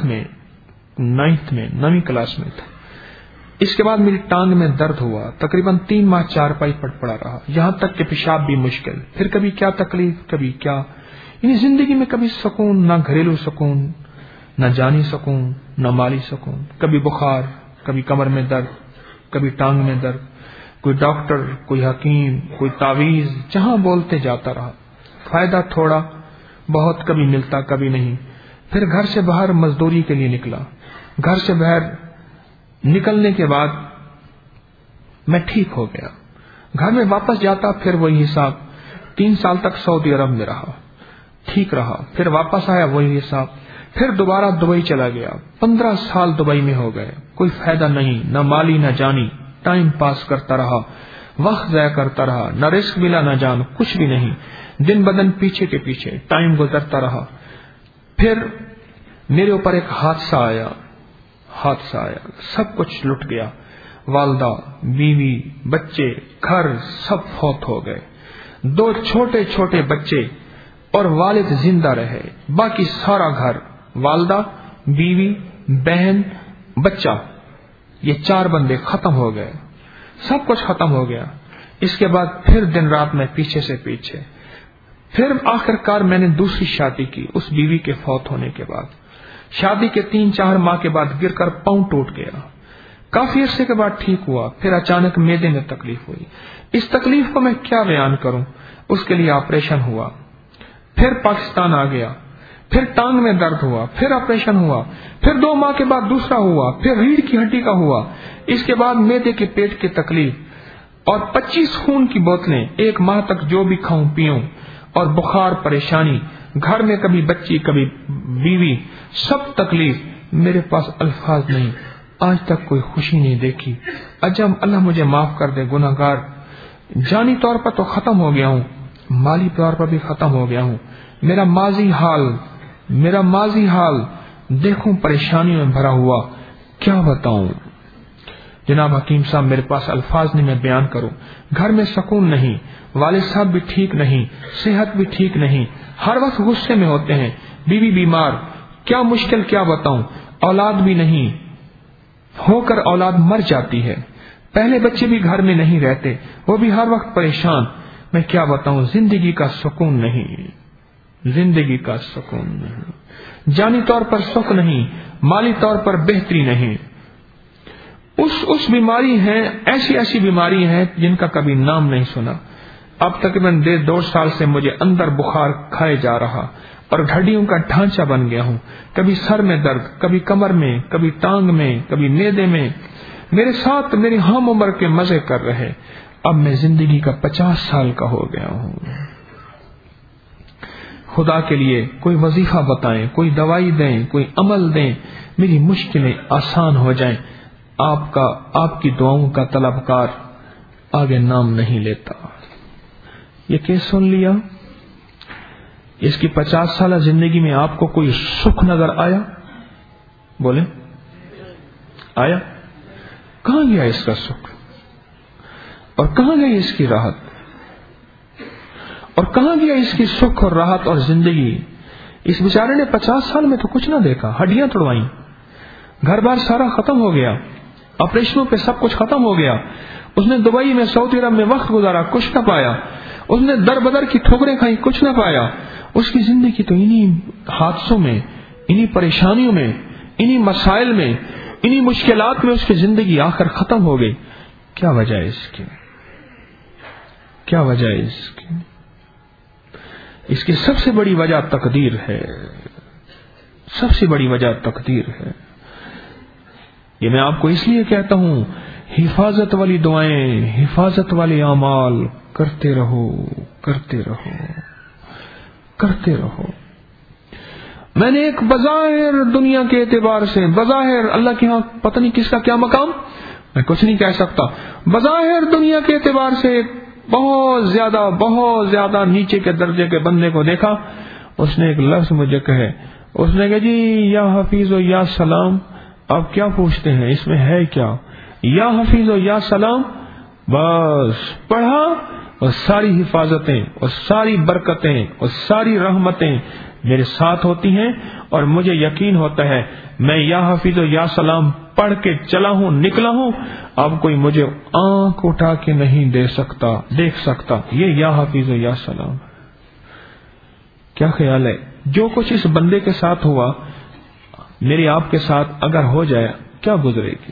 9ویں کلاس میں تھا. اس کے بعد میری ٹانگ میں درد ہوا. تقریباً 3 ماہ چارپائی پر پڑا رہا، یہاں تک کہ پیشاب بھی مشکل. پھر کبھی کیا تکلیف، کبھی کیا. یعنی زندگی میں کبھی سکون، نہ گھریلو سکون، نہ جانی سکون، نہ مالی سکون. کبھی بخار، کبھی کمر میں درد، کبھی ٹانگ میں درد. کوئی ڈاکٹر، کوئی حکیم، کوئی تعویذ، جہاں بولتے جاتا رہا. فائدہ تھوڑا بہت، کبھی ملتا کبھی نہیں. پھر گھر سے باہر مزدوری کے لیے نکلا. گھر سے باہر نکلنے کے بعد میں ٹھیک ہو گیا. گھر میں واپس جاتا، پھر وہی حساب. 3 سال تک سعودی عرب میں رہا، ٹھیک رہا. پھر واپس آیا، وہی حساب. پھر دوبارہ دبئی چلا گیا. 15 سال دبئی میں ہو گئے. کوئی فائدہ نہیں، نہ مالی نہ جانی. ٹائم پاس کرتا رہا، وقت ضائع کرتا رہا. نہ رزق ملا نہ جان، کچھ بھی نہیں. دن بدن پیچھے کے پیچھے ٹائم گزرتا رہا. پھر میرے اوپر ایک حادثہ آیا. سب کچھ لٹ گیا. والدہ، بیوی، بچے، گھر سب فوت ہو گئے. 2 چھوٹے چھوٹے بچے اور والد زندہ رہے. باقی سارا گھر، والدہ، بیوی، بہن، بچہ، یہ 4 بندے ختم ہو گئے. سب کچھ ختم ہو گیا. اس کے بعد پھر دن رات میں پیچھے سے پیچھے. پھر آخر کار میں نے دوسری شادی کی اس بیوی کے فوت ہونے کے بعد. شادی کے 3-4 ماہ کے بعد گر کر پاؤں ٹوٹ گیا. کافی عرصے کے بعد ٹھیک ہوا. پھر اچانک معدے میں تکلیف ہوئی. اس تکلیف کو میں کیا بیان کروں. اس کے لیے آپریشن ہوا. پھر پاکستان آ گیا. پھر ٹانگ میں درد ہوا. پھر آپریشن ہوا. پھر 2 ماہ کے بعد دوسرا ہوا. پھر ریڑھ کی ہڈی کا ہوا. اس کے بعد معدے کے پیٹ کی تکلیف اور 25 خون کی بوتلیں. 1 ماہ تک جو بھی کھاؤں پیوں، اور بخار، پریشانی. گھر میں کبھی بچی کبھی بیوی، سب تکلیف. میرے پاس الفاظ نہیں. آج تک کوئی خوشی نہیں دیکھی. عجب، اللہ مجھے معاف کر دے، گناہگار. جانی طور پر تو ختم ہو گیا ہوں، مالی طور پر بھی ختم ہو گیا ہوں. میرا ماضی حال دیکھوں پریشانیوں میں بھرا ہوا. کیا بتاؤں جناب حکیم صاحب، میرے پاس الفاظ نہیں میں بیان کروں. گھر میں سکون نہیں، والد صاحب بھی ٹھیک نہیں، صحت بھی ٹھیک نہیں، ہر وقت غصے میں ہوتے ہیں. بیوی بیمار، کیا مشکل کیا بتاؤں. اولاد بھی نہیں، ہو کر اولاد مر جاتی ہے. پہلے بچے بھی گھر میں نہیں رہتے، وہ بھی ہر وقت پریشان. میں کیا بتاؤں، زندگی کا سکون نہیں، زندگی کا سکون نہیں. جانی طور پر سکھ نہیں، مالی طور پر بہتری نہیں. اس بیماری ہیں، ایسی بیماری ہیں جن کا کبھی نام نہیں سنا. اب تقریباً 1.5 سال سے مجھے اندر بخار کھائے جا رہا اور ہڈیوں کا ڈھانچہ بن گیا ہوں. کبھی سر میں درد، کبھی کمر میں، کبھی ٹانگ میں، کبھی معدے میں. میرے ساتھ میری ہم عمر کے مزے کر رہے. اب میں زندگی کا 50 سال کا ہو گیا ہوں. خدا کے لیے کوئی وظیفہ بتائیں، کوئی دوائی دیں، کوئی عمل دیں، میری مشکلیں آسان ہو جائیں. آپ کی دعاؤں کا طلبکار آگے نام نہیں لیتا. یہ کیس سن لیا. اس کی 50 سالہ زندگی میں آپ کو کوئی سکھ نظر آیا؟ بولیں، آیا؟ کہاں گیا اس کا سکھ، اور کہاں گئی اس کی راحت، اور کہاں گیا اس کی سکھ اور راحت اور زندگی. اس بیچارے نے 50 سال میں تو کچھ نہ دیکھا. ہڈیاں توڑوائیں، گھر بار سارا ختم ہو گیا، آپریشنوں پہ سب کچھ ختم ہو گیا، اس نے دبئی میں سعودی عرب میں وقت گزارا، کچھ نہ پایا، اس نے در بدر کی ٹھوکریں کھائی، کچھ نہ پایا، اس کی زندگی تو انہی حادثوں میں، انہی پریشانیوں میں، انہی مسائل میں، انہی مشکلات میں اس کی زندگی آخر ختم ہو گئی. کیا وجہ ہے اس کی؟ کیا وجہ ہے اس کی؟ اس کی سب سے بڑی وجہ تقدیر ہے، سب سے بڑی وجہ تقدیر ہے. یہ میں آپ کو اس لیے کہتا ہوں، حفاظت والی دعائیں، حفاظت والے اعمال کرتے رہو، کرتے رہو، کرتے رہو. میں نے ایک بظاہر دنیا کے اعتبار سے، بظاہر اللہ کے ہاں پتہ نہیں کس کا کیا مقام، میں کچھ نہیں کہہ سکتا، بظاہر دنیا کے اعتبار سے بہت زیادہ نیچے کے درجے کے بندے کو دیکھا. اس نے ایک لفظ مجھے کہے، اس نے کہا جی یا حفیظ و یا سلام، آپ کیا پوچھتے ہیں اس میں ہے کیا؟ یا حفیظ و یا سلام، بس پڑھا اور ساری حفاظتیں اور ساری برکتیں اور ساری رحمتیں میرے ساتھ ہوتی ہیں، اور مجھے یقین ہوتا ہے میں یا حفیظ و یا سلام پڑھ کے چلا ہوں، نکلا ہوں، اب کوئی مجھے آنکھ اٹھا کے نہیں دیکھ سکتا. یہ یا حفیظ و یا سلام. کیا خیال ہے جو کچھ اس بندے کے ساتھ ہوا میرے آپ کے ساتھ اگر ہو جائے کیا گزرے گی؟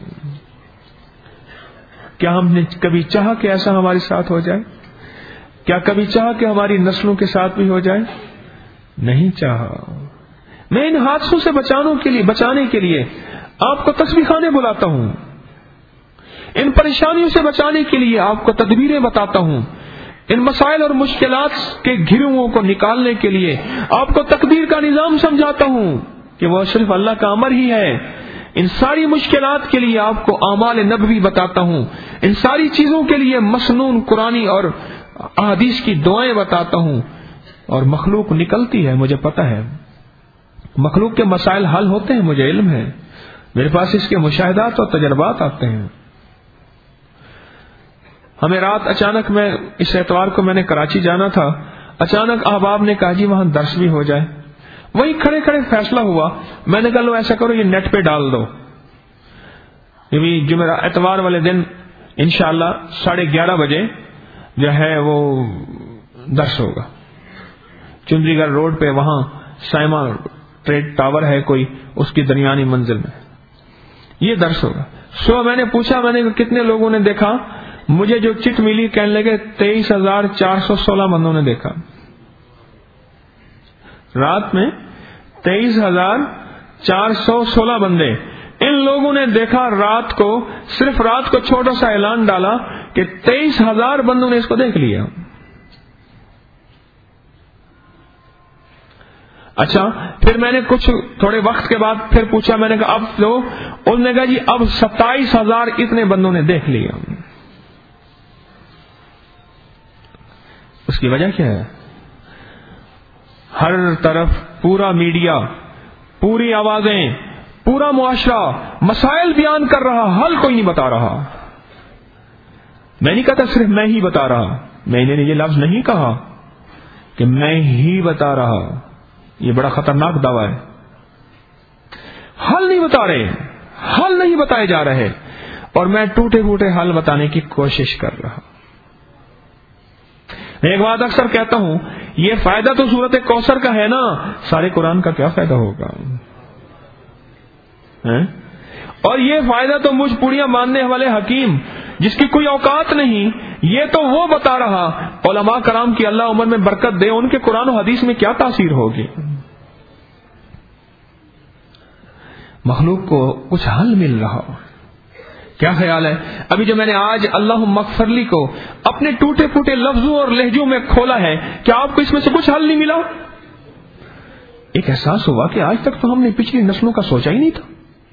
کیا ہم نے کبھی چاہا کہ ایسا ہمارے ساتھ ہو جائے؟ کیا کبھی چاہا کہ ہماری نسلوں کے ساتھ بھی ہو جائے؟ نہیں چاہا. میں ان حادثوں سے بچانے کے لیے آپ کو تسبیح خانے بلاتا ہوں، ان پریشانیوں سے بچانے کے لیے آپ کو تدبیریں بتاتا ہوں، ان مسائل اور مشکلات کے گھرووں کو نکالنے کے لیے آپ کو تقدیر کا نظام سمجھاتا ہوں کہ وہ صرف اللہ کا امر ہی ہے. ان ساری مشکلات کے لیے آپ کو اعمال نبوی بتاتا ہوں، ان ساری چیزوں کے لیے مسنون قرآنی اور احادیث کی دعائیں بتاتا ہوں. اور مخلوق نکلتی ہے، مجھے پتا ہے، مخلوق کے مسائل حل ہوتے ہیں، مجھے علم ہے، میرے پاس اس کے مشاہدات اور تجربات آتے ہیں. ہمیں رات اچانک، میں اس اتوار کو میں نے کراچی جانا تھا، اچانک احباب نے کہا جی وہاں درس بھی ہو جائے. وہی کھڑے کھڑے فیصلہ ہوا، میں نے کہا لو ایسا کرو یہ نیٹ پہ ڈال دو، جمعہ اتوار والے دن انشاءاللہ 11:30 بجے جو ہے وہ درس ہوگا چندری گڑھ روڈ پہ، وہاں سائما ٹریڈ ٹاور ہے کوئی، اس کی درمیانی منزل میں یہ درس ہوگا. صبح میں نے پوچھا، میں نے کتنے لوگوں نے دیکھا؟ مجھے جو چٹ ملی کہنے لگے 23,416 بندوں نے دیکھا. رات میں 23,416 بندے، ان لوگوں نے دیکھا. رات کو، صرف رات کو چھوٹا سا اعلان ڈالا کہ 23,000 بندوں نے اس کو دیکھ لیا. اچھا، پھر میں نے کچھ تھوڑے وقت کے بعد پھر پوچھا، میں نے کہا اب تو، انہوں نے کہا جی اب 27,000 اتنے بندوں نے دیکھ لیا. اس کی وجہ کیا ہے؟ ہر طرف پورا میڈیا، پوری آوازیں، پورا معاشرہ مسائل بیان کر رہا، حل کوئی نہیں بتا رہا. میں نہیں کہتا صرف میں ہی بتا رہا، میں نے یہ لفظ نہیں کہا کہ میں ہی بتا رہا، یہ بڑا خطرناک دعویٰ ہے. حل نہیں بتا رہے، حل نہیں بتائے جا رہے، اور میں ٹوٹے پھوٹے حل بتانے کی کوشش کر رہا. میں ایک بات اکثر کہتا ہوں، یہ فائدہ تو سورۃ کوثر کا ہے نا، سارے قرآن کا کیا فائدہ ہوگا؟ اور یہ فائدہ تو مجھ پوڑیاں باندھنے والے حکیم جس کی کوئی اوقات نہیں، یہ تو وہ بتا رہا. علماء کرام کی اللہ عمر میں برکت دے، ان کے قرآن و حدیث میں کیا تاثیر ہوگی؟ مخلوق کو کچھ حل مل رہا. کیا خیال ہے؟ ابھی جو میں نے آج اللہم اغفر لی کو اپنے ٹوٹے پھوٹے لفظوں اور لہجوں میں کھولا ہے، کیا آپ کو اس میں سے کچھ حل نہیں ملا؟ ایک احساس ہوا کہ آج تک تو ہم نے پچھلی نسلوں کا سوچا ہی نہیں تھا.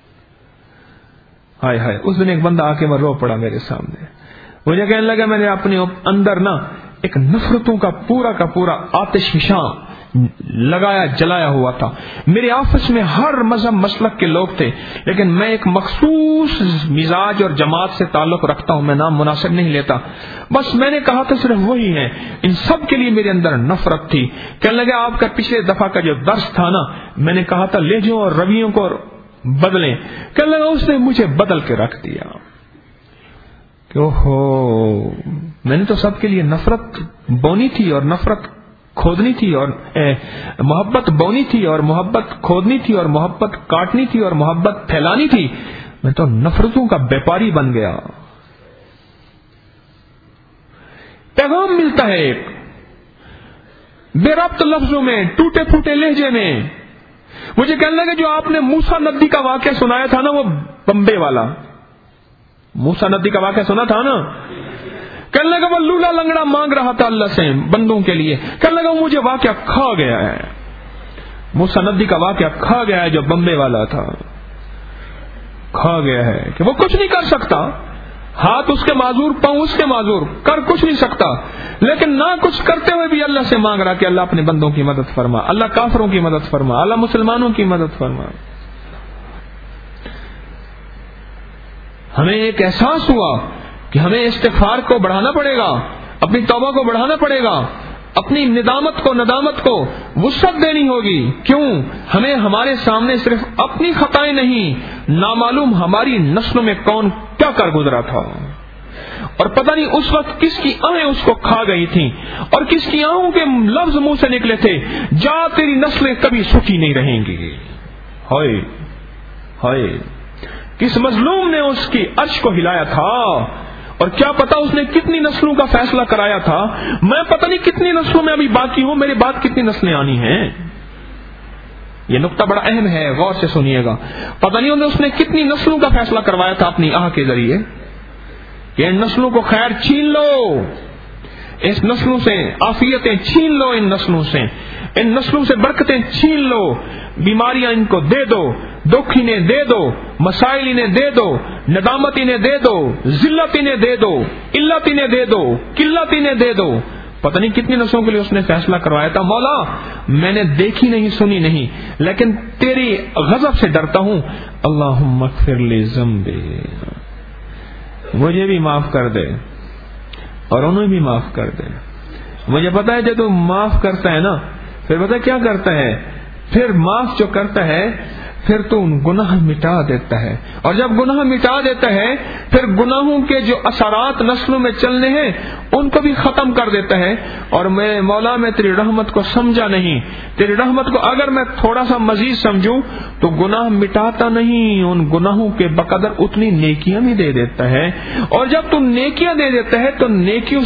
ہائے ہائے، اس دن ایک بندہ آ کے رو پڑا میرے سامنے، مجھے کہنے لگا میں نے اپنے اندر نا ایک نفرتوں کا پورا آتش فشاں لگایا، جلایا ہوا تھا. میرے آفس میں ہر مذہب مسلک کے لوگ تھے، لیکن میں ایک مخصوص مزاج اور جماعت سے تعلق رکھتا ہوں، میں نام مناسب نہیں لیتا. بس میں نے کہا تھا صرف وہی ہیں، ان سب کے لیے میرے اندر نفرت تھی. کہنے لگا آپ کا پچھلے دفعہ کا جو درس تھا نا، میں نے کہا تھا لہجوں اور رویوں کو بدلیں. کہنے لگا اس نے مجھے بدل کے رکھ دیا کہ اوہو میں نے تو سب کے لیے نفرت بونی تھی اور نفرت کھودنی تھی اور محبت بونی تھی اور محبت کھودنی تھی اور محبت کاٹنی تھی اور محبت پھیلانی تھی. میں تو نفرتوں کا بیپاری بن گیا. پیغام ملتا ہے ایک بے ربط لفظوں میں, ٹوٹے پھوٹے لہجے میں. مجھے کہنے لگا جو آپ نے موسیٰ ندی کا واقعہ سنایا تھا نا, وہ بمبے والا موسیٰ ندی کا واقعہ سنا تھا نا, کہنے لگا وہ لولا لنگڑا مانگ رہا تھا اللہ سے بندوں کے لیے. کہنے لگا مجھے واقعہ کھا گیا ہے, موسیٰ ندی کا واقعہ کھا گیا ہے جو بمبے والا تھا, کھا گیا ہے کہ وہ کچھ نہیں کر سکتا, ہاتھ اس کے معذور, پاؤں اس کے معذور, کر کچھ نہیں سکتا, لیکن نہ کچھ کرتے ہوئے بھی اللہ سے مانگ رہا کہ اللہ اپنے بندوں کی مدد فرما, اللہ کافروں کی مدد فرما, اللہ مسلمانوں کی مدد فرما. ہمیں ایک احساس ہوا کہ ہمیں استغفار کو بڑھانا پڑے گا, اپنی توبہ کو بڑھانا پڑے گا, اپنی ندامت کو وسعت دینی ہوگی. کیوں؟ ہمیں ہمارے سامنے صرف اپنی خطائیں نہیں, نامعلوم ہماری نسلوں میں کون کیا کر گزرا تھا, اور پتہ نہیں اس وقت کس کی آہیں اس کو کھا گئی تھیں, اور کس کی آہوں کے لفظ منہ سے نکلے تھے, جا تیری نسلیں کبھی سکھی نہیں رہیں گی. ہائے ہائے, کس مظلوم نے اس کی عرش کو ہلایا تھا, اور کیا پتا اس نے کتنی نسلوں کا فیصلہ کرایا تھا. میں پتہ نہیں کتنی نسلوں میں ابھی باقی ہوں, میرے بعد کتنی نسلیں آنی ہیں. یہ نقطہ بڑا اہم ہے, غور سے سنیے گا. پتہ نہیں اس نے کتنی نسلوں کا فیصلہ کروایا تھا اپنی آہ کے ذریعے کہ ان نسلوں کو خیر چھین لو, اس نسلوں سے عافیتیں چھین لو, ان نسلوں سے برکتیں چھین لو, بیماریاں ان کو دے دو, دکھ انہیں دے دو, مسائل انہیں دے دو, ندامت انہیں دے دو, ذلت انہیں دے دو, علت انہیں دے دو, قلت انہیں دے دو. پتہ نہیں کتنی نسلوں کے لیے اس نے فیصلہ کروایا تھا. مولا میں نے دیکھی نہیں سنی نہیں, لیکن تیری غضب سے ڈرتا ہوں. اللہم اغفر لی ذنبی, مجھے بھی معاف کر دے اور انہیں بھی معاف کر دے. مجھے پتا ہے جب تو معاف کرتا ہے نا, پھر پتا کیا کرتا ہے, پھر معاف جو کرتا ہے پھر تو ان گناہ مٹا دیتا ہے, اور جب گناہ مٹا دیتا ہے پھر گناہوں کے جو اثرات نسلوں میں چلنے ہیں ان کو بھی ختم کر دیتا ہے. اور میں مولا میں تیری رحمت کو سمجھا نہیں, تیری رحمت کو اگر میں تھوڑا سا مزید سمجھوں تو گناہ مٹاتا نہیں, ان گناہوں کے بقدر اتنی نیکیاں بھی دے دیتا ہے. اور جب تو نیکیاں دے دیتا ہے تو نیکیوں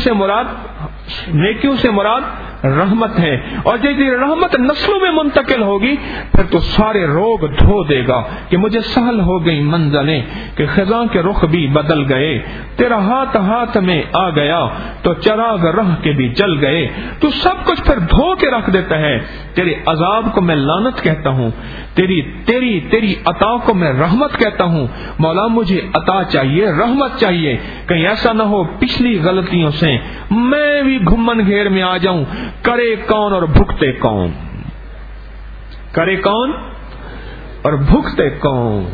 سے مراد رحمت ہے, اور جب یہ رحمت نسلوں میں منتقل ہوگی پھر تو سارے روگ دھو دے گا کہ مجھے سہل ہو گئی منزلیں کہ خزاں کے رخ بھی بدل گئے, تیرا ہاتھ میں آ گیا تو چراغ راہ کے بھی جل گئے. تو سب کچھ پھر دھو کے رکھ دیتا ہے. تیرے عذاب کو میں لعنت کہتا ہوں, تیری عطا کو میں رحمت کہتا ہوں. مولا مجھے عطا چاہیے, رحمت چاہیے, کہیں ایسا نہ ہو پچھلی غلطیوں سے میں بھی گھمن گھیر میں آ جاؤں. کرے کون اور بھگتے کون, کرے کون اور بھگتے کون.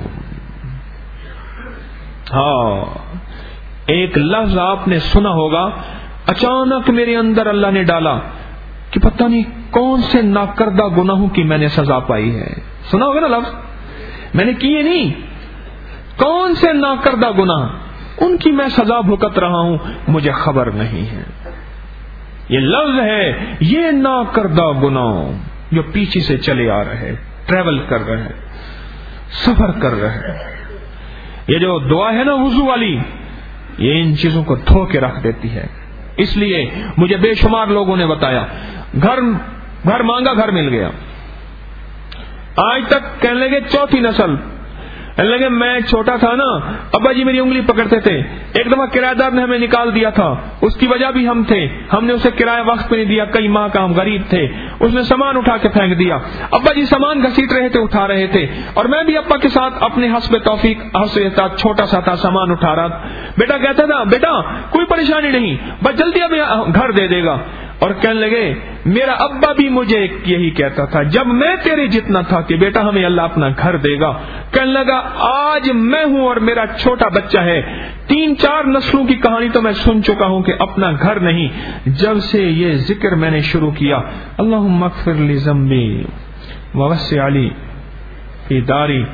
ہاں, ایک لفظ آپ نے سنا ہوگا, اچانک میرے اندر اللہ نے ڈالا کہ پتہ نہیں کون سے ناکردہ گناہوں کی میں نے سزا پائی ہے. سنا ہوگا نا لفظ, میں نے کیے نہیں, کون سے ناکردہ گناہ ان کی میں سزا بھگت رہا ہوں, مجھے خبر نہیں ہے. یہ لفظ ہے, یہ ناکردہ گناہ جو پیچھے سے چلے آ رہے, ٹریول کر رہے, سفر کر رہے. یہ جو دعا ہے نا وضو والی, یہ ان چیزوں کو دھو کے رکھ دیتی ہے. اس لیے مجھے بے شمار لوگوں نے بتایا گھر مانگا, گھر مل گیا. آج تک کہنے لگے چوتھی نسل, کہنے لگے میں چھوٹا تھا نا, ابا جی میری انگلی پکڑتے تھے. ایک دفعہ کرایہ دار نے ہمیں نکال دیا تھا, اس کی وجہ بھی ہم تھے, ہم نے اسے کرایہ وقت پہ نہیں دیا, کئی ماہ کا ہم غریب تھے. اس نے سامان اٹھا کے پھینک دیا. ابا جی سامان گھسیٹ رہے تھے, اٹھا رہے تھے, اور میں بھی ابا کے ساتھ اپنے حسب توفیق چھوٹا سا تھا, سامان اٹھا رہا. بیٹا کہتا تھا بیٹا کوئی پریشانی نہیں, بس جلدی اب گھر دے دے گا. اور کہنے لگے میرا ابا بھی مجھے یہی کہتا تھا جب میں تیرے جتنا تھا کہ بیٹا ہمیں اللہ اپنا گھر دے گا. کہنے لگا آج میں ہوں اور میرا چھوٹا بچہ ہے, 3-4 نسلوں کی کہانی تو میں سن چکا ہوں کہ اپنا گھر نہیں. جب سے یہ ذکر میں نے شروع کیا, اللہم اغفر لی ذنبی ووسع لی فی داری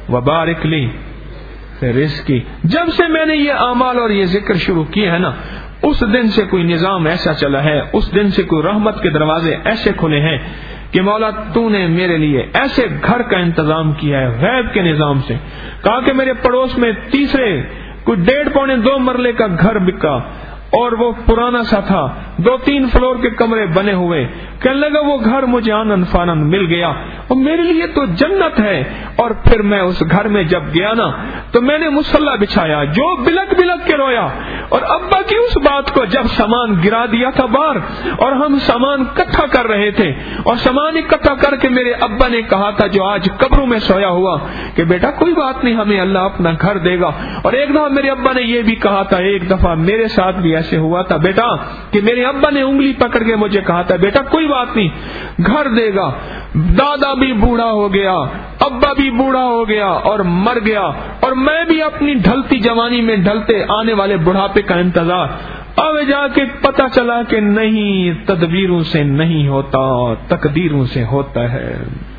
वबारिक ली फिर रिज़्क़ी। जब से मैंने ये आमाल और ये जिक्र शुरू किए है ना, उस दिन से कोई निजाम ऐसा चला है, उस दिन से कोई रहमत के दरवाजे ऐसे खुले हैं कि मौला तूने मेरे लिए ऐसे घर का इंतजाम किया है गैब के निजाम से। कहा कि मेरे पड़ोस में तीसरे कोई 1.5 पौने 2 मरले का घर बिका और वो पुराना सा था, 2-3 फ्लोर के कमरे बने हुए। कहने लगा वो घर मुझे आनन फानन मिल गया और मेरे लिए तो जन्नत है। और फिर मैं उस घर में जब गया ना तो मैंने मुसल्ला बिछाया, जो बिलक बिलक के रोया। और अब्बा की उस बात को जब सामान गिरा दिया था बाहर और हम सामान इकट्ठा कर रहे थे और सामान इकट्ठा करके मेरे अब्बा ने कहा था जो आज कब्रों में सोया हुआ कि बेटा कोई बात नहीं, हमें अल्लाह अपना घर देगा। और एक दफा मेरे अब्बा ने यह भी कहा था, एक दफा मेरे साथ भी ऐसे हुआ था बेटा कि मेरे अब्बा ने उंगली पकड़ के मुझे कहा था बेटा कोई बात नहीं, घर देगा। दादा भी बूढ़ा हो गया, अब्बा भी बूढ़ा हो गया और मर गया, और मैं भी अपनी ढलती जवानी में ढलते आने वाले बुढ़ापे का इंतजार। अब जाके पता चला कि नहीं, तदबीरों से नहीं होता, तकदीरों से होता है।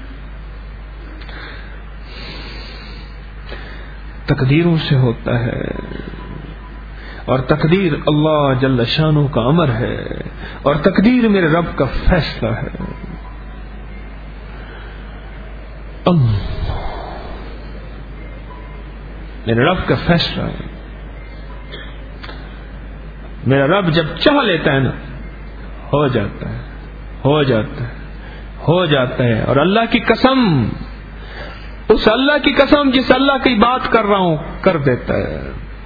तकदीरों से होता है और तकदीर अल्लाह जल्ल शानू का अमर है और तकदीर मेरे रब का फैसला है। मेरे रब का फैसला है। मेरा रब जब चाह लेता है ना, हो जाता है, हो जाता है, हो जाता है। और अल्लाह की कसम, उस अल्लाह की कसम जिस अल्लाह की बात कर रहा हूं, कर देता है।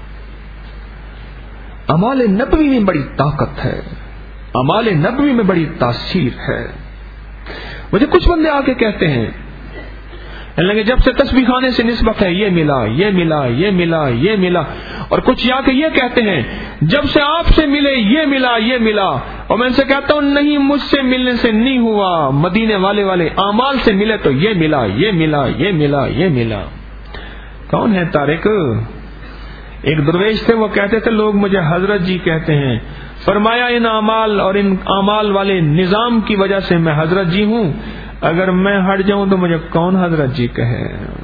अमाल नबवी में बड़ी ताकत है, अमाल नबवी में बड़ी तासीर है। मुझे कुछ बंदे आके कहते हैं लगे जब से तस्बीह खाने से निस्बत है, ये मिला, ये मिला, ये मिला, ये मिला। और कुछ आके ये कहते हैं जब से आपसे मिले ये मिला, ये मिला। और मैं इनसे कहता हूं नहीं, मुझसे मिलने से नहीं हुआ, मदीने वाले आमाल से मिले तो ये मिला, ये मिला, ये मिला, ये मिला। कौन है तारिक? एक दरवेश थे, वो कहते थे लोग मुझे हजरत जी कहते हैं। फरमाया इन आमाल और इन आमाल वाले निजाम की वजह से मैं हजरत जी हूं। अगर मैं हट जाऊं तो मुझे कौन हजरत जी कहे।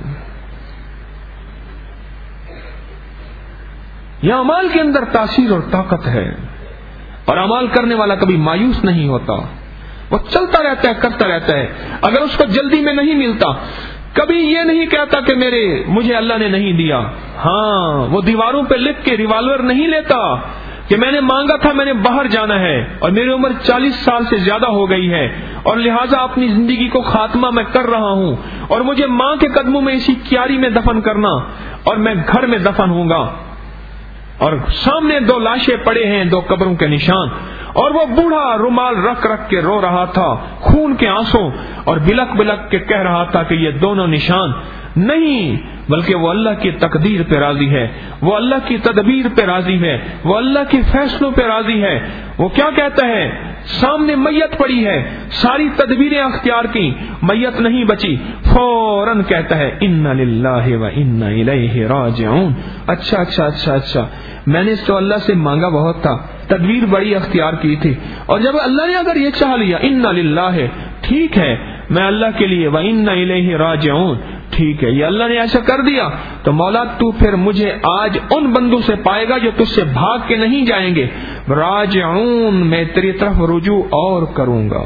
यह अमाल के अंदर तासीर और ताकत है। और अमाल करने वाला कभी मायूस नहीं होता, वो चलता रहता है, करता रहता है। अगर उसको जल्दी में नहीं मिलता, कभी ये नहीं कहता कि मुझे अल्लाह ने नहीं दिया। हाँ, वो दीवारों पे लिख के रिवॉल्वर नहीं लेता कि मैंने मांगा था, मैंने बाहर जाना है और मेरी उम्र 40 साल से ज्यादा हो गई है और लिहाजा अपनी जिंदगी को खात्मा मैं कर रहा हूं और मुझे मां के कदमों में इसी क्यारी में दफन करना और मैं घर में दफन हूंगा। और सामने 2 लाशें पड़े हैं, 2 कब्रों के निशान। और वो बूढ़ा रुमाल रख रख के रो रहा था, खून के आंसू, और बिलक बिलक के कह रहा था कि ये दोनों निशान नहीं, बल्कि वो अल्लाह की तकदीर पे राजी है, वो अल्लाह की तदबीर पे राजी है, वो अल्लाह के फैसलों पे राजी है। वो क्या कहता है, सामने मैयत पड़ी है, सारी तदबीरें अख्तियार की, मैयत नहीं बची, फौरन कहता है इन्ना लिल्लाहि व इन्ना इलैहि राजिऊन। अच्छा, मैंने तो अल्लाह से मांगा बहुत था, तदबीर बड़ी अख्तियार की थी, और जब अल्लाह ने अगर ये चाह लिया, इन्ना लिल्लाहि, ठीक है, मैं अल्लाह के लिए, व इन्ना इलैहि राजिऊन, ठीक है, ये अल्लाह ने ऐसा कर दिया, तो मौला तू फिर मुझे आज उन बंदों से पाएगा जो तुझसे भाग के नहीं जाएंगे। राजिऊन, मैं तेरी तरफ रुजू और करूंगा,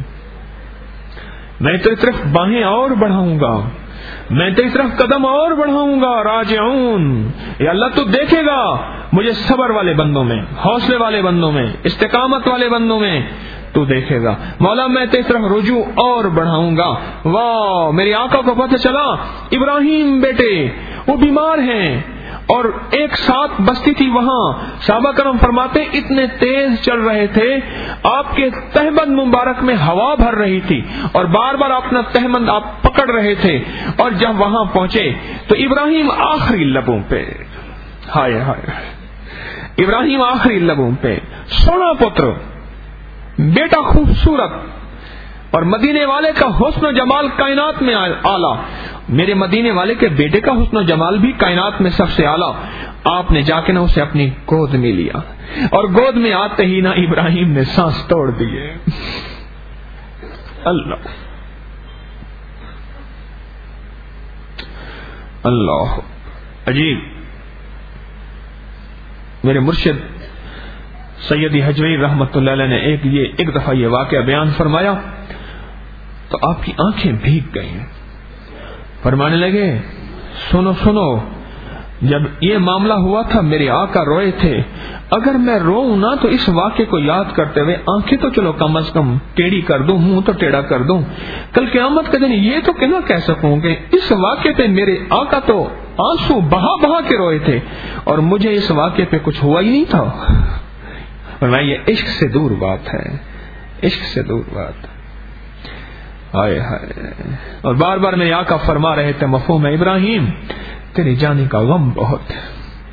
मैं तेरी तरफ बाहें और बढ़ाऊंगा, मैं तेरी तरफ कदम और बढ़ाऊंगा। राजिऊन, ये अल्लाह तू देखेगा मुझे सबर वाले बंदों में, हौसले वाले बंदों में, इस्तिकामत वाले बंदों में तू देखेगा। मौला मैं तेरी तरफ रुजू और बढ़ाऊंगा। वाह, मेरी आंखों को पता चला इब्राहिम बेटे वो बीमार हैं और एक साथ बस्ती थी वहां। साहबा करम फरमाते इतने तेज चल रहे थे, आपके तहबंद मुबारक में हवा भर रही थी और बार बार अपना तहबंद आप पकड़ रहे थे। और जब वहां पहुंचे तो इब्राहिम आखिरी लबों पे, हाय हाय, इब्राहिम आखिरी लबों पे, सोना पुत्र, बेटा खूबसूरत, और मदीने वाले का हुस्न जमाल कायनात में आला। मेरे मदीने वाले के बेटे का हुस्न जमाल भी कायनात में सबसे आला। आपने जाके ना उसे अपनी गोद में लिया और गोद में आते ही ना इब्राहिम ने सांस तोड़ दिए। अल्लाह, اللہ عجیب. میرے مرشد سیدی حجویری رحمت اللہ علیہ نے ایک دفعہ یہ واقعہ بیان فرمایا تو آپ کی آنکھیں بھیگ گئیں. فرمانے لگے سنو سنو، جب یہ معاملہ ہوا تھا میرے آقا روئے تھے، اگر میں روؤں نہ تو اس واقعے کو یاد کرتے ہوئے آنکھیں تو چلو کم از کم ٹیڑھی کر دوں، منہ تو ٹیڑھا کر دوں، کل قیامت کے دن یہ تو کہ نہ کہہ سکوں کہ اس واقعے پہ میرے آقا تو آنسو بہا بہا کے روئے تھے اور مجھے اس واقعے پہ کچھ ہوا ہی نہیں تھا. فرمایا یہ عشق سے دور بات ہے، عشق سے دور بات. ہائے ہائے. اور بار بار میرے آقا فرما رہے تھے مفہوم ہے ابراہیم تیرے جانے کا غم بہت ہے.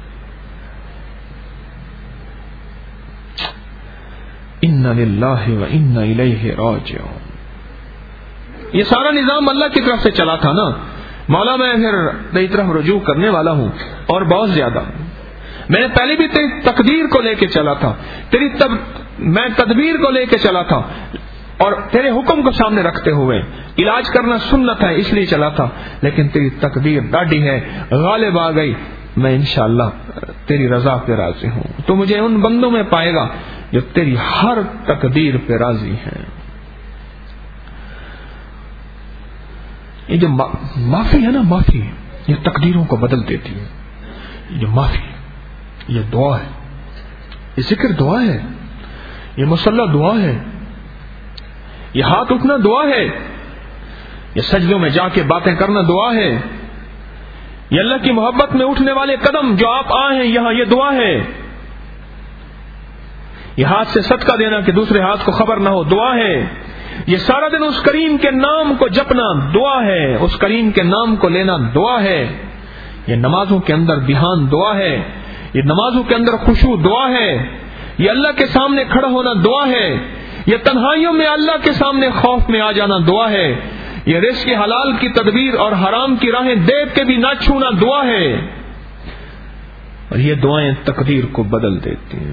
انا للہ و انا الیہ راجعون. یہ سارا نظام اللہ کی طرف سے چلا تھا نا. مولا میں پھر تیری طرف رجوع کرنے والا ہوں اور بہت زیادہ. میں نے پہلے بھی تیری تقدیر کو لے کے چلا تھا، میں تدبیر کو لے کے چلا تھا اور تیرے حکم کو سامنے رکھتے ہوئے علاج کرنا سنت ہے اس لیے چلا تھا، لیکن تیری تقدیر ڈاڈی ہے، غالب آ گئی. میں انشاءاللہ تیری رضا پہ راضی ہوں. تو مجھے ان بندوں میں پائے گا جو تیری ہر تقدیر پہ راضی ہیں. یہ جو معافی ہے نا، معافی یہ تقدیروں کو بدل دیتی ہے. یہ معافی، یہ دعا ہے، یہ ذکر دعا ہے، یہ مصلی دعا ہے، یہ ہاتھ اٹھنا دعا ہے، یہ سجدوں میں جا کے باتیں کرنا دعا ہے، یہ اللہ کی محبت میں اٹھنے والے قدم جو آپ آئے ہیں یہاں یہ دعا ہے. یہ ہاتھ سے صدقہ دینا کہ دوسرے ہاتھ کو خبر نہ ہو دعا ہے. یہ سارا دن اس کریم کے نام کو جپنا دعا ہے، اس کریم کے نام کو لینا دعا ہے. یہ نمازوں کے اندر دھیان دعا ہے، یہ نمازوں کے اندر خشوع دعا ہے، یہ اللہ کے سامنے کھڑا ہونا دعا ہے، یہ تنہائیوں میں اللہ کے سامنے خوف میں آ جانا دعا ہے، یہ رزق حلال کی تدبیر اور حرام کی راہیں دیکھ کے بھی نہ چھونا دعا ہے. اور یہ دعائیں تقدیر کو بدل دیتی ہیں،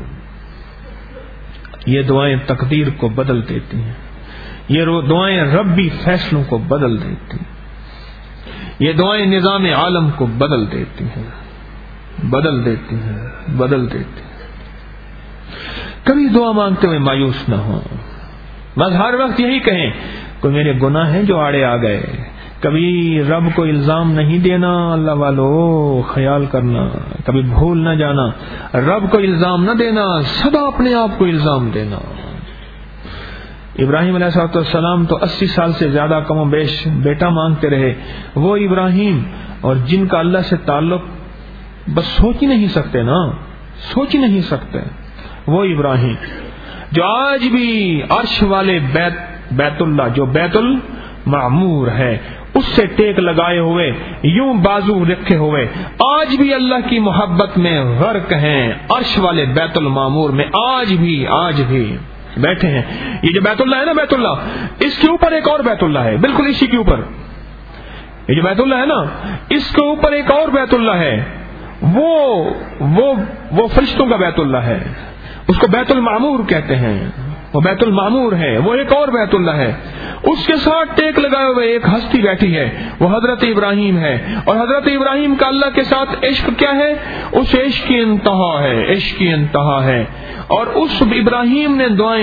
یہ دعائیں تقدیر کو بدل دیتی ہیں، یہ دعائیں ربی فیصلوں کو بدل دیتی ہیں، یہ دعائیں نظام عالم کو بدل دیتی ہیں، بدل دیتی ہیں، بدل دیتی ہیں. کبھی دعا مانگتے ہوئے مایوس نہ ہو، بس ہر وقت یہی کہیں کوئی میرے گناہ ہیں جو آڑے آ گئے. کبھی رب کو الزام نہیں دینا، اللہ والو خیال کرنا، کبھی بھول نہ جانا، رب کو الزام نہ دینا، سدا اپنے آپ کو الزام دینا. ابراہیم علیہ السلام تو 80 سال سے زیادہ کم و بیش بیٹا مانگتے رہے. وہ ابراہیم اور جن کا اللہ سے تعلق بس سوچ ہی نہیں سکتے نا، سوچ ہی نہیں سکتے. وہ ابراہیم جو آج بھی عرش والے بیت اللہ جو بیت المعمور ہے اس سے ٹیک لگائے ہوئے، یوں بازو رکھے ہوئے آج بھی اللہ کی محبت میں غرق ہیں. عرش والے بیت المعمور میں آج بھی بیٹھے ہیں. یہ جو بیت اللہ ہے نا، بیت اللہ اس کے اوپر ایک اور بیت اللہ ہے، بالکل اسی کے اوپر. یہ جو بیت اللہ ہے نا اس کے اوپر ایک اور بیت اللہ ہے، وہ فرشتوں کا بیت اللہ ہے، اس کو بیت المعمور کہتے ہیں. وہ بیت المعمور ہے، وہ ایک اور بیت اللہ ہے. اس کے ساتھ ٹیک لگائے ہوئے ایک ہستی بیٹھی ہے، وہ حضرت ابراہیم ہے. اور حضرت ابراہیم کا اللہ کے ساتھ عشق کیا ہے؟ اس عشق کی انتہا ہے، عشق کی انتہا ہے. اور اس ابراہیم نے دعائیں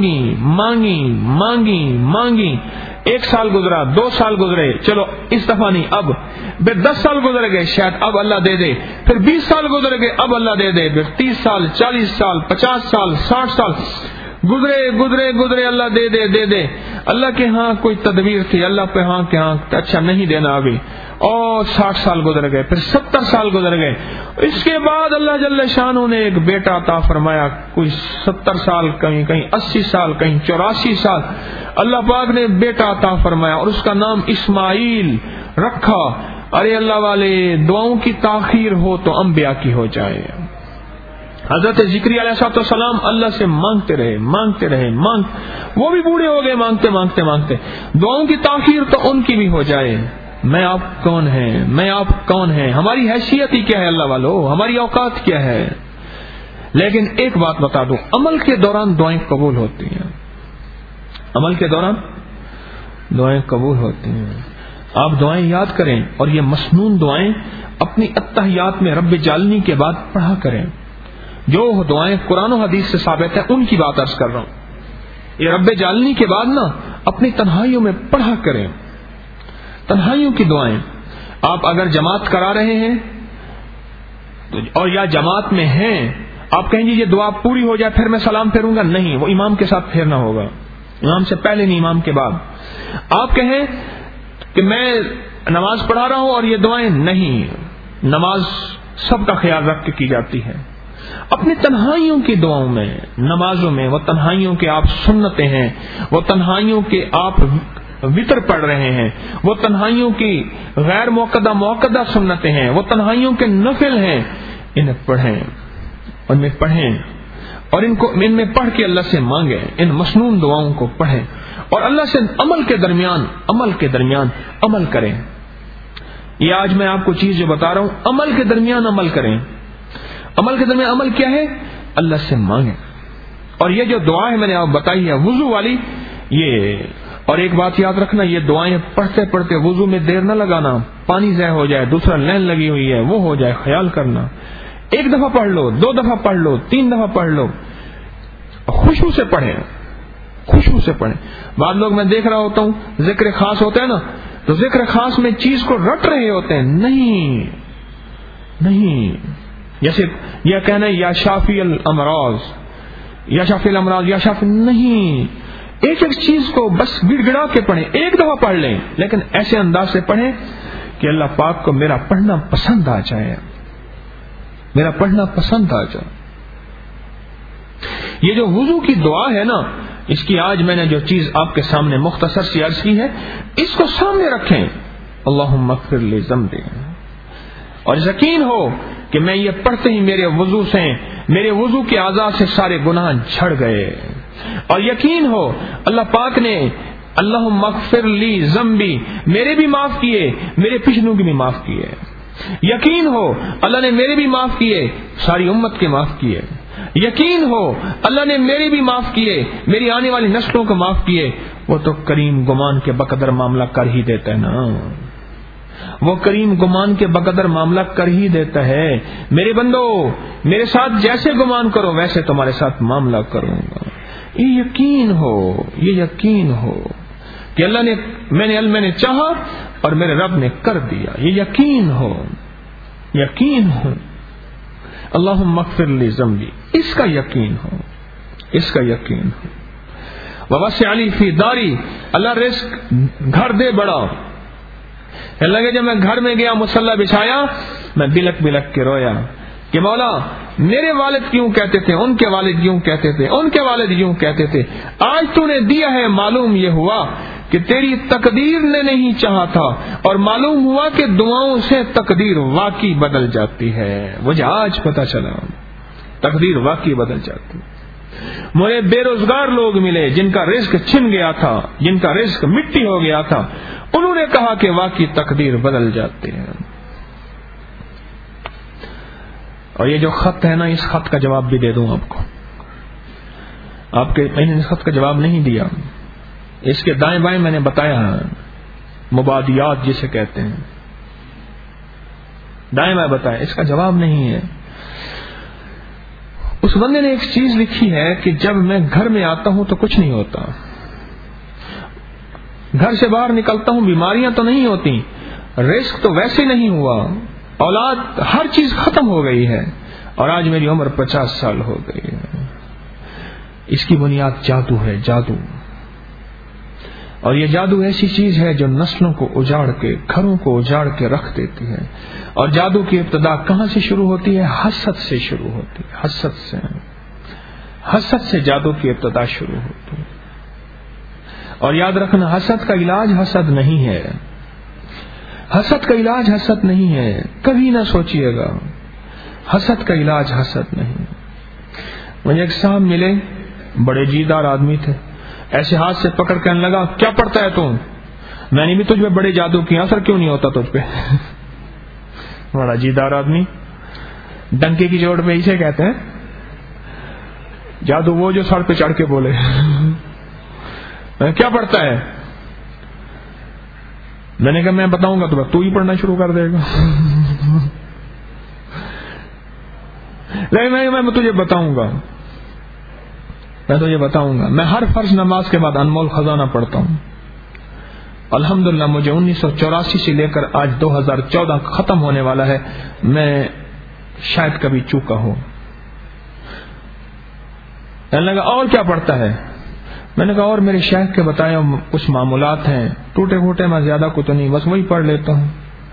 مانگی. 1 سال گزرا، 2 سال گزرے، چلو اس دفعہ نہیں، اب 10 سال گزر گئے، شاید اب اللہ دے دے. پھر 20 سال گزر گئے، اب اللہ دے دے. پھر 30 سال، 40 سال، 50 سال، 60 سال گزرے، اللہ دے دے. اللہ کے ہاں کوئی تدبیر تھی، اللہ پہ ہاں کہ ہاں اچھا نہیں دینا ابھی. اور 60 سال گزر گئے، پھر 70 سال گزر گئے. اس کے بعد اللہ جل شانہ نے ایک بیٹا عطا فرمایا. کوئی 70 سال، کہیں 80 سال، کہیں 84 سال اللہ پاک نے بیٹا عطا فرمایا اور اس کا نام اسماعیل رکھا. ارے اللہ والے، دعاؤں کی تاخیر ہو تو انبیاء کی ہو جائے. حضرت زکریا علیہ السلام اللہ سے مانگتے رہے، وہ بھی بوڑھے ہو گئے مانگتے. دعاؤں کی تاخیر تو ان کی بھی ہو جائے. میں آپ کون ہیں، ہماری حیثیت ہی کیا ہے اللہ والو، ہماری اوقات کیا ہے. لیکن ایک بات بتا دوں، عمل کے دوران دعائیں قبول ہوتی ہیں، عمل کے دوران دعائیں قبول ہوتی ہیں. آپ دعائیں یاد کریں اور یہ مسنون دعائیں اپنی اتحیات میں رب جعلنی کے بعد پڑھا کریں. جو دعائیں قرآن و حدیث سے ثابت ہیں ان کی بات عرض کر رہا ہوں. یہ رب جعلنی کے بعد نا اپنی تنہائیوں میں پڑھا کریں. تنہائیوں کی دعائیں آپ اگر جماعت کرا رہے ہیں اور یا جماعت میں ہیں، آپ کہیں گے یہ دعا پوری ہو جائے پھر میں سلام پھیروں گا. نہیں، وہ امام کے ساتھ پھیرنا ہوگا، امام سے پہلے نہیں، امام کے بعد. آپ کہیں کہ میں نماز پڑھا رہا ہوں اور یہ دعائیں، نہیں، نماز سب کا خیال رکھ کے کی جاتی ہے. اپنی تنہائیوں کی دعاؤں میں، نمازوں میں، وہ تنہائیوں کے آپ سنتیں ہیں، وہ تنہائیوں کے آپ وطر پڑھ رہے ہیں، وہ تنہائیوں کی غیر موقدہ سنتیں ہیں، وہ تنہائیوں کے نفل ہیں، انہیں پڑھیں، ان میں پڑھیں اور ان میں پڑھ کے اللہ سے مانگیں. ان مسنون دعاؤں کو پڑھیں اور اللہ سے عمل کے درمیان عمل کریں. یہ آج میں آپ کو چیز جو بتا رہا ہوں، عمل کے درمیان عمل کریں. عمل کے درمیان عمل کیا ہے؟ اللہ سے مانگیں. اور یہ جو دعا ہے میں نے آپ بتائی ہے وضو والی، یہ، اور ایک بات یاد رکھنا، یہ دعائیں پڑھتے پڑھتے وضو میں دیر نہ لگانا، پانی ضائع ہو جائے، دوسرا لائن لگی ہوئی ہے وہ ہو جائے، خیال کرنا. ایک دفعہ پڑھ لو، 2 دفعہ پڑھ لو، 3 دفعہ پڑھ لو، خوشبو سے پڑھیں، خوشبو سے پڑھیں. بعض لوگ میں دیکھ رہا ہوتا ہوں ذکر خاص ہوتا ہے نا، تو ذکر خاص میں چیز کو رٹ رہے ہوتے ہیں. نہیں، جیسے یہ کہنا یا شافی الامراض، یا شافی الامراض، یا شافی، نہیں. ایک چیز کو بس گڑ گڑا کے پڑھیں. ایک دفعہ پڑھ لیں لیکن ایسے انداز سے پڑھیں کہ اللہ پاک کو میرا پڑھنا پسند آ جائے، میرا پڑھنا پسند آ جائے. یہ جو وضو کی دعا ہے نا، اس کی آج میں نے جو چیز آپ کے سامنے مختصر سی عرض کی ہے، اس کو سامنے رکھیں. اللہم اغفر لی ذنبی، اور یقین ہو کہ میں یہ پڑھتے ہی میرے وضو کے اعضاء سے سارے گناہ جھڑ گئے. اور یقین ہو اللہ پاک نے اللہم اغفر لی ذنبی میرے بھی معاف کیے، میرے پچھلوں کے بھی معاف کیے. یقین ہو اللہ نے میرے بھی معاف کیے، ساری امت کے معاف کیے. یقین ہو اللہ نے میرے بھی معاف کیے، میری آنے والی نسلوں کو معاف کیے. وہ تو کریم گمان کے بقدر معاملہ کر ہی دیتا ہے نا، وہ کریم گمان کے بقدر معاملہ کر ہی دیتا ہے. میرے بندو، میرے ساتھ جیسے گمان کرو ویسے تمہارے ساتھ معاملہ کروں گا. یہ یقین ہو کہ اللہ نے میں نے چاہا اور میرے رب نے کر دیا. یہ یقین ہو. اللہم اغفر لی ذنبی، اس کا یقین ہو. ووسع لی فی داری، اللہ رزق گھر دے بڑا. لگے جب میں گھر میں گیا، مصلی بچھایا، میں بلک کے رویا کہ مولا میرے والد کیوں کہتے تھے، ان کے والد کیوں کہتے تھے، ان کے والد کیوں کہتے تھے. آج تو نے دیا ہے، معلوم یہ ہوا کہ تیری تقدیر نے نہیں چاہا تھا، اور معلوم ہوا کہ دعاؤں سے تقدیر واقعی بدل جاتی ہے. مجھے آج پتا چلا تقدیر واقعی بدل جاتی. مجھے بے روزگار لوگ ملے جن کا رزق چھن گیا تھا، جن کا رزق مٹی ہو گیا تھا، انہوں نے کہا کہ واقعی تقدیر بدل جاتی ہے. اور یہ جو خط ہے نا، اس خط کا جواب بھی دے دوں آپ کو. میں نے اس خط کا جواب نہیں دیا. اس کے دائیں بائیں میں نے بتایا، مبادیات جسے کہتے ہیں، دائیں بائیں بتایا، اس کا جواب نہیں ہے. اس بندے نے ایک چیز لکھی ہے کہ جب میں گھر میں آتا ہوں تو کچھ نہیں ہوتا، گھر سے باہر نکلتا ہوں بیماریاں تو نہیں ہوتی، رزق تو ویسے نہیں ہوا، اولاد، ہر چیز ختم ہو گئی ہے، اور آج میری عمر 50 سال ہو گئی ہے. اس کی بنیاد جادو ہے، جادو. اور یہ جادو ایسی چیز ہے جو نسلوں کو اجاڑ کے، گھروں کو اجاڑ کے رکھ دیتی ہے. اور جادو کی ابتدا کہاں سے شروع ہوتی ہے؟ حسد سے شروع ہوتی ہے. حسد سے جادو کی ابتدا شروع ہوتی ہے. اور یاد رکھنا، حسد کا علاج حسد نہیں ہے، حسد کا علاج حسد نہیں ہے. کبھی نہ سوچئے گا حسد کا علاج حسد نہیں. مجھے ایک صاحب ملے، بڑے جیدار آدمی تھے، ایسے ہاتھ سے پکڑ کہنے لگا کیا پڑھتا ہے تم؟ میں نے بھی تجھ پہ بڑے جادو کیا، اثر کیوں نہیں ہوتا تجھ پہ؟ بڑا جیدار آدمی، ڈنکے کی چوٹ پہ اسے کہتے ہیں جادو، وہ جو سر پہ چڑھ کے بولے. کیا پڑھتا ہے؟ میں نے کہا میں بتاؤں گا تو بس تو ہی پڑھنا شروع کر دے گا. لیکن میں تجھے بتاؤں گا, میں ہر فرض نماز کے بعد انمول خزانہ پڑھتا ہوں. الحمدللہ مجھے 1984 سے لے کر آج 2014 ختم ہونے والا ہے, میں شاید کبھی چوکا ہوں. کہنے لگا اور کیا پڑھتا ہے؟ میں نے کہا اور میرے شیخ کے بتائے کچھ معمولات ہیں, ٹوٹے پھوٹے, میں زیادہ کچھ نہیں, بس وہی پڑھ لیتا ہوں.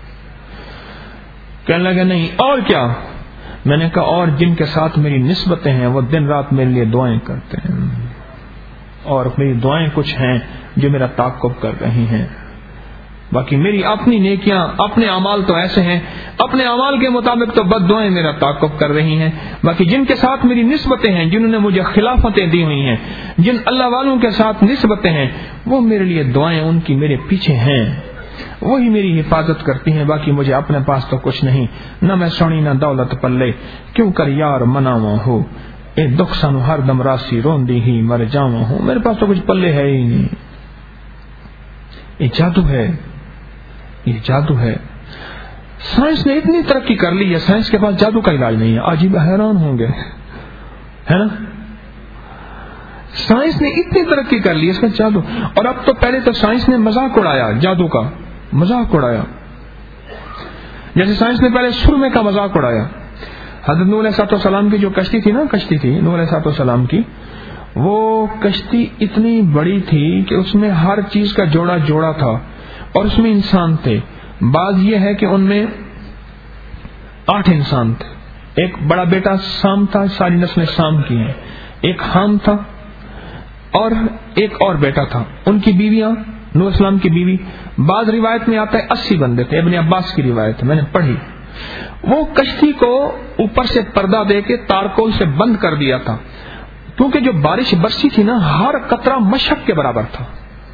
کہنے لگا نہیں اور کیا؟ میں نے کہا اور جن کے ساتھ میری نسبتیں ہیں وہ دن رات میرے لیے دعائیں کرتے ہیں, اور میری دعائیں کچھ ہیں جو میرا تعاقب کر رہی ہیں. باقی میری اپنی نیکیاں, اپنے اعمال تو ایسے ہیں, اپنے اعمال کے مطابق تو بد دعائیں میرا تعاقب کر رہی ہیں. باقی جن کے ساتھ میری نسبتیں ہیں, جنہوں نے مجھے خلافتیں دی ہوئی ہیں, جن اللہ والوں کے ساتھ نسبتیں ہیں, وہ میرے لیے دعائیں ان کی میرے پیچھے ہیں, وہی میری حفاظت کرتی ہیں. باقی مجھے اپنے پاس تو کچھ نہیں, نہ میں سونی نہ دولت پلے, کیوں کر یار مناواں ہو, اے دکھ سانو ہر دم راسی روندی ہی مر جاواں ہوں. میرے پاس تو کچھ پلے ہے ہی نہیں. یہ جادو ہے, یہ جادو ہے. سائنس نے اتنی ترقی کر لی ہے, سائنس کے پاس جادو کا علاج نہیں ہے. عجیب حیران ہوں گے, ہے نا, سائنس نے اتنی ترقی کر لی اس کا جادو. اور اب تو پہلے تو سائنس نے مذاق اڑایا, جادو کا مذاق اڑایا. جیسے سائنس نے پہلے سرمے کا مذاق اڑایا. حضرت نوح علیہ السلام کی جو کشتی تھی نا, کشتی تھی نوح علیہ السلام کی, وہ کشتی اتنی بڑی تھی کہ اس میں ہر چیز کا جوڑا جوڑا تھا, اور اس میں انسان تھے. بعض یہ ہے کہ ان میں 8 انسان تھے. ایک بڑا بیٹا سام تھا, ساری نسلیں سام کی ہیں. ایک حام تھا, اور ایک اور بیٹا تھا. ان کی بیویاں, نوح اسلام کی بیوی, بعض روایت میں آتا ہے 80 بندے تھے. ابن عباس کی روایت میں نے پڑھی. وہ کشتی کو اوپر سے پردہ دے کے تارکول سے بند کر دیا تھا, کیونکہ جو بارش برسی تھی نا, ہر قطرہ مشق کے برابر تھا.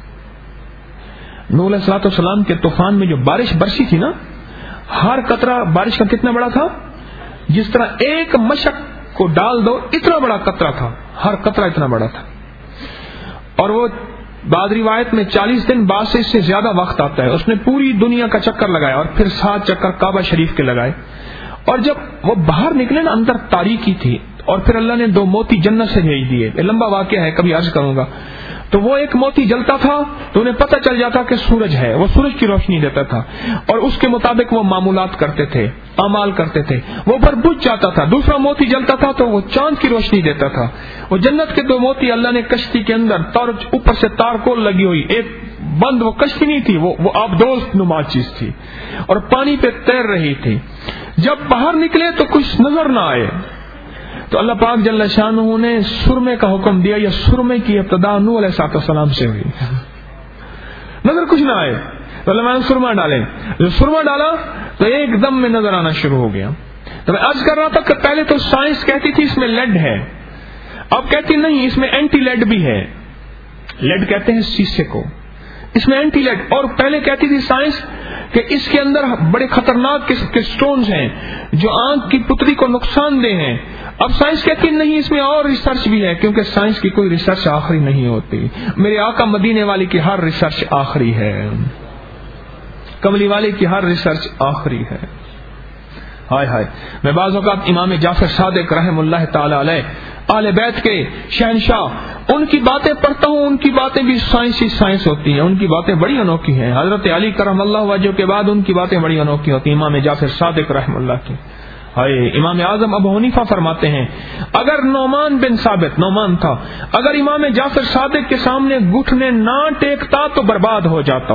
نوح علیہ السلام کے طوفان میں جو بارش برسی تھی نا, ہر قطرہ بارش کا کتنا بڑا تھا, جس طرح ایک مشق کو ڈال دو اتنا بڑا قطرہ تھا, ہر قطرہ اتنا بڑا تھا. اور وہ بعض روایت میں 40 دن بعد سے اس سے زیادہ وقت آتا ہے. اس نے پوری دنیا کا چکر لگایا, اور پھر 7 چکر کعبہ شریف کے لگائے. اور جب وہ باہر نکلے نا, اندر تاریکی تھی, اور پھر اللہ نے 2 موتی جنت سے بھیج دیے. یہ لمبا واقعہ ہے, کبھی عرض کروں گا. تو وہ ایک موتی جلتا تھا تو انہیں پتہ چل جاتا کہ سورج ہے, وہ سورج کی روشنی دیتا تھا, اور اس کے مطابق وہ معمولات کرتے تھے, اعمال کرتے تھے. وہ پر بجھ جاتا تھا, دوسرا موتی جلتا تھا تو وہ چاند کی روشنی دیتا تھا. وہ جنت کے 2 موتی اللہ نے کشتی کے اندر, اوپر سے تارکول لگی ہوئی, ایک بند, وہ کشتی نہیں تھی, وہ آبدوز نما چیز تھی, اور پانی پہ تیر رہی تھی. جب باہر نکلے تو کچھ نظر نہ آئے, تو اللہ پاک جل شانہ نے سرمے کا حکم دیا. یا سرمے کی ابتدا نوح علیہ السلام سے ہوئی. نظر کچھ نہ آئے تو اللہ نے سرما ڈالے. جو سرما ڈالا تو ایک دم میں نظر آنا شروع ہو گیا. تو میں عرض کر رہا تھا کہ پہلے تو سائنس کہتی تھی اس میں لیڈ ہے, اب کہتی نہیں, اس میں اینٹی لیڈ بھی ہے. لیڈ کہتے ہیں شیشے کو, اس میں اینٹی لیڈ. اور پہلے کہتی تھی سائنس کہ اس کے اندر بڑے خطرناک قسم کے سٹونز ہیں جو آنکھ کی پتلی کو نقصان دہ ہیں. اب سائنس کہتی نہیں, اس میں اور ریسرچ بھی ہے, کیونکہ سائنس کی کوئی ریسرچ آخری نہیں ہوتی. میرے آقا مدینے والے کی ہر ریسرچ آخری ہے, کملی والے کی ہر ریسرچ آخری ہے. ہائے ہائے, میں بعض اوقات امام جعفر صادق رحم اللہ تعالی علیہ, اہل بیت کے شہنشاہ, ان کی باتیں پڑھتا ہوں. ان کی باتیں بھی سائنس ہوتی ہیں, ان کی باتیں بڑی انوکھی ہیں. حضرت علی کرم اللہ وجہ کے بعد ان کی باتیں بڑی انوکھی ہوتی ہیں, امام جعفر صادق رحم اللہ کی. امام اعظم ابو حنیفہ فرماتے ہیں, اگر نعمان بن ثابت, نعمان تھا, اگر امام جعفر صادق کے سامنے گھٹنے نہ ٹیکتا تو برباد ہو جاتا.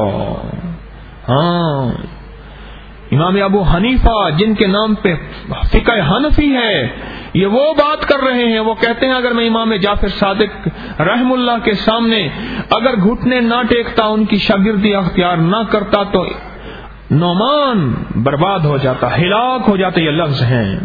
ہاں, امام ابو حنیفہ جن کے نام پہ فقہ حنفی ہے, یہ وہ بات کر رہے ہیں. وہ کہتے ہیں اگر میں امام جعفر صادق رحم اللہ کے سامنے اگر گھٹنے نہ ٹیکتا, ان کی شاگردی اختیار نہ کرتا, تو نعمان برباد ہو جاتا, ہلاک ہو جاتا. یہ لفظ ہیں.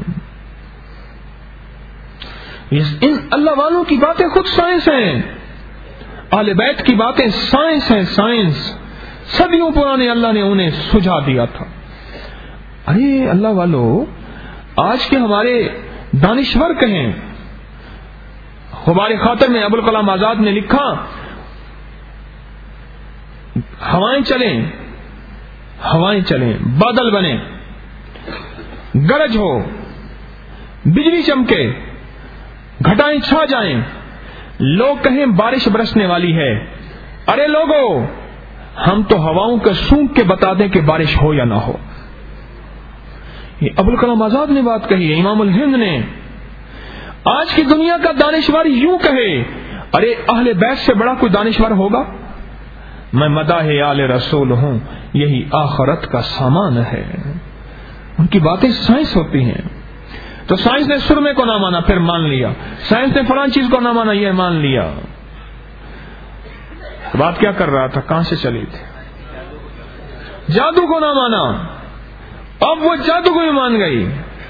ان اللہ والوں کی باتیں خود سائنس ہیں, اہل بیت کی باتیں سائنس ہیں. سائنس صدیوں پرانے اللہ نے انہیں سجھا دیا تھا. ارے اللہ والو, آج کے ہمارے دانشور کہیں, غبار خاطر میں ابوالکلام آزاد نے لکھا, ہوائیں چلیں ہوائیں چلیں، بادل بنے، گرج ہو، بجلی چمکے، گھٹائیں چھا جائیں، لوگ کہیں بارش برسنے والی ہے، ارے لوگو ہم تو ہواؤں کے سونگ کے بتا دیں کہ بارش ہو یا نہ ہو. یہ ابوالکلام آزاد نے بات کہی ہے، امام الہند نے. آج کی دنیا کا دانشور یوں کہے، ارے اہل بیت سے بڑا کوئی دانشور ہوگا؟ میں مداح آل رسول ہوں، یہی آخرت کا سامان ہے. ان کی باتیں سائنس ہوتی ہیں. تو سائنس نے سرمے کو نہ مانا، پھر مان لیا. سائنس نے فلاں چیز کو نہ مانا، یہ مان لیا. بات کیا کر رہا تھا، کہاں سے چلی تھی؟ جادو کو نہ مانا، اب وہ جادو کو بھی مان گئی.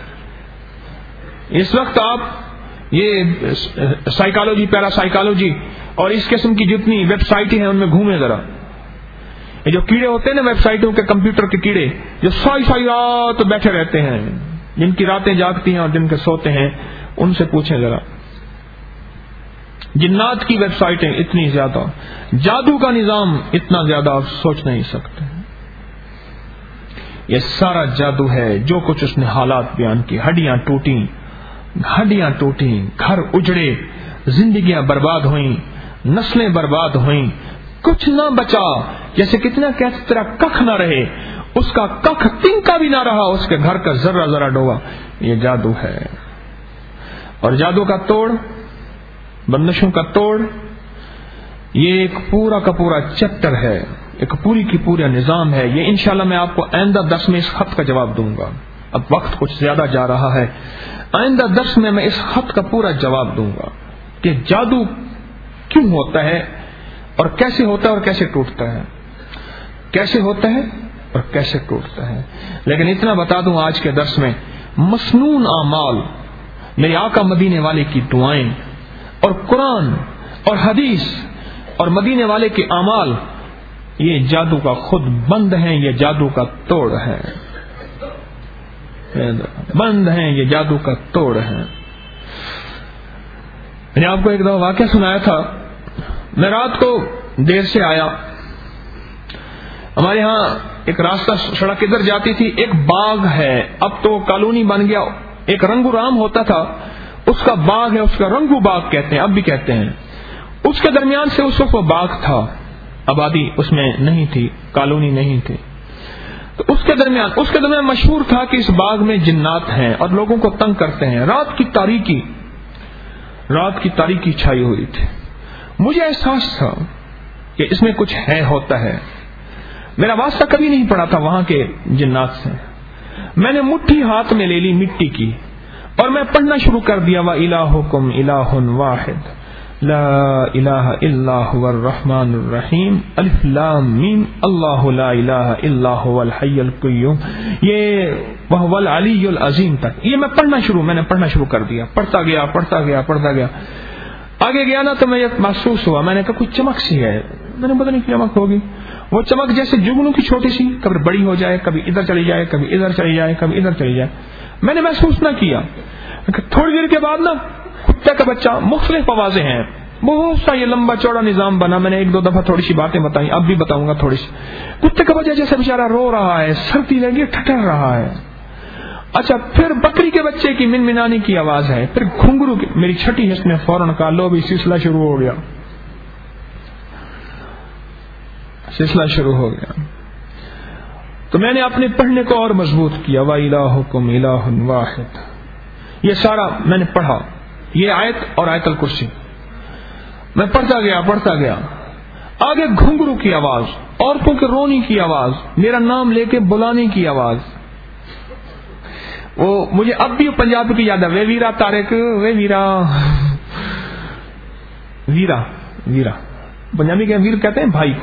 اس وقت آپ یہ سائیکالوجی، پیرا سائیکالوجی اور اس قسم کی جتنی ویب سائٹیں ہیں ان میں گھومے ذرا. یہ جو کیڑے ہوتے ہیں نا ویب سائٹوں کے، کمپیوٹر کے کیڑے جو ساری رات بیٹھے رہتے ہیں، جن کی راتیں جاگتی ہیں اور جن کے سوتے ہیں، ان سے پوچھیں ذرا. جنات کی ویب سائٹیں اتنی زیادہ، جادو کا نظام اتنا زیادہ، آپ سوچ نہیں سکتے. یہ سارا جادو ہے. جو کچھ اس نے حالات بیان کی، ہڈیاں ٹوٹیں، گھر اجڑے، زندگیاں برباد ہوئیں، نسلیں برباد ہوئیں، کچھ نہ بچا. جیسے کتنا کہتے تیرا ککھ نہ رہے، اس کا ککھ تنکا بھی نہ رہا، اس کے گھر کا ذرہ ڈوبا. یہ جادو ہے. اور جادو کا توڑ، بندشوں کا توڑ، یہ ایک پورا کا پورا چیپٹر ہے، ایک پوری کی پورا نظام ہے. یہ انشاءاللہ میں آپ کو آئندہ درس میں اس خط کا جواب دوں گا. اب وقت کچھ زیادہ جا رہا ہے، آئندہ درس میں میں اس خط کا پورا جواب دوں گا کہ جادو کیوں ہوتا ہے اور کیسے ہوتا ہے اور کیسے ٹوٹتا ہے، کیسے ہوتا ہے اور کیسے ٹوٹتا ہے. لیکن اتنا بتا دوں آج کے درس میں، مسنون اعمال، میرے آقا مدینے والے کی دعائیں اور قرآن اور حدیث اور مدینے والے کے اعمال، یہ جادو کا خود بند ہیں، یہ جادو کا توڑ ہے. بند ہیں، یہ جادو کا توڑ ہے. میں نے آپ کو ایک دفعہ واقعہ سنایا تھا. میں رات کو دیر سے آیا. ہمارے ہاں ایک راستہ سڑک ادھر جاتی تھی، ایک باغ ہے، اب تو کالونی بن گیا. ایک رنگو رام ہوتا تھا، اس کا باغ ہے، اس کا رنگو باغ کہتے ہیں، اب بھی کہتے ہیں. اس کے درمیان سے اس وقت وہ باغ تھا، آبادی اس میں نہیں تھی، کالونی نہیں تھی. تو اس کے درمیان مشہور تھا کہ اس باغ میں جنات ہیں اور لوگوں کو تنگ کرتے ہیں. رات کی تاریکی چھائی ہوئی تھی. مجھے احساس تھا کہ اس میں کچھ ہوتا ہے. میرا واسطہ کبھی نہیں پڑا تھا وہاں کے جنات سے. میں نے مٹھی ہاتھ میں لے لی مٹی کی اور میں پڑھنا شروع کر دیا، وَإِلَٰهُكُمْ إِلَٰهٌ وَاحِدٌ لا الہ الا هو الرحمن الرحیم الف لام میم اللہ لا الہ الا هو الحی القیوم، یہ وہو العلی العظیم تک. یہ میں نے پڑھنا شروع کر دیا. پڑھتا گیا. آگے گیا نا تو میں یہ محسوس ہوا، میں نے کہا کوئی چمک سی ہے. میں نے پتہ نہیں چمک ہوگی. وہ چمک جیسے جگنوں کی چھوٹی سی، کبھی بڑی ہو جائے، کبھی ادھر چلی جائے، کبھی ادھر چلی جائے، کبھی ادھر چلی جائے. میں نے محسوس نہ کیا. تھوڑی دیر کے بعد نا کتے کا بچہ، مختلف آوازیں ہیں، بہت سا یہ لمبا چوڑا نظام بنا. میں نے ایک دو دفعہ تھوڑی سی باتیں بتائی، اب بھی بتاؤں گا تھوڑی سی. کتے کا بچہ جیسے بیچارہ رو رہا ہے، سردی لگی، ٹھٹر رہا ہے. اچھا، پھر بکری کے بچے کی منمنانے کی آواز ہے، پھر گھنگرو کی. میری چھٹی حص میں فوراً کہا لو بھی سلسلہ شروع ہو گیا. تو میں نے اپنے پڑھنے کو اور مضبوط کیا، وَإِلَٰهُكُمْ إِلَٰهٌ وَاحِدٌ. یہ سارا میں نے پڑھا، یہ آیت اور آیت الکرسی. میں پڑھتا گیا. آگے گھنگرو کی آواز، عورتوں کے رونے کی آواز، میرا نام لے کے بلانے کی آواز. وہ مجھے اب بھی پنجابی کی یاد ہے، وے ویرا تارک، وے ویرا ویرا ویرا پنجابی کے ویر کہتے ہیں بھائی کو.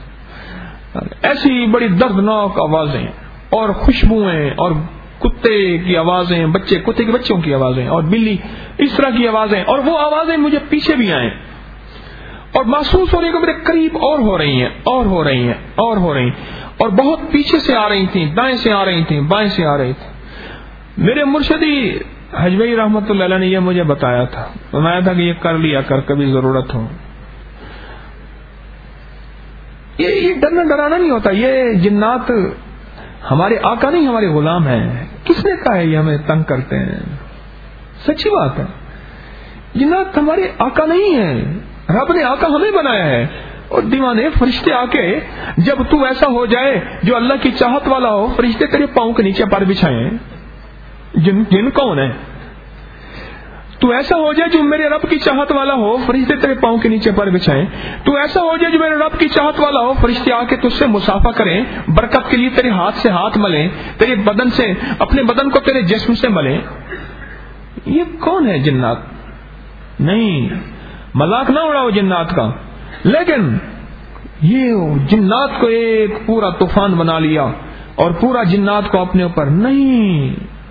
ایسی بڑی دردناک آوازیں اور خوشبوئیں اور کتے کی آوازیں، کتے کے بچوں کی آوازیں اور بلی اس طرح کی آوازیں. اور وہ آوازیں مجھے پیچھے بھی آئیں اور محسوس ہو رہی کہ میرے قریب اور ہو رہی ہیں اور بہت پیچھے سے آ رہی تھیں، دائیں سے آ رہی تھیں، بائیں سے آ رہی تھیں. میرے مرشدی حجوی رحمت اللہ علیہ نے یہ مجھے بتایا تھا کہ یہ کر لیا کر، کبھی ضرورت ہو. یہ ڈرنا ڈرانا نہیں ہوتا. یہ جنات ہمارے آقا نہیں ہمارے غلام ہیں. کس نے کہا ہے یہ ہمیں تنگ کرتے ہیں؟ سچی بات ہے. جنات ہمارے آقا نہیں ہیں, رب نے آقا ہمیں بنایا ہے. اور دیوانے فرشتے آ کے جب تو ایسا ہو جائے جو اللہ کی چاہت والا ہو, فرشتے تیرے پاؤں کے نیچے پر بچھائیں. جن کون ہے؟ تو ایسا ہو جائے جو میرے رب کی چاہت والا ہو, فرشتے تیرے پاؤں کے نیچے پر بچھائیں. تو ایسا ہو جائے جو میرے رب کی چاہت والا ہو, فرشتے آ کے تجھ سے مسافہ کریں, برکت کے لیے تیرے ہاتھ سے ہاتھ ملیں, تیرے بدن سے اپنے بدن کو تیرے جسم سے ملیں. یہ کون ہے جنات؟ نہیں, مذاق نہ اڑاؤ جنات کا. لیکن یہ جنات کو ایک پورا طوفان بنا لیا اور پورا جنات کو اپنے اوپر. نہیں,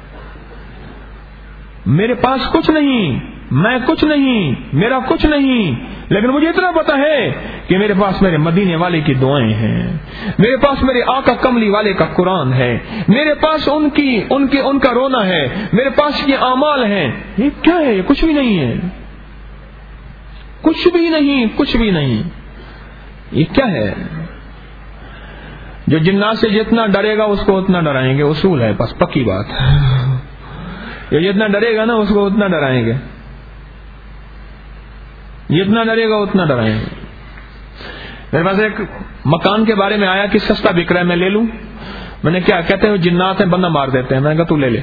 میرے پاس کچھ نہیں, میں کچھ نہیں, میرا کچھ نہیں, لیکن مجھے اتنا پتا ہے کہ میرے پاس میرے مدینے والے کی دعائیں ہیں, میرے پاس میرے آقا کملی والے کا قرآن ہے, میرے پاس ان کا رونا ہے, میرے پاس یہ اعمال ہیں. یہ کیا ہے؟ یہ کچھ بھی نہیں ہے, کچھ بھی نہیں, کچھ بھی نہیں. یہ کیا ہے؟ جو جنات سے جتنا ڈرے گا اس کو اتنا ڈرائیں گے. اصول ہے, بس پکی بات. یہ جتنا ڈرے گا نا اس کو اتنا ڈرائیں گے, جتنا ڈرے گا اتنا ڈرائیں گے. میرے پاس ایک مکان کے بارے میں آیا کہ سستا بک رہا ہے, میں لے لوں. میں نے کیا کہتے ہیں جنات ہیں, بندہ مار دیتے ہیں. میں نے کہا تو لے لے.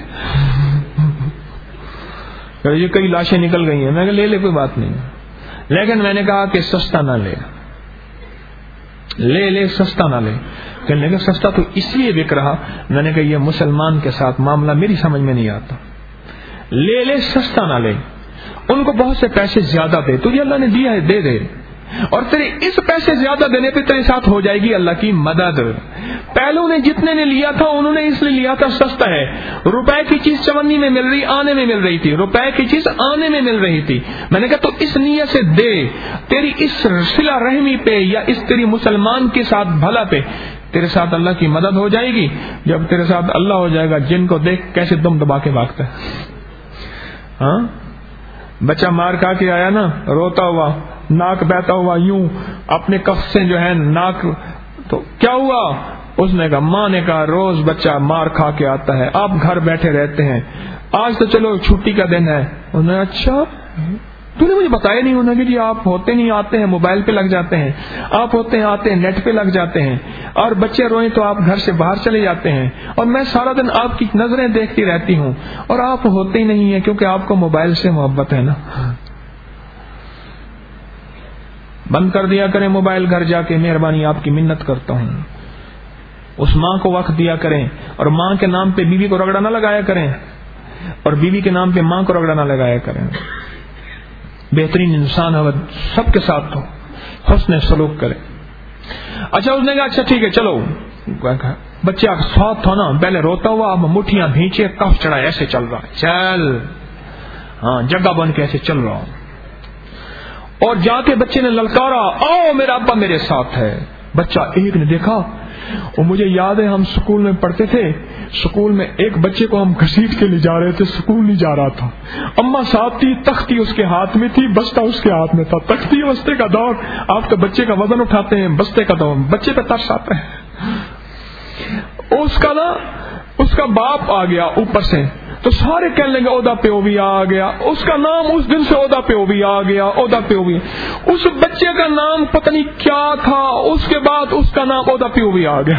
یہ کئی لاشیں نکل گئی ہیں. میں نے کہا لے لے, کوئی بات نہیں. لیکن میں نے کہا کہ سستا نہ لے, لے سستا نہ لے. کہنے لگا سستا تو اس لیے بک رہا. میں نے کہا یہ مسلمان کے ساتھ معاملہ میری سمجھ میں نہیں آتا. لے سستا نہ لے. ان کو بہت سے پیسے زیادہ دے, تجھے اللہ نے دیا ہے دے دے, اور تیرے اس پیسے زیادہ دینے پہ تیرے ساتھ ہو جائے گی اللہ کی مدد. پہلو نے جتنے نے لیا تھا انہوں نے اس لیے لیا تھا سستا ہے. روپے کی چیز چونی میں مل رہی, آنے میں مل رہی تھی. روپے کی چیز آنے میں مل رہی تھی. میں نے کہا تو اس نیت سے دے, تیری اس صلہ رحمی پہ یا اس تیری مسلمان کے ساتھ بھلا پہ تیرے ساتھ اللہ کی مدد ہو جائے گی. جب تیرے ساتھ اللہ ہو جائے گا, جن کو دیکھ کیسے دم دبا کے بھاگتا ہے. ہاں, بچہ مار کھا کے آیا نا, روتا ہوا, ناک بہتا ہوا, یوں اپنے کف سے جو ہے ناک, تو کیا ہوا؟ اس نے کہا, ماں نے کہا روز بچہ مار کھا کے آتا ہے, آپ گھر بیٹھے رہتے ہیں, آج تو چلو چھٹی کا دن ہے. انہوں نے اچھا تو نے مجھے بتایا نہیں. انہوں نے کہ جی آپ ہوتے نہیں, آتے ہیں موبائل پہ لگ جاتے ہیں, آپ ہوتے ہیں آتے ہیں نیٹ پہ لگ جاتے ہیں, اور بچے روئیں تو آپ گھر سے باہر چلے جاتے ہیں, اور میں سارا دن آپ کی نظریں دیکھتی رہتی ہوں, اور آپ ہوتے ہی نہیں ہیں کیونکہ آپ کو موبائل سے محبت ہے نا. بند کر دیا کریں موبائل گھر جا کے, مہربانی آپ کی منت کرتا ہوں. اس ماں کو وقت دیا کریں, اور ماں کے نام پہ بیوی کو رگڑا نہ لگایا کریں, اور بیوی کے نام پہ ماں کو رگڑا نہ لگایا کریں. بہترین انسان ہے سب کے ساتھ ہو, حسن سلوک کرے. اچھا اس نے کہا اچھا ٹھیک ہے چلو. بچہ ساتھ تھا نا, پہلے روتا ہوا, اب مٹھیاں بھینچے, کف چڑھا, ایسے چل رہا, چل ہاں جگہ بن کے ایسے چل رہا. اور جا کے بچے نے للکارا, آؤ میرا ابا میرے ساتھ ہے. بچہ ایک نے دیکھا, اور مجھے یاد ہے ہم سکول میں پڑھتے تھے, سکول میں ایک بچے کو ہم گھسیٹ کے لے جا رہے تھے, سکول نہیں جا رہا تھا. اما ساتھ تھی, تختی اس کے ہاتھ میں تھی, بستہ اس کے ہاتھ میں تھا. تختی بستے کا دور, آپ تو بچے کا وزن اٹھاتے ہیں, بستے کا دور, بچے پہ ترس آتا ہے. اس کا باپ آ گیا اوپر سے, تو سارے کہنے لگے اودا پہ بھی آ گیا. اس کا نام اس دن سے اودا پہ بھی آ گیا, اودا پہ بھی. اس بچے کا نام پتہ نہیں کیا تھا, اس کے بعد اس کا نام اودا پہ بھی آ گیا.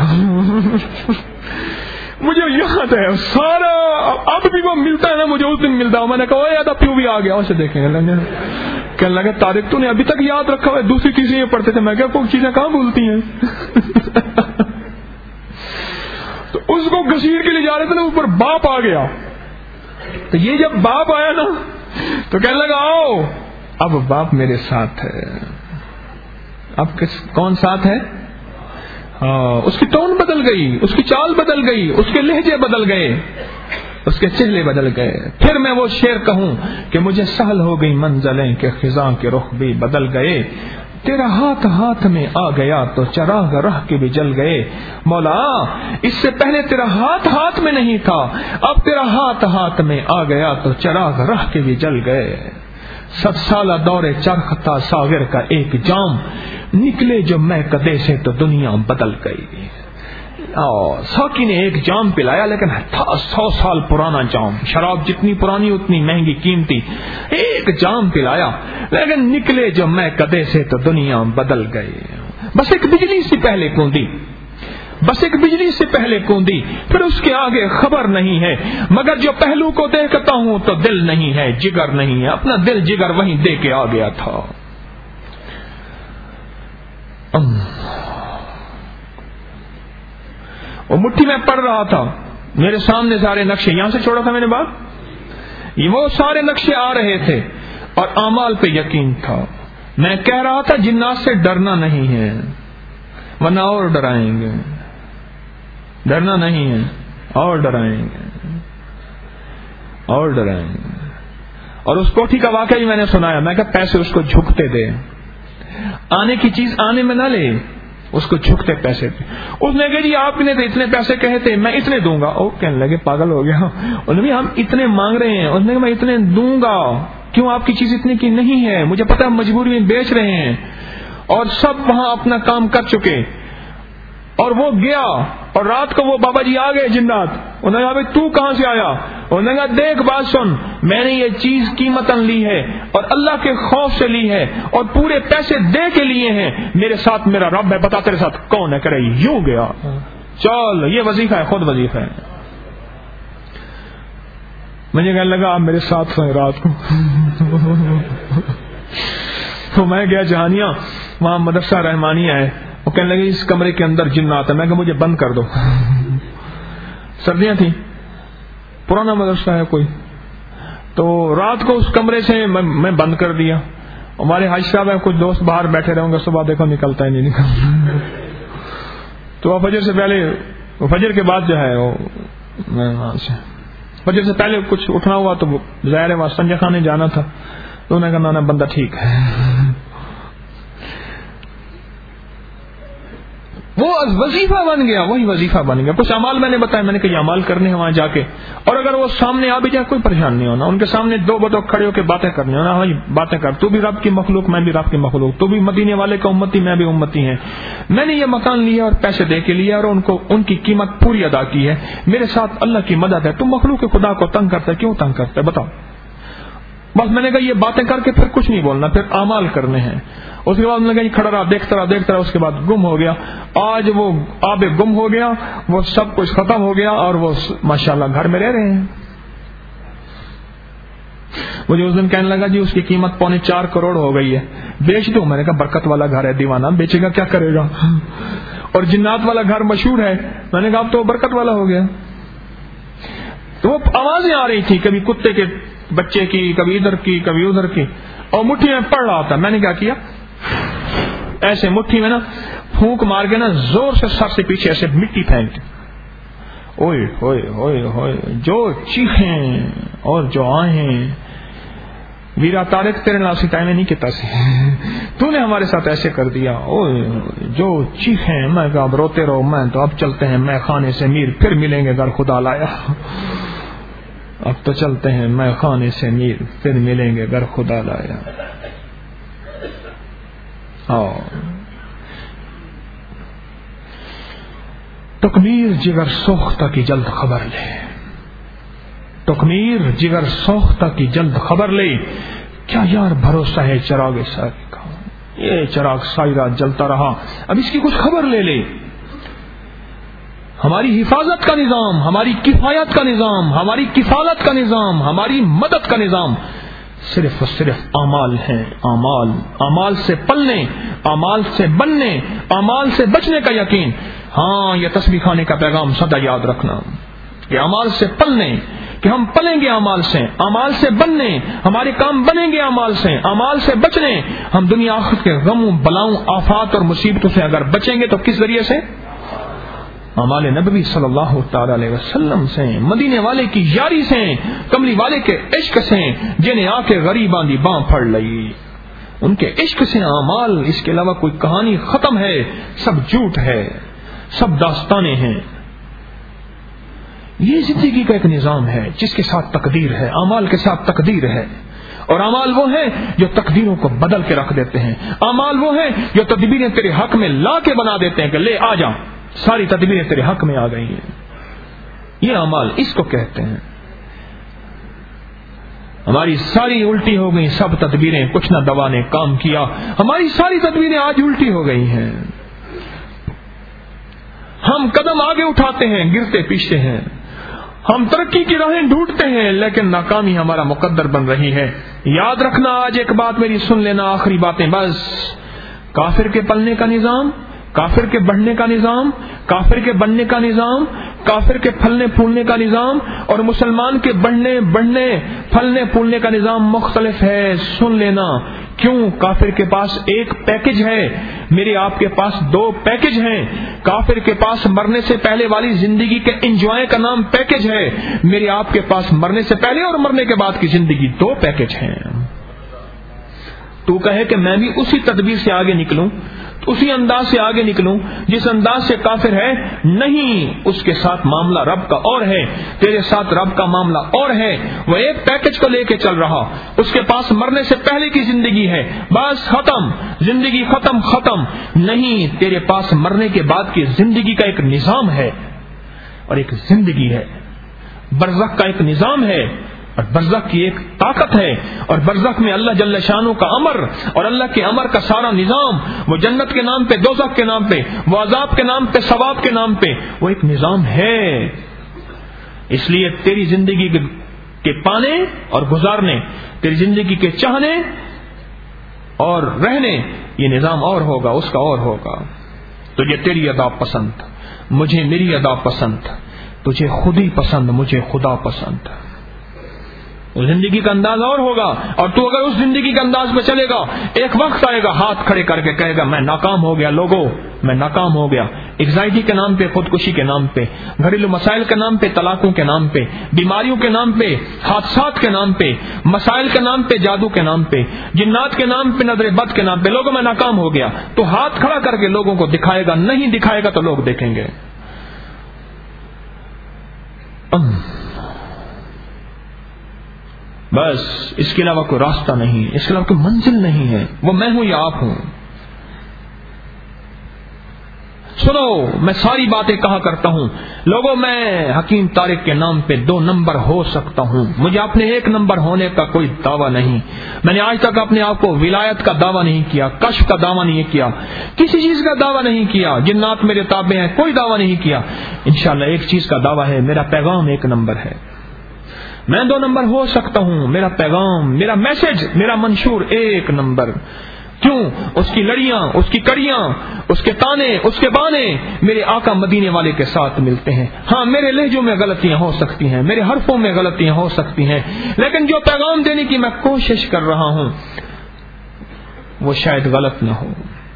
مجھے یاد ہے سارا, اب بھی وہ ملتا ہے نا مجھے, اس دن ملتا ہوں. میں نے کہا اودا پہ بھی آ گیا. اسے دیکھیں کہنے لگا طارق تو نے ابھی تک یاد رکھا ہوا ہے, دوسری چیزیں یہ پڑھتے تھے. میں کہا کوئی چیزیں کہاں بھولتی ہیں. تو اس کو گھسیٹ کے لے جا رہے تھے نا, اوپر باپ آ گیا. تو یہ جب باپ آیا نا تو کہنے لگا آؤ, اب باپ میرے ساتھ ہے. اب کون ساتھ ہے؟ ہاں, اس کی ٹون بدل گئی, اس کی چال بدل گئی, اس کے لہجے بدل گئے, اس کے چہرے بدل گئے. پھر میں وہ شعر کہوں کہ مجھے سہل ہو گئی منزلیں کہ خزاں کے رخ بھی بدل گئے. تیرا ہاتھ ہاتھ میں آ گیا تو چراغ راہ کے بھی جل گئے. مولا اس سے پہلے تیرا ہاتھ ہاتھ میں نہیں تھا, اب تیرا ہاتھ ہاتھ میں آ گیا تو چراغ راہ کے بھی جل گئے. 7 سالہ دور چرخ تھا ساغر کا ایک جام, نکلے جو میں کدے سے تو دنیا بدل گئی. ساقی نے ایک جام پلایا لیکن تھا 100 سال پرانا جام، شراب جتنی پرانی اتنی مہنگی قیمتی، ایک جام پلایا لیکن نکلے جو میں کدے سے تو دنیا بدل گئی. بس ایک بجلی سے پہلے کوندی، بس ایک بجلی سے پہلے کوندی، پھر اس کے آگے خبر نہیں ہے، مگر جو پہلو کو دیکھتا ہوں تو دل نہیں ہے، جگر نہیں ہے، اپنا دل جگر وہیں دے کے آ گیا تھا. وہ مٹھی میں پڑھ رہا تھا، میرے سامنے سارے نقشے، یہاں سے چھوڑا تھا میں نے بات، وہ سارے نقشے آ رہے تھے اور اعمال پہ یقین تھا. میں کہہ رہا تھا جنات سے ڈرنا نہیں ہے ورنہ اور ڈرائیں گے، ڈرنا نہیں ہے اور ڈرائیں گے اور ڈرائیں گے. اور اس کوٹھی کا واقعہ بھی میں نے سنایا، میں کہا پیسے اس کو جھکتے دے، آنے کی چیز آنے میں نہ لے، اس کو جھکتے پیسے دے. اس نے کہا جی آپ نے تو اتنے پیسے کہے تھے میں اتنے دوں گا. وہ کہنے لگے پاگل ہو گیا، انہوں نے ہم اتنے مانگ رہے ہیں، اس نے کہا میں اتنے دوں گا، کیوں آپ کی چیز اتنے کی نہیں ہے، مجھے پتا مجبوری میں بیچ رہے ہیں. اور سب وہاں اپنا کام کر چکے اور وہ گیا اور رات کو وہ بابا جی آ گئے جنات. انہوں نے کہا بھائی تو کہاں سے آیا؟ انہوں نے کہا دیکھ بات سن، میں نے یہ چیز قیمتاً لی ہے اور اللہ کے خوف سے لی ہے اور پورے پیسے دے کے لیے ہیں، میرے ساتھ میرا رب ہے، بتا تیرے ساتھ کون ہے؟ کرے یوں گیا. چل یہ وظیفہ ہے، خود وظیفہ ہے. مجھے کہنے لگا آپ میرے ساتھ سوئیں رات کو. تو میں گیا جہانیہ، وہاں مدرسہ رحمانیہ ہے، وہ کہنے لگے اس کمرے کے اندر جنات ہے. میں کہ مجھے بند کر دو. سردیاں تھیں، پرانا مدرسہ ہے کوئی، تو رات کو اس کمرے سے میں بند کر دیا. ہمارے حاج صاحب ہیں، کچھ دوست باہر بیٹھے رہے ہوں گے، صبح دیکھو نکلتا ہی نہیں نکلتا. تو فجر سے پہلے، فجر کے بعد جو ہے وہ میں وہاں سے فجر سے پہلے کچھ اٹھنا ہوا تو ظاہر ہے وہاں سنجے خانے جانا تھا، تو انہوں نے کہا نا بندہ ٹھیک ہے. وہ وظیفہ بن گیا، وہی وظیفہ بن گیا. کچھ اعمال میں نے بتایا، میں نے کہا یہ اعمال کرنے ہیں وہاں جا کے، اور اگر وہ سامنے آ بھی جائے کوئی پریشان نہیں ہونا، ان کے سامنے دو بدو کھڑے ہو کے باتیں کرنی ہونا. ہاں باتیں کر، تو بھی رب کی مخلوق میں بھی رب کی مخلوق، تو بھی مدینے والے کا امتی میں بھی امتی ہیں. میں نے یہ مکان لیا اور پیسے دے کے لیا اور ان کو ان کی قیمت پوری ادا کی ہے، میرے ساتھ اللہ کی مدد ہے. تم مخلوق خدا کو تنگ کرتا ہے، کیوں تنگ کرتا ہے بتاؤ؟ بس میں نے کہا یہ باتیں کر کے پھر کچھ نہیں بولنا، پھر اعمال کرنے ہیں. اس کے بعد میں نے کہا کھڑا رہا، دیکھتا رہا، اس کے بعد گم ہو گیا. آج وہ آب گم ہو گیا، وہ سب کچھ ختم ہو گیا اور وہ ماشاءاللہ گھر میں رہ رہے ہیں. مجھے اس دن کہنے لگا جی اس کی قیمت 4.25 کروڑ ہو گئی ہے، بیچ دو. میں نے کہا برکت والا گھر ہے، دیوانہ بیچے گا کیا کرے گا؟ اور جنات والا گھر مشہور ہے. میں نے کہا اب تو برکت والا ہو گیا. تو وہ آوازیں آ رہی تھی، کبھی کتے کے بچے کی، کبھی ادھر کی، کبھی ادھر کی، اور مٹھی میں پڑ رہا تھا. میں نے کیا کیا، ایسے مٹھی میں نا پھونک مار کے نا زور سے سر سے پیچھے ایسے مٹی پھینک. اوئے ہوئے ہوئے ہوئے، جو چیخیں اور جو آہیں، ویرا تارک تیرے ناسی ٹائم نہیں کتا سی، تو نے ہمارے ساتھ ایسے کر دیا. اوئے جو چیخیں. میں کہا اب روتے رہو، میں تو اب چلتے ہیں میں خانے سے میر، پھر ملیں گے گھر خدا لایا. اب تو چلتے ہیں میں خانے سے میر، پھر ملیں گے گھر خدا لایا. تکمیر جگر سوختہ کی جلد خبر لے، تکمیر جگر سوختہ کی جلد خبر لے. کیا یار بھروسہ ہے چراغ ساری کا، یہ چراغ ساری رات جلتا رہا، اب اس کی کچھ خبر لے لے. ہماری حفاظت کا نظام، ہماری کفایت کا نظام، ہماری کفالت کا نظام، ہماری مدد کا نظام صرف اور صرف اعمال ہیں. اعمال، اعمال سے پلنے، اعمال سے بننے، اعمال سے بچنے کا یقین. ہاں یہ تسبیح خانے کا پیغام سدا یاد رکھنا کہ اعمال سے پلنے، کہ ہم پلیں گے اعمال سے، اعمال سے بننے، ہمارے کام بنیں گے اعمال سے، اعمال سے بچنے. ہم دنیا آخرت کے غموں، بلاؤں، آفات اور مصیبتوں سے اگر بچیں گے تو کس ذریعے سے؟ اعمال نبوی صلی اللہ تعالی علیہ وسلم سے، مدینے والے کی یاری سے، کملی والے کے عشق سے، جنہیں آ کے غریباں دی باں پھڑ لئی. ان کے عشق سے اعمال، اس کے علاوہ کوئی کہانی ختم ہے، سب جھوٹ ہے، سب داستانیں ہیں. یہ زندگی کا ایک نظام ہے جس کے ساتھ تقدیر ہے، اعمال کے ساتھ تقدیر ہے. اور اعمال وہ ہیں جو تقدیروں کو بدل کے رکھ دیتے ہیں. اعمال وہ ہیں جو تدبیریں تیرے حق میں لا کے بنا دیتے ہیں کہ لے آ جا، ساری تدبیریں تیرے حق میں آ گئی ہیں. یہ اعمال اس کو کہتے ہیں. ہماری ساری الٹی ہو گئی سب تدبیریں, کچھ نہ دوا نے کام کیا. ہماری ساری تدبیریں آج الٹی ہو گئی ہیں. ہم قدم آگے اٹھاتے ہیں, گرتے پیچھے ہیں. ہم ترقی کی راہیں ڈھونڈتے ہیں, لیکن ناکامی ہمارا مقدر بن رہی ہے. یاد رکھنا, آج ایک بات میری سن لینا, آخری باتیں بس. کافر کے پلنے کا نظام, کافر کے بڑھنے کا نظام, کافر کے بننے کا نظام, کافر کے پھلنے پھولنے کا نظام اور مسلمان کے بڑھنے پھلنے پھولنے کا نظام مختلف ہے. سن لینا. کیوں؟ کافر کے پاس ایک پیکج ہے, میرے آپ کے پاس 2 پیکج ہیں. کافر کے پاس مرنے سے پہلے والی زندگی کے انجوائے کا نام پیکج ہے, میرے آپ کے پاس مرنے سے پہلے اور مرنے کے بعد کی زندگی 2 پیکج ہیں. تو کہے کہ میں بھی اسی تدبیر سے آگے نکلوں, اسی انداز سے آگے نکلوں جس انداز سے کافر ہے, نہیں, اس کے ساتھ معاملہ رب کا اور ہے, تیرے ساتھ رب کا معاملہ اور ہے. وہ ایک پیکج کو لے کے چل رہا, اس کے پاس مرنے سے پہلے کی زندگی ہے, بس ختم, زندگی ختم. نہیں, تیرے پاس مرنے کے بعد کی زندگی کا ایک نظام ہے اور ایک زندگی ہے. برزخ کا ایک نظام ہے اور برزخ کی ایک طاقت ہے, اور برزخ میں اللہ جل شانہ کا امر اور اللہ کے امر کا سارا نظام, وہ جنت کے نام پہ, دوزخ کے نام پہ, وہ عذاب کے نام پہ, ثواب کے نام پہ, وہ ایک نظام ہے. اس لیے تیری زندگی کے پانے اور گزارنے, تیری زندگی کے چاہنے اور رہنے, یہ نظام اور ہوگا, اس کا اور ہوگا. تجھے تیری ادا پسند, مجھے میری ادا پسند, تجھے خود ہی پسند, مجھے خدا پسند. وہ زندگی کا انداز اور ہوگا, اور تو اگر اس زندگی کے انداز میں چلے گا, ایک وقت آئے گا ہاتھ کھڑے کر کے کہے گا میں ناکام ہو گیا, لوگوں میں ناکام ہو گیا. انگزائٹی کے نام پہ, خودکشی کے نام پہ, گھریلو مسائل کے نام پہ, طلاقوں کے نام پہ, بیماریوں کے نام پہ, حادثات کے نام پہ, مسائل کے نام پہ, جادو کے نام پہ, جنات کے نام پہ, نظر بد کے نام پہ, لوگوں میں ناکام ہو گیا. تو ہاتھ کھڑا کر کے لوگوں کو دکھائے گا, نہیں دکھائے گا تو لوگ دیکھیں گے. بس اس کے علاوہ کوئی راستہ نہیں, اس کے علاوہ کوئی منزل نہیں ہے. وہ میں ہوں یا آپ ہوں. سنو, میں ساری باتیں کہا کرتا ہوں لوگوں, میں حکیم طارق کے نام پہ 2 نمبر ہو سکتا ہوں, مجھے اپنے 1 نمبر ہونے کا کوئی دعویٰ نہیں. میں نے آج تک اپنے آپ کو ولایت کا دعویٰ نہیں کیا, کشف کا دعویٰ نہیں کیا, کسی چیز کا دعویٰ نہیں کیا, جنات میرے تابع ہیں, کوئی دعویٰ نہیں کیا. انشاءاللہ ایک چیز کا دعویٰ ہے, میرا پیغام 1 نمبر ہے. میں 2 نمبر ہو سکتا ہوں, میرا پیغام, میرا میسج, میرا منشور 1 نمبر. کیوں؟ اس کی لڑیاں, اس کی کڑیاں, اس کے تانے, اس کے بانے میرے آقا مدینے والے کے ساتھ ملتے ہیں. ہاں, میرے لہجوں میں غلطیاں ہو سکتی ہیں, میرے حرفوں میں غلطیاں ہو سکتی ہیں, لیکن جو پیغام دینے کی میں کوشش کر رہا ہوں وہ شاید غلط نہ ہو.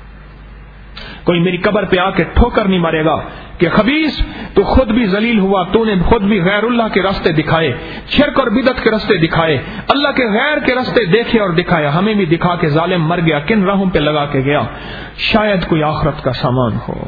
کوئی میری قبر پہ آ کے ٹھوکر نہیں مارے گا کہ خبیث تو خود بھی ذلیل ہوا, تو نے خود بھی غیر اللہ کے راستے دکھائے, شرک اور بدعت کے راستے دکھائے, اللہ کے غیر کے راستے دیکھے اور دکھایا, ہمیں بھی دکھا کے ظالم مر گیا, کن راہوں پہ لگا کے گیا. شاید کوئی آخرت کا سامان ہو.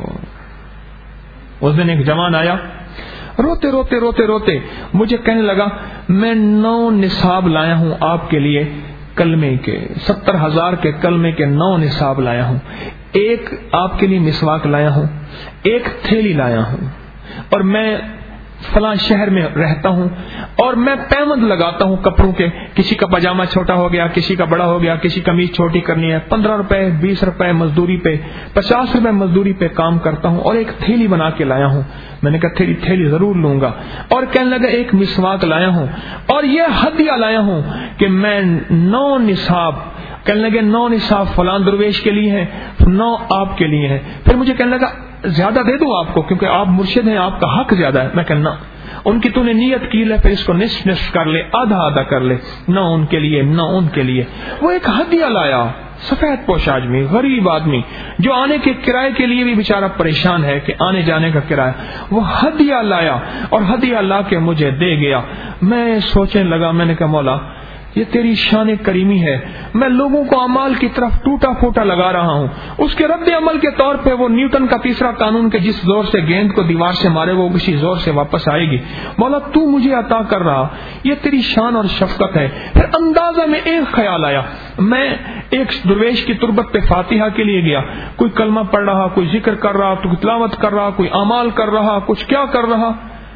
اس دن ایک جوان آیا, روتے روتے روتے روتے مجھے کہنے لگا میں 9 نصاب لایا ہوں آپ کے لیے کلمے کے, 70,000 کے کلمے کے 9 نصاب لایا ہوں, ایک آپ کے لیے مسواک لایا ہوں, ایک تھیلی لایا ہوں, اور میں فلاں شہر میں رہتا ہوں اور میں پیمند لگاتا ہوں کپڑوں کے, کسی کا پاجامہ چھوٹا ہو گیا, کسی کا بڑا ہو گیا, کسی قمیض چھوٹی کرنی ہے, 15 روپے 20 روپے مزدوری پہ, 50 روپے مزدوری پہ کام کرتا ہوں, اور ایک تھیلی بنا کے لایا ہوں. میں نے کہا تھیلی ضرور لوں گا. اور کہنے لگا ایک مسواک لایا ہوں, اور یہ ہدیہ لایا ہوں کہ میں 9 نصاب, کہنے لگے 9 نصاب فلاں درویش کے لیے ہیں, 9 آپ کے لیے ہیں. پھر مجھے کہنے لگا زیادہ دے دوں آپ کو کیونکہ آپ مرشد ہیں, آپ کا حق زیادہ ہے. میں کہنا ان کی تو نے نیت کی لے, پھر اس کو نصف کر لے, آدھا کر لے, نہ ان کے لیے نہ ان کے لیے. وہ ایک ہدیہ لایا, سفید پوش آدمی, غریب آدمی, جو آنے کے کرائے کے لیے بھی بیچارہ پریشان ہے کہ آنے جانے کا کرایہ, وہ ہدیہ لایا اور ہدیہ لا کے مجھے دے گیا. میں سوچنے لگا, میں نے کہا مولا یہ تیری شان کریمی ہے, میں لوگوں کو اعمال کی طرف ٹوٹا پھوٹا لگا رہا ہوں, اس کے رد عمل کے طور پہ وہ نیوٹن کا 3 قانون کہ جس زور سے گیند کو دیوار سے مارے وہ کسی زور سے واپس آئے گی. مولا تو مجھے عطا کر رہا, یہ تیری شان اور شفقت ہے. پھر اندازہ میں ایک خیال آیا, میں ایک درویش کی تربت پہ فاتحہ کے لیے گیا، کوئی کلمہ پڑھ رہا، کوئی ذکر کر رہا، کوئی تلاوت کر رہا، کوئی اعمال کر رہا، کچھ کیا کر رہا.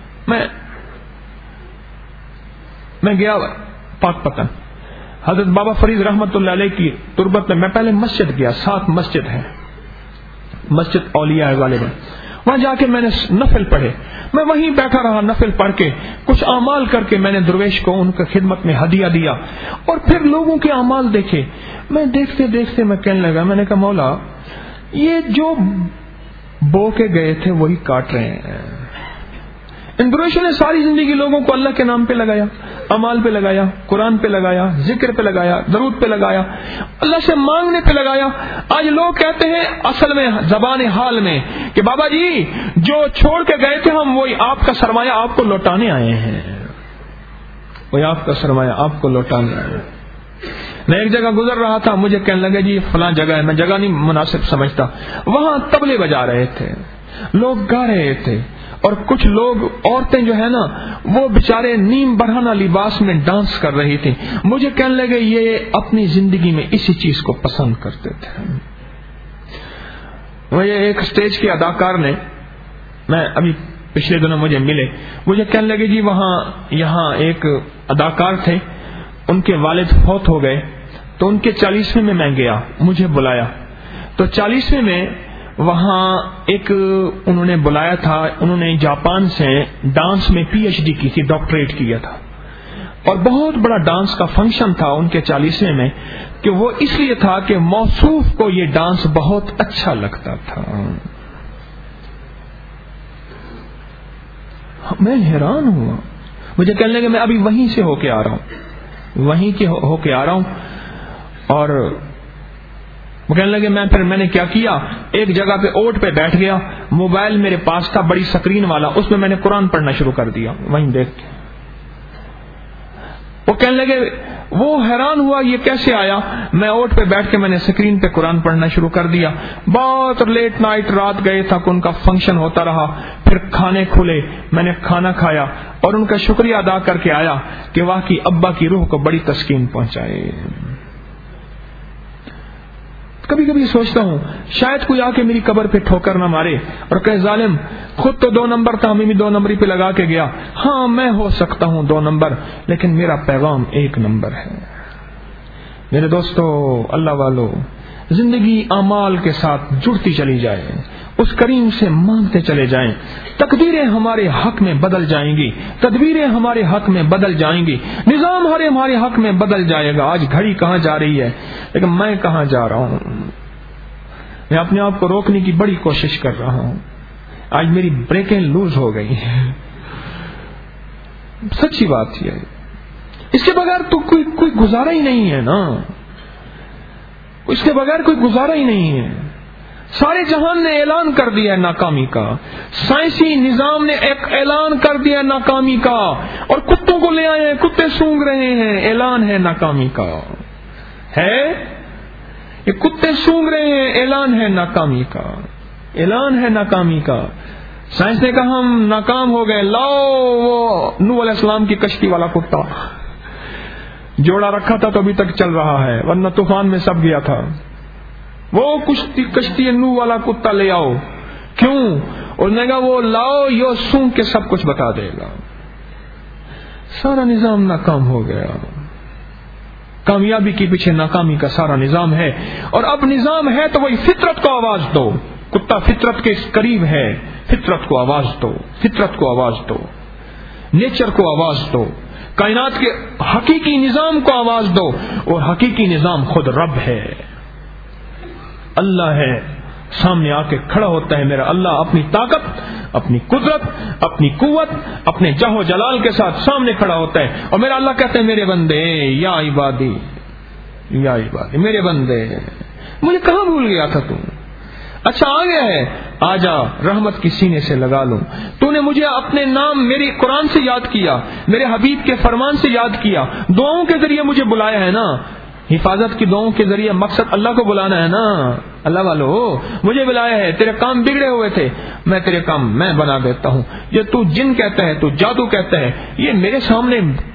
میں گیا پاک پتن، حضرت بابا فرید رحمت اللہ علیہ کی تربت میں پہلے مسجد گیا، 7 مسجد ہے، مسجد اولیاء ہے غالباً. وہاں جا کے میں نے نفل پڑھے، میں وہیں بیٹھا رہا، نفل پڑھ کے کچھ اعمال کر کے میں نے درویش کو ان کی خدمت میں ہدیہ دیا، اور پھر لوگوں کے اعمال دیکھے. میں دیکھتے دیکھتے میں کہنے لگا، میں نے کہا مولا یہ جو بو کے گئے تھے وہی کاٹ رہے ہیں. ان درویشوں نے ساری زندگی لوگوں کو اللہ کے نام پہ لگایا، اعمال پہ لگایا، قرآن پہ لگایا، ذکر پہ لگایا، درود پہ لگایا، اللہ سے مانگنے پہ لگایا. آج لوگ کہتے ہیں اصل میں زبان حال میں کہ بابا جی جو چھوڑ کے گئے تھے ہم وہی آپ کا سرمایہ آپ کو لوٹانے آئے ہیں، وہی آپ کا سرمایہ آپ کو لوٹانے آئے ہیں. میں ایک جگہ گزر رہا تھا، مجھے کہنے لگے جی فلاں جگہ ہے، میں جگہ نہیں مناسب سمجھتا، وہاں طبلے بجا رہے تھے، لوگ گا رہے تھے، اور کچھ لوگ عورتیں جو ہے نا وہ بیچارے نیم برہنہ لباس میں ڈانس کر رہی تھی. مجھے کہنے لگے یہ اپنی زندگی میں اسی چیز کو پسند کرتے تھے. وہ ایک اسٹیج کے اداکار نے، میں ابھی پچھلے دنوں مجھے ملے، مجھے کہنے لگے جی وہاں یہاں ایک اداکار تھے، ان کے والد فوت ہو گئے، تو ان کے 40ویں میں گیا، مجھے بلایا. تو 40ویں میں وہاں ایک انہوں نے بلایا تھا، انہوں نے جاپان سے ڈانس میں PhD کی تھی، ڈاکٹریٹ کیا تھا، اور بہت بڑا ڈانس کا فنکشن تھا ان کے 40ویں میں، کہ وہ اس لیے تھا کہ موصوف کو یہ ڈانس بہت اچھا لگتا تھا. میں حیران ہوا، مجھے کہنے لگے میں ابھی وہیں سے ہو کے آ رہا ہوں، وہیں کے ہو کے آ رہا ہوں. اور وہ کہنے لگے میں نے کیا کیا، ایک جگہ پہ اوٹ پہ بیٹھ گیا، موبائل میرے پاس تھا بڑی سکرین والا، اس میں نے قرآن پڑھنا شروع کر دیا وہیں دیکھ کے. وہ کہنے لگے وہ حیران ہوا یہ کیسے آیا. میں اوٹ پہ بیٹھ کے میں نے سکرین پہ قرآن پڑھنا شروع کر دیا. بہت لیٹ نائٹ رات گئے تھا کہ ان کا فنکشن ہوتا رہا، پھر کھانے کھلے، میں نے کھانا کھایا اور ان کا شکریہ ادا کر کے آیا کہ واقعی ابا کی روح کو بڑی تسکین پہنچائے. کبھی کبھی سوچتا ہوں شاید کوئی آ کے میری قبر پہ ٹھوکر نہ مارے اور کہے ظالم خود تو 2 نمبر تھا، ہمیں بھی 2 نمبری پہ لگا کے گیا. ہاں میں ہو سکتا ہوں 2 نمبر، لیکن میرا پیغام 1 نمبر ہے. میرے دوستو، اللہ والو، زندگی اعمال کے ساتھ جڑتی چلی جائے، اس کریم سے مانگتے چلے جائیں، تقدیریں ہمارے حق میں بدل جائیں گی، تدبیریں ہمارے حق میں بدل جائیں گی، نظام ہمارے حق میں بدل جائے گا. آج گھڑی کہاں جا رہی ہے، لیکن میں کہاں جا رہا ہوں. میں اپنے آپ کو روکنے کی بڑی کوشش کر رہا ہوں. آج میری بریکیں لوز ہو گئی ہیں، سچی بات یہ ہے. اس کے بغیر تو کوئی گزارا ہی نہیں ہے نا، اس کے بغیر کوئی گزارا ہی نہیں ہے. سارے جہان نے اعلان کر دیا ناکامی کا، سائنسی نظام نے ایک اعلان کر دیا ناکامی کا، اور کتوں کو لے آئے ہیں، کتے سونگ رہے ہیں، اعلان ہے ناکامی کا. ہے یہ کتے سونگ رہے ہیں، اعلان ہے ناکامی کا، اعلان ہے ناکامی کا. سائنس نے کہا ہم ناکام ہو گئے، لاؤ وہ نوح علیہ السلام کی کشتی والا کتا، جوڑا رکھا تھا تو ابھی تک چل رہا ہے، ورنہ طوفان میں سب گیا تھا. وہ کشتی نوح والا کتا لے آؤ. کیوں؟ انہوں نے کہا وہ لاؤ، یہ سونگ کے سب کچھ بتا دے گا. سارا نظام ناکام ہو گیا. کامیابی کے پیچھے ناکامی کا سارا نظام ہے، اور اب نظام ہے تو وہی فطرت کو آواز دو. کتا فطرت کے قریب ہے، فطرت کو آواز دو، فطرت کو آواز دو، نیچر کو آواز دو، کائنات کے حقیقی نظام کو آواز دو. اور حقیقی نظام خود رب ہے، اللہ ہے. سامنے آ کے کھڑا ہوتا ہے میرا اللہ اپنی طاقت، اپنی قدرت، اپنی قوت، اپنے جاہ و جلال کے ساتھ سامنے کھڑا ہوتا ہے، اور میرا اللہ کہتے ہیں میرے بندے، یا عبادی، یا عبادی، میرے بندے، مجھے کہاں بھول گیا تھا تو؟ اچھا آ گیا ہے، آجا رحمت کی سینے سے لگا لوں. تو نے مجھے اپنے نام میری قرآن سے یاد کیا، میرے حبیب کے فرمان سے یاد کیا، دعاؤں کے ذریعے مجھے بلایا ہے نا. حفاظت کی دعاؤں کے ذریعے مقصد اللہ کو بلانا ہے نا. اللہ والو مجھے بلایا ہے، تیرے کام بگڑے ہوئے تھے، میں تیرے کام میں بنا دیتا ہوں. یہ تو جن کہتا ہے، تو جادو کہتا ہے، یہ میرے سامنے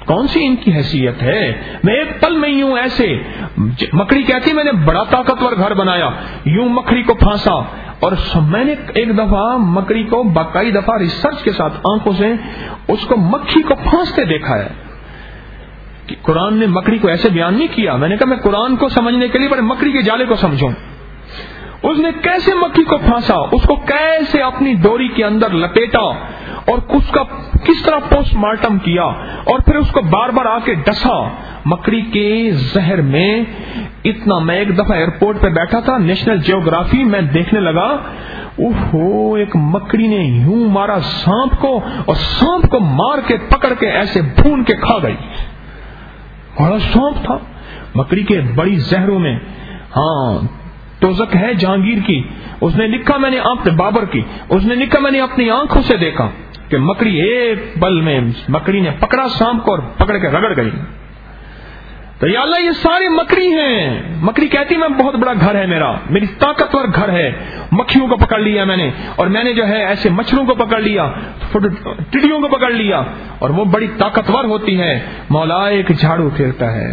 کون سی ان کی حیثیت ہے؟ میں ایک پل میں یوں ایسے، مکڑی کہتی میں نے بڑا طاقتور گھر بنایا، یوں مکڑی کو پھانسا، اور میں نے ایک دفعہ مکڑی کو باقاعدہ دفعہ ریسرچ کے ساتھ آنکھوں سے اس کو مکھی کو پھانستے دیکھا ہے. کہ قرآن نے مکڑی کو ایسے بیان نہیں کیا. میں نے کہا میں قرآن کو سمجھنے کے لیے بڑے مکڑی کے جالے کو سمجھوں. اس نے کیسے مکھی کو پھانسا، اس کو کیسے اپنی ڈوری کے اندر لپیٹا، اور اس کا کس طرح پوسٹ مارٹم کیا، اور پھر اس کو بار بار آ کے ڈسا مکڑی کے زہر میں. اتنا میں ایک دفعہ ایئرپورٹ پہ بیٹھا تھا، نیشنل جیوگرافی میں دیکھنے لگا، اوہو ایک مکڑی نے یوں مارا سانپ کو، اور سانپ کو مار کے پکڑ کے ایسے بھون کے کھا گئی. بڑا سانپ تھا مکڑی کے بڑی زہروں میں. ہاں توزک ہے جہانگیر کی، اس نے لکھا میں نے بابر کی، اس نے لکھا میں نے اپنی آنکھوں سے دیکھا کہ مکڑی ایک پل میں مکڑی نے پکڑا سانپ کو اور پکڑ کے رگڑ گئی. تو یا اللہ یہ سارے مکڑی ہیں. مکڑی کہتی میں بہت بڑا گھر ہے میرا، میری طاقتور گھر ہے، مکھیوں کو پکڑ لیا میں نے، اور میں نے جو ہے ایسے مچھروں کو پکڑ لیا، ٹڈیوں کو پکڑ لیا، اور وہ بڑی طاقتور ہوتی ہے. مولا ایک جھاڑو پھرتا ہے،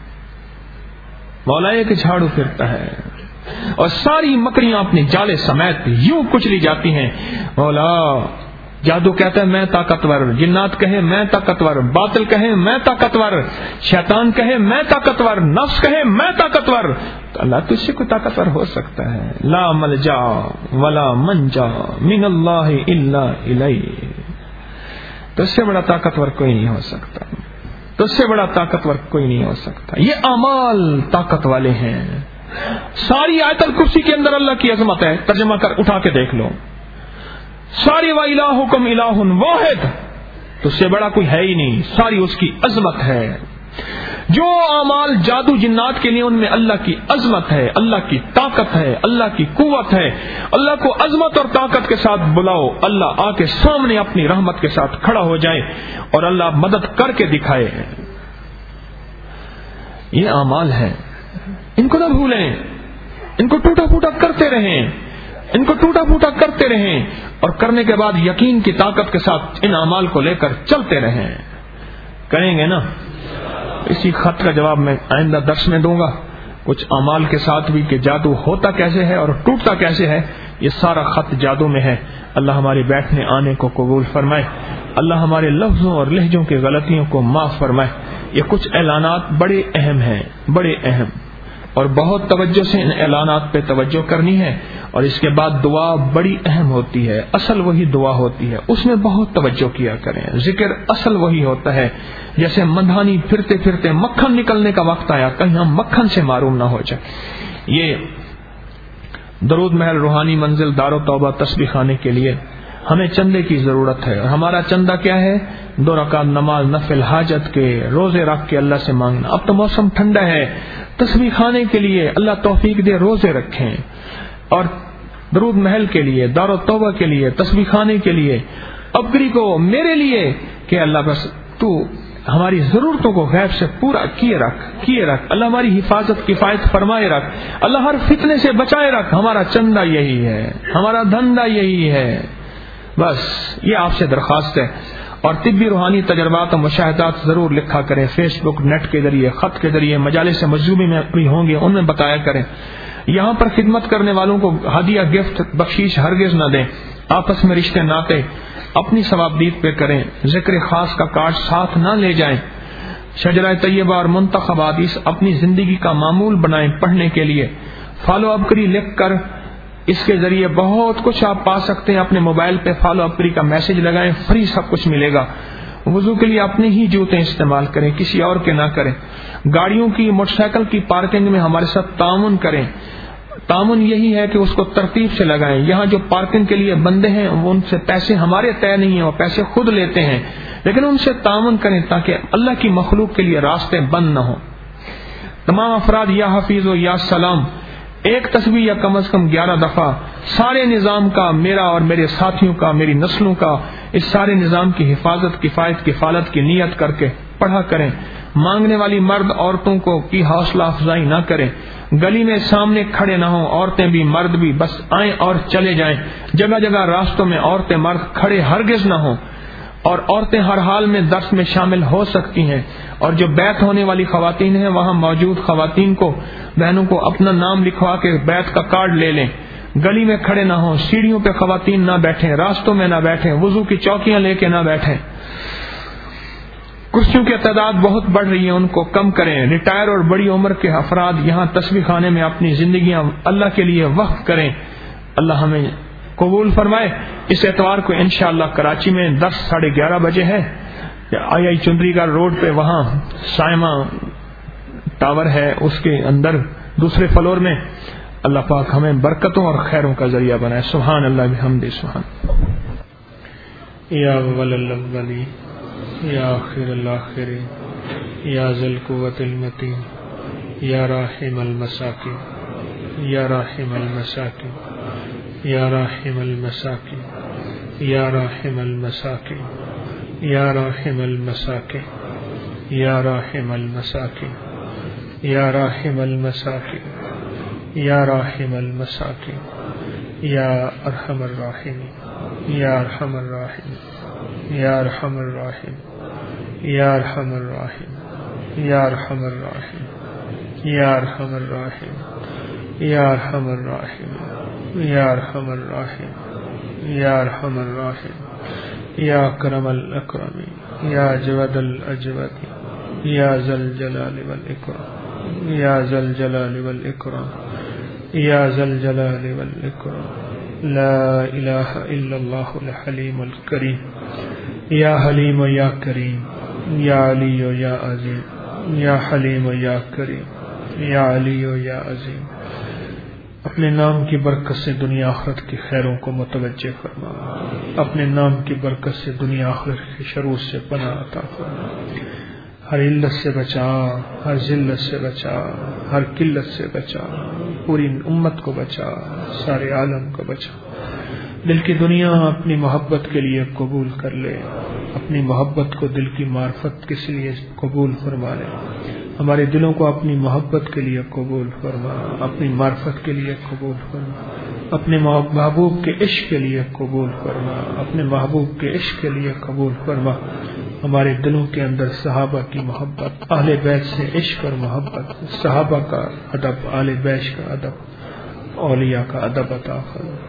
مولا ایک جھاڑو پھرتا ہے، اور ساری مکڑیاں اپنے جالے سمیت یوں کچلی جاتی ہیں. مولا جادو کہتا ہے میں طاقتور، جنات کہے میں طاقتور، باطل کہے میں طاقتور، شیطان کہے میں طاقتور، نفس کہے میں طاقتور. تو اللہ تجھ سے کوئی طاقتور ہو سکتا ہے؟ لا ملجا ولا منجا من اللہ الا الیہ. تجھ سے بڑا طاقتور کوئی نہیں ہو سکتا، تجھ سے بڑا طاقتور کوئی نہیں ہو سکتا. یہ اعمال طاقت والے ہیں. ساری آیت الکرسی کے اندر اللہ کی عظمت ہے، ترجمہ کر اٹھا کے دیکھ لو. ساری وَإِلَٰهُكُمْ إِلَٰهٌ وَاحِدٌ، تو اس سے بڑا کوئی ہے ہی نہیں. ساری اس کی عظمت ہے. جو اعمال جادو جنات کے لیے ان میں اللہ کی عظمت ہے، اللہ کی طاقت ہے، اللہ کی قوت ہے. اللہ کو عظمت اور طاقت کے ساتھ بلاؤ، اللہ آ کے سامنے اپنی رحمت کے ساتھ کھڑا ہو جائے اور اللہ مدد کر کے دکھائے. یہ اعمال ہیں، ان کو نہ بھولیں، ان کو ٹوٹا پھوٹا کرتے رہیں، ان کو ٹوٹا پھوٹا کرتے رہیں، اور کرنے کے بعد یقین کی طاقت کے ساتھ ان اعمال کو لے کر چلتے رہیں. کریں گے نا؟ اسی خط کا جواب میں آئندہ درس میں دوں گا، کچھ اعمال کے ساتھ بھی کہ جادو ہوتا کیسے ہے اور ٹوٹتا کیسے ہے. یہ سارا خط جادو میں ہے. اللہ ہمارے بیٹھنے آنے کو قبول فرمائے، اللہ ہمارے لفظوں اور لہجوں کی غلطیوں کو معاف فرمائے. یہ کچھ اعلانات بڑے اہم ہیں، بڑے اہم، اور بہت توجہ سے ان اعلانات پہ توجہ کرنی ہے. اور اس کے بعد دعا بڑی اہم ہوتی ہے، اصل وہی دعا ہوتی ہے، اس میں بہت توجہ کیا کریں. ذکر اصل وہی ہوتا ہے. جیسے مندھانی پھرتے پھرتے مکھن نکلنے کا وقت آیا، کہیں ہم مکھن سے معروم نہ ہو جائے. یہ درود محل روحانی منزل دار و توبہ تسبیح خانے کے لیے ہمیں چندے کی ضرورت ہے. اور ہمارا چندہ کیا ہے؟ 2 رکعت نماز نفل حاجت کے، روزے رکھ کے اللہ سے مانگنا. اب تو موسم ٹھنڈا ہے، تسبیح خانے کے لیے اللہ توفیق دے روزے رکھیں، اور درود محل کے لیے، دار و توبہ کے لیے، تسبیح خانے کے لیے، ابگری کو میرے لیے کہ اللہ بس تو ہماری ضرورتوں کو غیب سے پورا کیے رکھ. اللہ ہماری حفاظت کفایت فرمائے رکھ. اللہ ہر فتنے سے بچائے رکھ. ہمارا چندہ یہی ہے، ہمارا دھندا یہی ہے. بس یہ آپ سے درخواست ہے. اور طبی روحانی تجربات اور مشاہدات ضرور لکھا کریں. فیس بک، نیٹ کے ذریعے، خط کے ذریعے، مجالس مجذوبی میں بھی ہوں گے ان میں بتایا کریں. یہاں پر خدمت کرنے والوں کو ہدیہ، گفٹ، بخشش ہرگز نہ دیں. آپس میں رشتے ناطے اپنی ثوابدید پہ کریں. ذکر خاص کا کارڈ ساتھ نہ لے جائیں. شجرہ طیبہ اور منتخب حدیث اپنی زندگی کا معمول بنائیں پڑھنے کے لیے. فالو اپ کری لکھ کر اس کے ذریعے بہت کچھ آپ پا سکتے ہیں. اپنے موبائل پہ فالو اپ کری کا میسج لگائیں، فری سب کچھ ملے گا. وضو کے لیے اپنے ہی جوتے استعمال کریں، کسی اور کے نہ کریں. گاڑیوں کی، موٹر سائیکل کی پارکنگ میں ہمارے ساتھ تعاون کریں. تعاون یہی ہے کہ اس کو ترتیب سے لگائیں. یہاں جو پارکنگ کے لیے بندے ہیں وہ ان سے پیسے ہمارے طے نہیں ہیں، وہ پیسے خود لیتے ہیں، لیکن ان سے تعاون کریں تاکہ اللہ کی مخلوق کے لیے راستے بند نہ ہوں. تمام افراد یا حفیظ و یا سلام ایک تسبیح یا کم از کم 11 دفعہ سارے نظام کا، میرا اور میرے ساتھیوں کا، میری نسلوں کا، اس سارے نظام کی حفاظت، کفایت، کفالت کی نیت کر کے پڑھا کریں. مانگنے والی مرد عورتوں کو کی حوصلہ افزائی نہ کریں. گلی میں سامنے کھڑے نہ ہوں، عورتیں بھی مرد بھی، بس آئیں اور چلے جائیں. جگہ جگہ راستوں میں عورتیں مرد کھڑے ہرگز نہ ہوں. اور عورتیں ہر حال میں درس میں شامل ہو سکتی ہیں، اور جو بیعت ہونے والی خواتین ہیں وہاں موجود خواتین کو، بہنوں کو اپنا نام لکھوا کے بیعت کا کارڈ لے لیں، گلی میں کھڑے نہ ہوں، سیڑھیوں پہ خواتین نہ بیٹھیں، راستوں میں نہ بیٹھیں، وضو کی چوکیاں لے کے نہ بیٹھیں، کرسیوں کی تعداد بہت بڑھ رہی ہے ان کو کم کریں، ریٹائر اور بڑی عمر کے افراد یہاں تسبیح خانے میں اپنی زندگیاں اللہ کے لیے وقف کریں۔ اللہ ہمیں قبول فرمائے۔ اس اتوار کو انشاءاللہ کراچی میں 10:30 بجے ہے، آئی چندری گڑھ روڈ پہ، وہاں سائمہ ٹاور ہے، اس کے اندر دوسرے فلور میں۔ اللہ پاک ہمیں برکتوں اور خیروں کا ذریعہ بنائے۔ سبحان اللہ بحمدہ، سبحان یا اول الاولی یا آخر الاخرین یا ذی القوۃ المتین یا راحم المساکین یا راحم المساکین یا راحم المساکین یا راحم المساکین یا راحم المساکین یا راحم المساکین یا راحم المساکین یا راحم المساکین یا ارحم الراحمین یا ارحم الراحمین یا ارحم الراحمین یا ارحم الراحمین یا ارحم الراحمین یا ارحم الراحمین یا ارحم الراحمین یا ارحم الراحمین یا ارحم الراحمین یا اکرم الاکرمین یا اجود الاجودین یا ذی الجلال والاکرام یا ذی الجلال والاکرام یا ذی الجلال والاکرام۔ لا الہ الا اللہ الحلیم الکریم یا حلیم یا کریم یا علی یا عظیم یا حلیم یا کریم یا علی یا عظیم۔ اپنے نام کی برکت سے دنیا آخرت کی خیروں کو متوجہ فرما، اپنے نام کی برکت سے دنیا آخرت کی شرور سے پناہ عطا فرما، ہر علت سے بچا، ہر ذلت سے بچا، ہر قلت سے بچا، پوری امت کو بچا، سارے عالم کو بچا۔ دل کی دنیا اپنی محبت کے لیے قبول کر لے، اپنی محبت کو دل کی معرفت کس لیے قبول فرما لے، ہمارے دلوں کو اپنی محبت کے لیے قبول فرما، اپنی معرفت کے لیے قبول فرما، اپنے محبوب کے عشق کے لیے قبول فرما، اپنے محبوب کے عشق کے لیے قبول فرما۔ ہمارے دلوں کے اندر صحابہ کی محبت، اہل بیت سے عشق اور محبت، صحابہ کا ادب، اہل بیت کا ادب، اولیاء کا ادب عطا فرما۔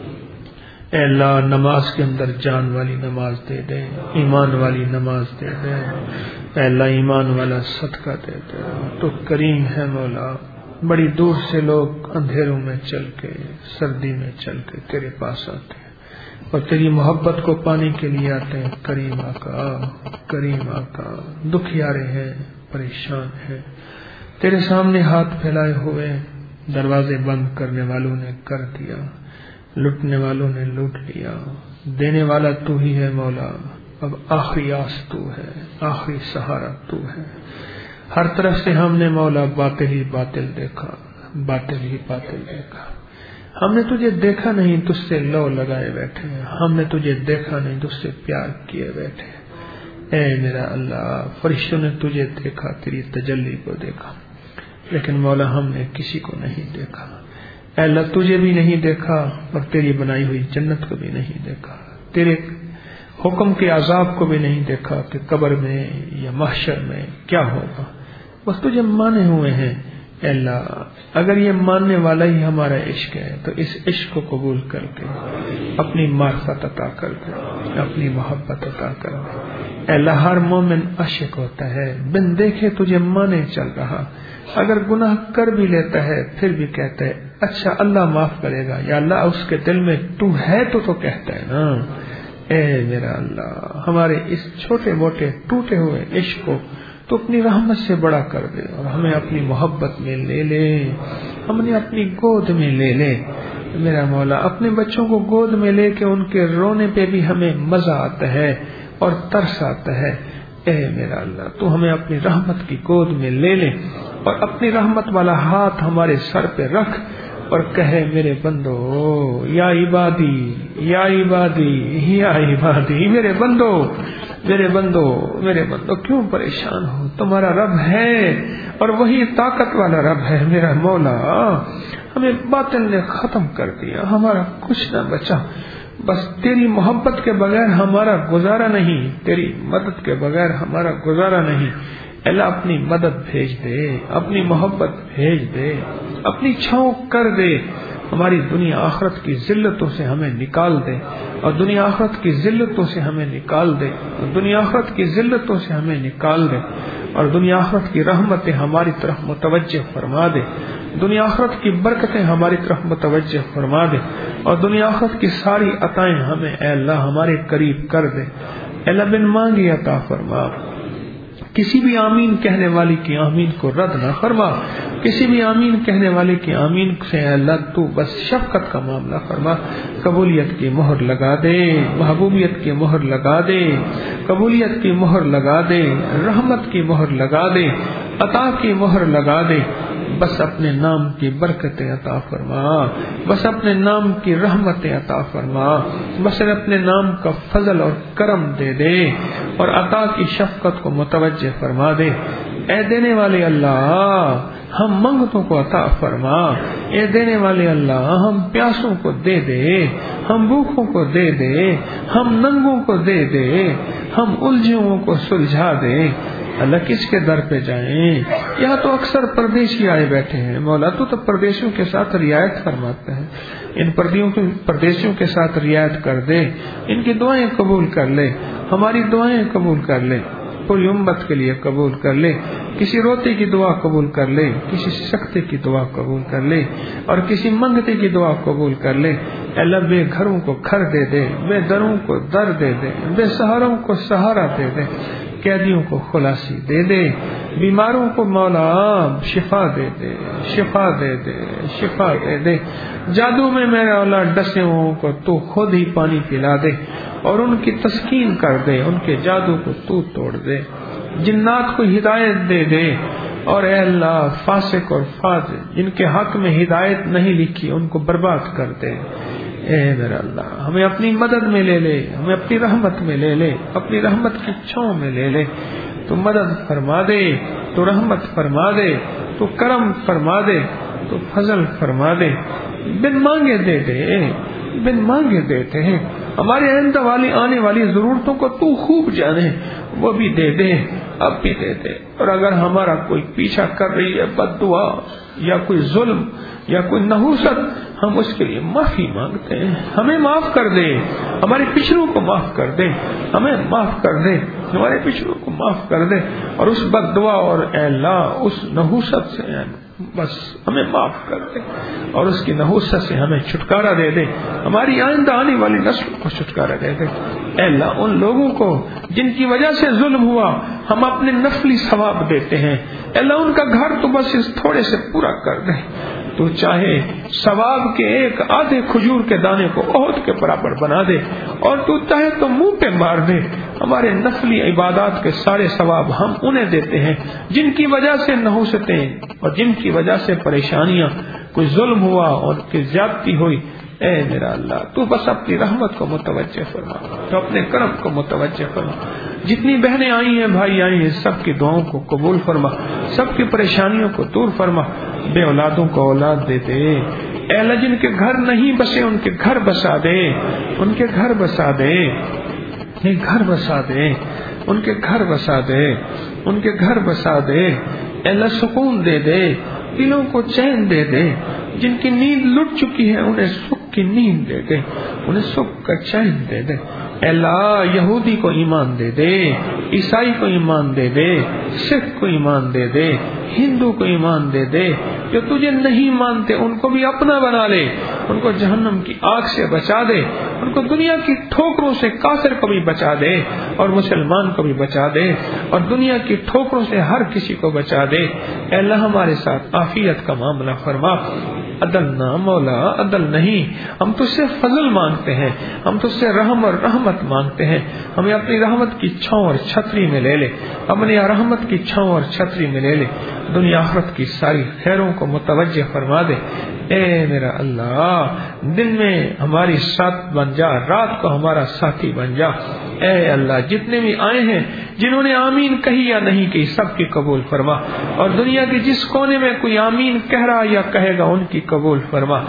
اے اللہ، نماز کے اندر جان والی نماز دے دے، ایمان والی نماز دے دے۔ اے اللہ، ایمان والا صدقہ دے دے۔ تو کریم ہے مولا، بڑی دور سے لوگ اندھیروں میں چل کے، سردی میں چل کے تیرے پاس آتے ہیں اور تیری محبت کو پانے کے لیے آتے ہیں۔ کریم آقا، کریم آقا، دکھیارے ہیں، پریشان ہیں، تیرے سامنے ہاتھ پھیلائے ہوئے، دروازے بند کرنے والوں نے کر دیا، لٹنے والوں نے لوٹ لیا، دینے والا تو ہی ہے مولا، اب آخری آس تو ہے، آخری سہارا تو ہے۔ ہر طرف سے ہم نے مولا باطل ہی باطل دیکھا، باطل ہی باطل دیکھا، ہم نے تجھے دیکھا نہیں، تجھ سے لو لگائے بیٹھے ہیں، ہم نے تجھے دیکھا نہیں، تجھ سے پیار کیے بیٹھے ہیں۔ اے میرا اللہ، فرشتوں نے تجھے دیکھا، تیری تجلی کو دیکھا، لیکن مولا ہم نے کسی کو نہیں دیکھا۔ اے اللہ، تجھے بھی نہیں دیکھا اور تیری بنائی ہوئی جنت کو بھی نہیں دیکھا، تیرے حکم کے عذاب کو بھی نہیں دیکھا کہ قبر میں یا محشر میں کیا ہوگا، بس تجھے مانے ہوئے ہیں۔ اے اللہ، اگر یہ ماننے والا ہی ہمارا عشق ہے تو اس عشق کو قبول کر کے اپنی معرفت عطا کر دے، اپنی محبت عطا کر دے۔ اے اللہ، ہر مومن عاشق ہوتا ہے، بن دیکھے تجھے مانے چل رہا، اگر گناہ کر بھی لیتا ہے پھر بھی کہتا ہے اچھا اللہ معاف کرے گا، یا اللہ اس کے دل میں تو ہے تو کہتا ہے نا۔ اے میرا اللہ، ہمارے اس چھوٹے موٹے ٹوٹے ہوئے عشق کو تو اپنی رحمت سے بڑا کر دے اور ہمیں اپنی محبت میں لے لے، ہمیں اپنی گود میں لے لے۔ میرا مولا، اپنے بچوں کو گود میں لے کے ان کے رونے پہ بھی ہمیں مزہ آتا ہے اور ترس آتا ہے۔ اے میرا اللہ، تو ہمیں اپنی رحمت کی گود میں لے لے اور اپنی رحمت والا ہاتھ ہمارے سر پہ رکھ اور کہے میرے بندو، یا عبادی یا عبادی یا عبادی، میرے بندو میرے بندو میرے بندو، کیوں پریشان ہو؟ تمہارا رب ہے اور وہی طاقت والا رب ہے۔ میرا مولا، ہمیں باطل نے ختم کر دیا، ہمارا کچھ نہ بچا، بس تیری محبت کے بغیر ہمارا گزارا نہیں، تیری مدد کے بغیر ہمارا گزارا نہیں۔ اللہ اپنی مدد بھیج دے، اپنی محبت بھیج دے، اپنی چھاؤں کر دے، ہماری دنیا آخرت کی ذلتوں سے ہمیں نکال دے، اور دنیا آخرت کی ذلتوں سے ہمیں نکال دے، اور دنیا آخرت کی ذلتوں سے ہمیں نکال دے، اور دنیا آخرت کی رحمتیں ہماری طرف متوجہ فرما دے، دنیا آخرت کی برکتیں ہماری طرف متوجہ فرما دے، اور دنیا آخرت کی ساری عطائیں ہمیں اے اللہ ہمارے قریب کر دے۔ اے اللہ بن مانگی عطا فرما، کسی بھی آمین کہنے والی کی آمین کو رد نہ فرما، کسی بھی آمین کہنے والے کی آمین سے اے اللہ تو بس شفقت کا معاملہ فرما، قبولیت کی مہر لگا دے، محبوبیت کی مہر لگا دے، قبولیت کی مہر لگا دے، رحمت کی مہر لگا دے، عطا کی مہر لگا دے، بس اپنے نام کی برکتیں عطا فرما، بس اپنے نام کی رحمتیں عطا فرما، بس اپنے نام کا فضل اور کرم دے دے، اور عطا کی شفقت کو متوجہ فرما دے۔ اے دینے والے اللہ ہم منگتوں کو عطا فرما، اے دینے والے اللہ ہم پیاسوں کو دے دے، ہم بھوکوں کو دے دے، ہم ننگوں کو دے دے، ہم الجھنوں کو سلجھا دے۔ اللہ کس کے در پہ جائیں؟ یہاں تو اکثر پردیسی آئے بیٹھے ہیں، مولا تو پردیسیوں کے ساتھ رعایت فرماتا ہے، ان پردیسیوں کے ساتھ رعایت کر دے، ان کی دعائیں قبول کر لے، ہماری دعائیں قبول کر لے، پوری امت کے لیے قبول کر لے، کسی روتے کی دعا قبول کر لے، کسی سکتے کی دعا قبول کر لے، اور کسی منگتے کی دعا قبول کر لے۔ اللہ بے گھروں کو گھر دے دے، بے دروں کو در دے دے، بے سہاروں کو سہارا دے دے، قیدیوں کو خلاصی دے دے، بیماروں کو مولا شفا دے دے، شفا دے دے، شفا دے دے۔ جادو میں میرے اولاد ڈسے ہوں کو تو خود ہی پانی پلا دے، اور ان کی تسکین کر دے، ان کے جادو کو تو توڑ دے، جنات کو ہدایت دے دے، اور اے اللہ فاسق اور فاجر جن کے حق میں ہدایت نہیں لکھی ان کو برباد کر دے۔ اے میرا اللہ ہمیں اپنی مدد میں لے لے، ہمیں اپنی رحمت میں لے لے، اپنی رحمت کی چھاؤں میں لے لے، تو مدد فرما دے، تو رحمت فرما دے، تو کرم فرما دے، تو فضل فرما دے، بن مانگے دے دے، بن مانگے دیتے ہیں، ہمارے آنے والی ضرورتوں کو تو خوب جانے، وہ بھی دے دے، اب بھی دے دے۔ اور اگر ہمارا کوئی پیچھا کر رہی ہے بد دعا یا کوئی ظلم یا کوئی نحوست، ہم اس کے لیے معافی مانگتے ہیں، ہمیں معاف کر دے، ہمارے پچھلوں کو معاف کر دے، ہمیں معاف کر دے، ہمارے پچھلوں کو معاف کر دے، اور اس بد دعا اور اے اللہ اس نحوست سے بس ہمیں معاف کر دے، اور اس کی نحوست سے ہمیں چھٹکارا دے دے، ہماری آئندہ آنے والی نسل کو چھٹکارا دے دے۔ اے اللہ ان لوگوں کو جن کی وجہ سے ظلم ہوا ہم اپنے نفلی ثواب دیتے ہیں، اے اللہ ان کا گھر تو بس اس تھوڑے سے پورا کر دے، تو چاہے ثواب کے ایک آدھے کھجور کے دانے کو احد کے برابر بنا دے، اور تو چاہے تو منہ پہ مار دے، ہمارے نفلی عبادات کے سارے ثواب ہم انہیں دیتے ہیں جن کی وجہ سے نحوستیں اور جن کی وجہ سے پریشانیاں، کوئی ظلم ہوا اور کوئی زیادتی ہوئی۔ اے میرا اللہ تو بس اپنی رحمت کو متوجہ فرما، تو اپنے کرم کو متوجہ فرما، جتنی بہنیں آئی ہیں بھائی آئی ہیں سب کی دعاؤں کو قبول فرما، سب کی پریشانیوں کو دور فرما، بے اولادوں کو اولاد دے دے، اے اللہ جن کے گھر نہیں بسے ان کے گھر بسا دے، ان کے گھر بسا دے، گھر بسا دے، ان کے گھر بسا دے، ان کے گھر بسا دے، اے اللہ سکون دے دے، دلوں کو چین دے دے، جن کی نیند لٹ چکی ہے انہیں سکھ کی نیند دے دے، انہیں سکھ کا چین دے دے۔ اے اللہ یہودی کو ایمان دے دے، عیسائی کو ایمان دے دے، سکھ کو ایمان دے دے، ہندو کو ایمان دے دے، جو تجھے نہیں مانتے ان کو بھی اپنا بنا لے، ان کو جہنم کی آگ سے بچا دے، ان کو دنیا کی ٹھوکروں سے کافر کو بھی بچا دے اور مسلمان کو بھی بچا دے، اور دنیا کی ٹھوکروں سے ہر کسی کو بچا دے۔ اے اللہ ہمارے ساتھ عافیت کا معاملہ فرما، عدل نہ مولا عدل نہیں، ہم تجھ سے فضل مانگتے ہیں، ہم تجھ سے رحم اور رحمت مانگتے ہیں، ہمیں اپنی رحمت کی چھاؤں اور چھتری میں لے لے، اپنی رحمت کی چھاؤں اور چھتری میں لے لے، دنیا آخرت کی ساری خیروں کو متوجہ فرما دے۔ اے میرا اللہ دن میں ہماری ساتھ بن جا، رات کو ہمارا ساتھی بن جا۔ اے اللہ جتنے بھی آئے ہیں جنہوں نے آمین کہی یا نہیں کہی سب کی قبول فرما، اور دنیا کے جس کونے میں کوئی آمین کہہ رہا یا کہے گا ان کی قبول فرما۔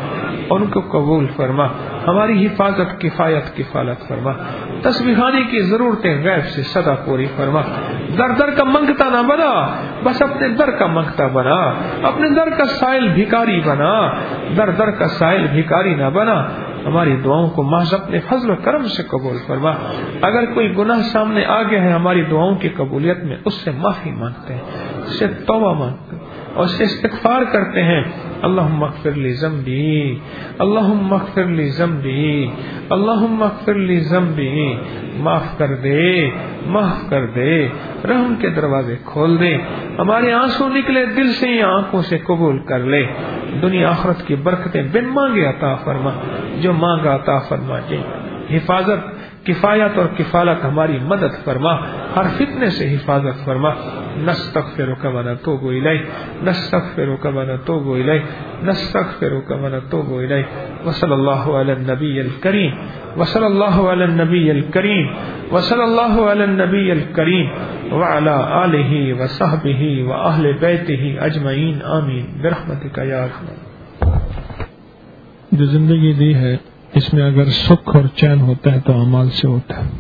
ان کو قبول فرما، ہماری حفاظت کفایت کفالت فرما، تسبیحانی کی ضرورتیں غیب سے سدا پوری فرما، در در کا منگتا نہ بنا، بس اپنے در کا منگتا بنا، اپنے در کا سائل بھکاری بنا، در در کا سائل بھکاری نہ بنا، ہماری دعاؤں کو محض اپنے فضل و کرم سے قبول فرما، اگر کوئی گناہ سامنے آ گیا ہے ہماری دعاؤں کی قبولیت میں اس سے معافی مانگتے ہیں، اس سے توبہ مانگتے ہیں اور اس سے استغفار کرتے ہیں، اللہم اغفر لی ذنبی، اللہم اغفر لی ذنبی، اللہم اغفر لی ذنبی، معاف کر دے، معاف کر دے، رحم کے دروازے کھول دے، ہمارے آنسو نکلے دل سے یا آنکھوں سے قبول کر لے، دنیا آخرت کی برکتیں بن مانگے عطا فرما، جو مانگا عطا فرما، جی حفاظت کفایت اور کفالت ہماری مدد فرما، ہر فتنے سے حفاظت فرما، نستغفرک و نتوب الیک، نستغفرک و نتوب الیک، نستغفرک و نتوب الیک، وصلی اللہ علی النبی الکریم، وصلی اللہ علی النبی الکریم، وصلی اللہ علی النبی الکریم وعلی آلہ وصحبہ واہل بیتہ اجمعین، آمین برحمتک یا ارحم۔ جو زندگی دی ہے اس میں اگر سکھ اور چین ہوتا ہے تو اعمال سے ہوتا ہے۔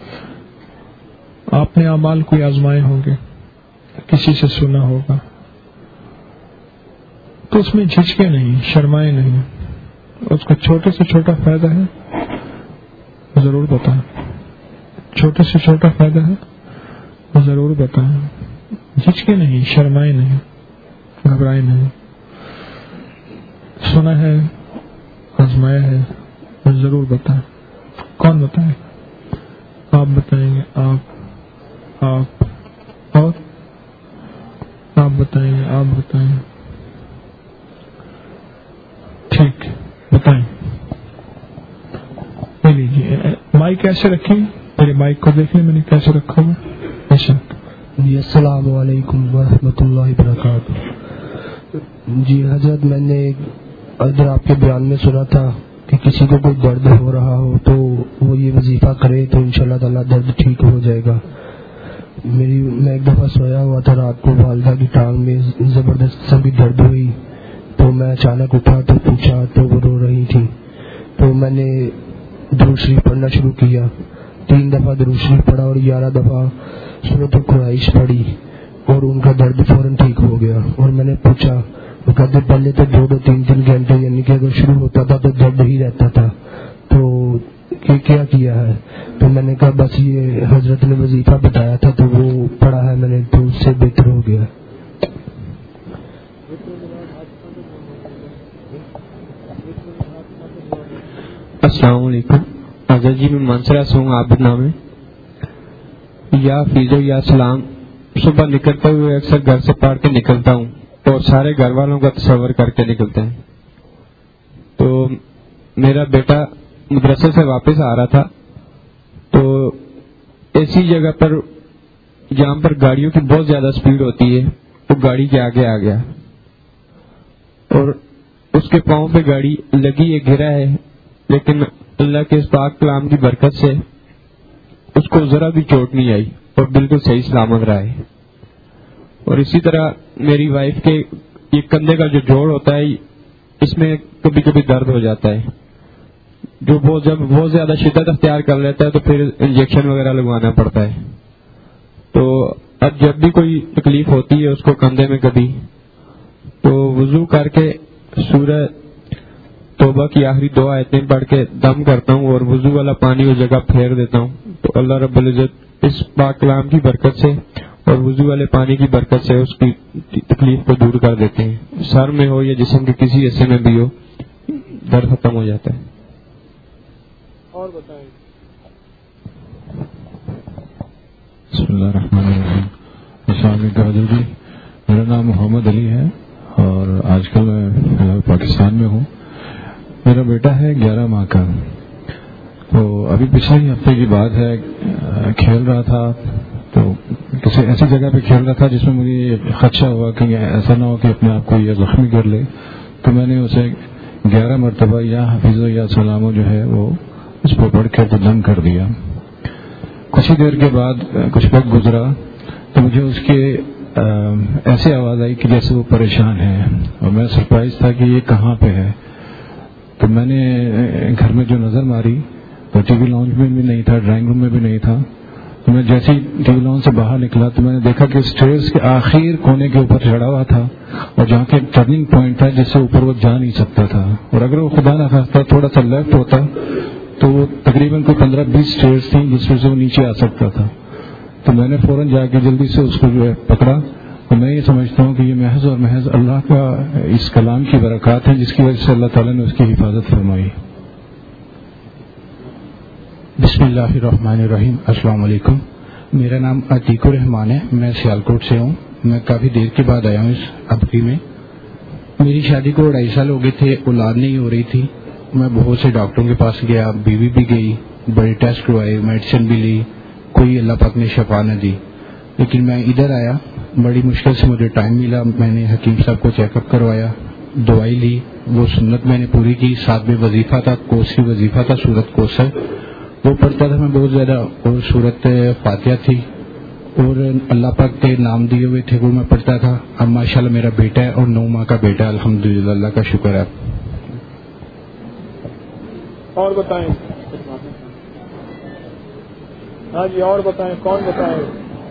آپ نے اعمال کوئی آزمائے ہوں گے، کسی سے سنا ہوگا، تو اس میں جھجکے نہیں، شرمائے نہیں، اس کا چھوٹے سے چھوٹا فائدہ ہے ضرور بتائیں، چھوٹے سے چھوٹا فائدہ ہے ضرور بتائیں، جھجکے نہیں، شرمائے نہیں، گھبرائے نہیں، سنا ہے آزمایا ہے ضرور بتائیں۔ کون بتائے؟ آپ بتائیں گے، آپ اور آپ بتائیں گے، آپ بتائیں گے، ٹھیک بتائیں۔ لے لیجیے مائک ایسے رکھیں، میرے مائک کو دیکھ لیں میں نے کیسے رکھا ہوا۔ جی السلام علیکم ورحمۃ اللہ وبرکاتہ۔ جی حضرت، میں نے ادھر آپ کے بیان میں سنا تھا کہ کسی کو کوئی درد ہو رہا ہو تو وہ یہ وظیفہ کرے تو انشاءاللہ تعالیٰ درد ٹھیک ہو جائے گا۔ میں ایک دفعہ سویا ہوا تھا، رات کو والدہ کی ٹانگ میں زبردست سبھی درد ہوئی، تو میں اچانک اٹھا تو پوچھا تو وہ رو رہی تھی، تو میں نے درود شریف پڑھنا شروع کیا، 3 دفعہ درود شریف پڑھا اور 11 دفعہ سورۃ القرائش پڑھی اور ان کا درد فوراً ٹھیک ہو گیا۔ اور میں نے پوچھا، وہ کہتے پہلے تو 2-3 گھنٹے یعنی کہ اگر شروع ہوتا تھا تو درد ہی رہتا تھا، تو کیا ہے؟ تو میں نے کہا بس یہ حضرت نے وظیفہ بتایا تھا تو وہ پڑھا ہے میں نے، تو اس سے بہتر ہو گیا۔ السلام علیکم حضرت جی، میں منصرہ سے ہوں، عابد نام ہے۔ یا فیضو یا سلام صبح نکلتے ہوئے اکثر گھر سے پڑھ کے نکلتا ہوں اور سارے گھر والوں کا تصور کر کے نکلتے ہیں۔ تو میرا بیٹا مدرسے سے واپس آ رہا تھا تو ایسی جگہ پر جہاں پر گاڑیوں کی بہت زیادہ سپیڈ ہوتی ہے وہ گاڑی کے آگے آ گیا اور اس کے پاؤں پہ گاڑی لگی ہے، گرا ہے، لیکن اللہ کے اس پاک کلام کی برکت سے اس کو ذرا بھی چوٹ نہیں آئی اور بالکل صحیح سلامت رہا ہے۔ اور اسی طرح میری وائف کے یہ کندھے کا جو جوڑ ہوتا ہے اس میں کبھی کبھی درد ہو جاتا ہے، جو جب بہت زیادہ شدت اختیار کر لیتا ہے تو پھر انجیکشن وغیرہ لگوانا پڑتا ہے۔ تو اب جب بھی کوئی تکلیف ہوتی ہے اس کو کندھے میں کبھی، تو وضو کر کے سورہ توبہ کی آخری 2 آیتیں پڑھ کے دم کرتا ہوں اور وضو والا پانی اس جگہ پھیر دیتا ہوں، تو اللہ رب العزت اس پاک کلام کی برکت سے اور وضو والے پانی کی برکت سے اس کی تکلیف کو دور کر دیتے ہیں، سر میں ہو یا جسم کے کسی حصے میں بھی ہو درد ختم ہو جاتا ہے۔ اور بتائیں۔ بسم اللہ الرحمن الرحیم۔ السلام علیکم حضرت جی، میرا نام محمد علی ہے اور آج کل میں پاکستان میں ہوں۔ میرا بیٹا ہے 11 ماہ کا، تو ابھی پچھلے ہی ہفتے کی بات ہے، کھیل رہا تھا تو کسی ایسی جگہ پہ کھیل رہا تھا جس میں مجھے یہ خدشہ ہوا کہ ایسا نہ ہو کہ اپنے آپ کو یہ زخمی کر لے، تو میں نے اسے 11 مرتبہ یا حفیظ یا سلامو جو ہے وہ اس پر پڑھ کے دم کر دیا۔ کچھ ہی دیر کے بعد کچھ وقت گزرا تو مجھے اس کے ایسی آواز آئی کہ جیسے وہ پریشان ہے، اور میں سرپرائز تھا کہ یہ کہاں پہ ہے۔ تو میں نے گھر میں جو نظر ماری تو ٹی وی لاؤنج میں بھی نہیں تھا، ڈرائنگ روم میں بھی نہیں تھا. تو میں جیسے ہی ٹی وی لاؤنج سے باہر نکلا تو میں نے دیکھا کہ اسٹیئرز کے آخر کونے کے اوپر چڑھا ہوا تھا اور جہاں کے ٹرننگ پوائنٹ تھا جس سے اوپر وہ جا نہیں سکتا تھا. اور اگر وہ خدا نہ خواستہ تھوڑا سا لیفٹ ہوتا تو وہ تقریباً کوئی 15-20 اسٹیئرز تھیں جس میں سے وہ نیچے آ سکتا تھا. تو میں نے فوراً جا کے جلدی سے اس کو جو ہے پکڑا. تو میں یہ سمجھتا ہوں کہ یہ محض اور محض اللہ کا اس کلام کی برکات ہیں جس کی وجہ سے اللہ تعالیٰ نے اس کی حفاظت فرمائی. بسم اللہ الرحمن الرحیم. السلام علیکم. میرا نام عتیق الرحمان ہے. میں سیالکوٹ سے ہوں. میں کافی دیر کے بعد آیا ہوں اس ابکی میں. میری شادی کو 2.5 سال ہو گئے تھے. اولاد نہیں ہو رہی تھی. میں بہت سے ڈاکٹروں کے پاس گیا، بیوی بھی گئی، بڑے ٹیسٹ کروائے، میڈیسن بھی لی، کوئی اللہ پاک نے شفا نہ دی. لیکن میں ادھر آیا، بڑی مشکل سے مجھے ٹائم ملا. میں نے حکیم صاحب کو چیک اپ کروایا، دوائی لی، وہ سنت میں نے پوری کی. ساتھ میں وظیفہ تھا، کوسی وظیفہ تھا، سورت کوثر وہ پڑھتا تھا میں بہت زیادہ، اور سورت فاتحہ تھی اور اللہ پاک کے نام دیے ہوئے تھے وہ میں پڑھتا تھا. اب ماشاءاللہ میرا بیٹا ہے اور 9 ماہ کا بیٹا ہے. الحمدللہ، اللہ کا شکر ہے. اور بتائیں. ہاں جی، اور بتائیں. کون بتائے؟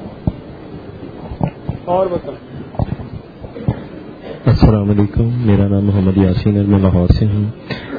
اور بتائیں. السلام علیکم. میرا نام محمد یاسین ہے، میں لاہور سے ہوں.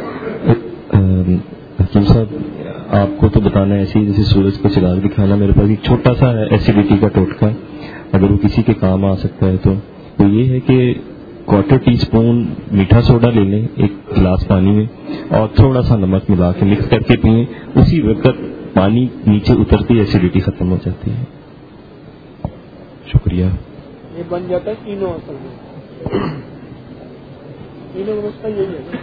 حکیم صاحب، آپ کو تو بتانا ایسی جیسے سورج کو چراغ دکھانا. میرے پاس ایک چھوٹا سا ایسیڈیٹی کا ٹوٹکا، اگر وہ کسی کے کام آ سکتا ہے تو یہ ہے کہ 1/4 ٹی اسپون میٹھا سوڈا لے لیں ایک گلاس پانی میں اور تھوڑا سا نمک ملا کے مکس کر کے پئیں. اسی وقت پانی نیچے اترتی ایسیڈیٹی ختم ہو جاتی ہے. شکریہ. یہ بن جاتا ہے تینوں اصل میں. تینوں کا یہی ہے.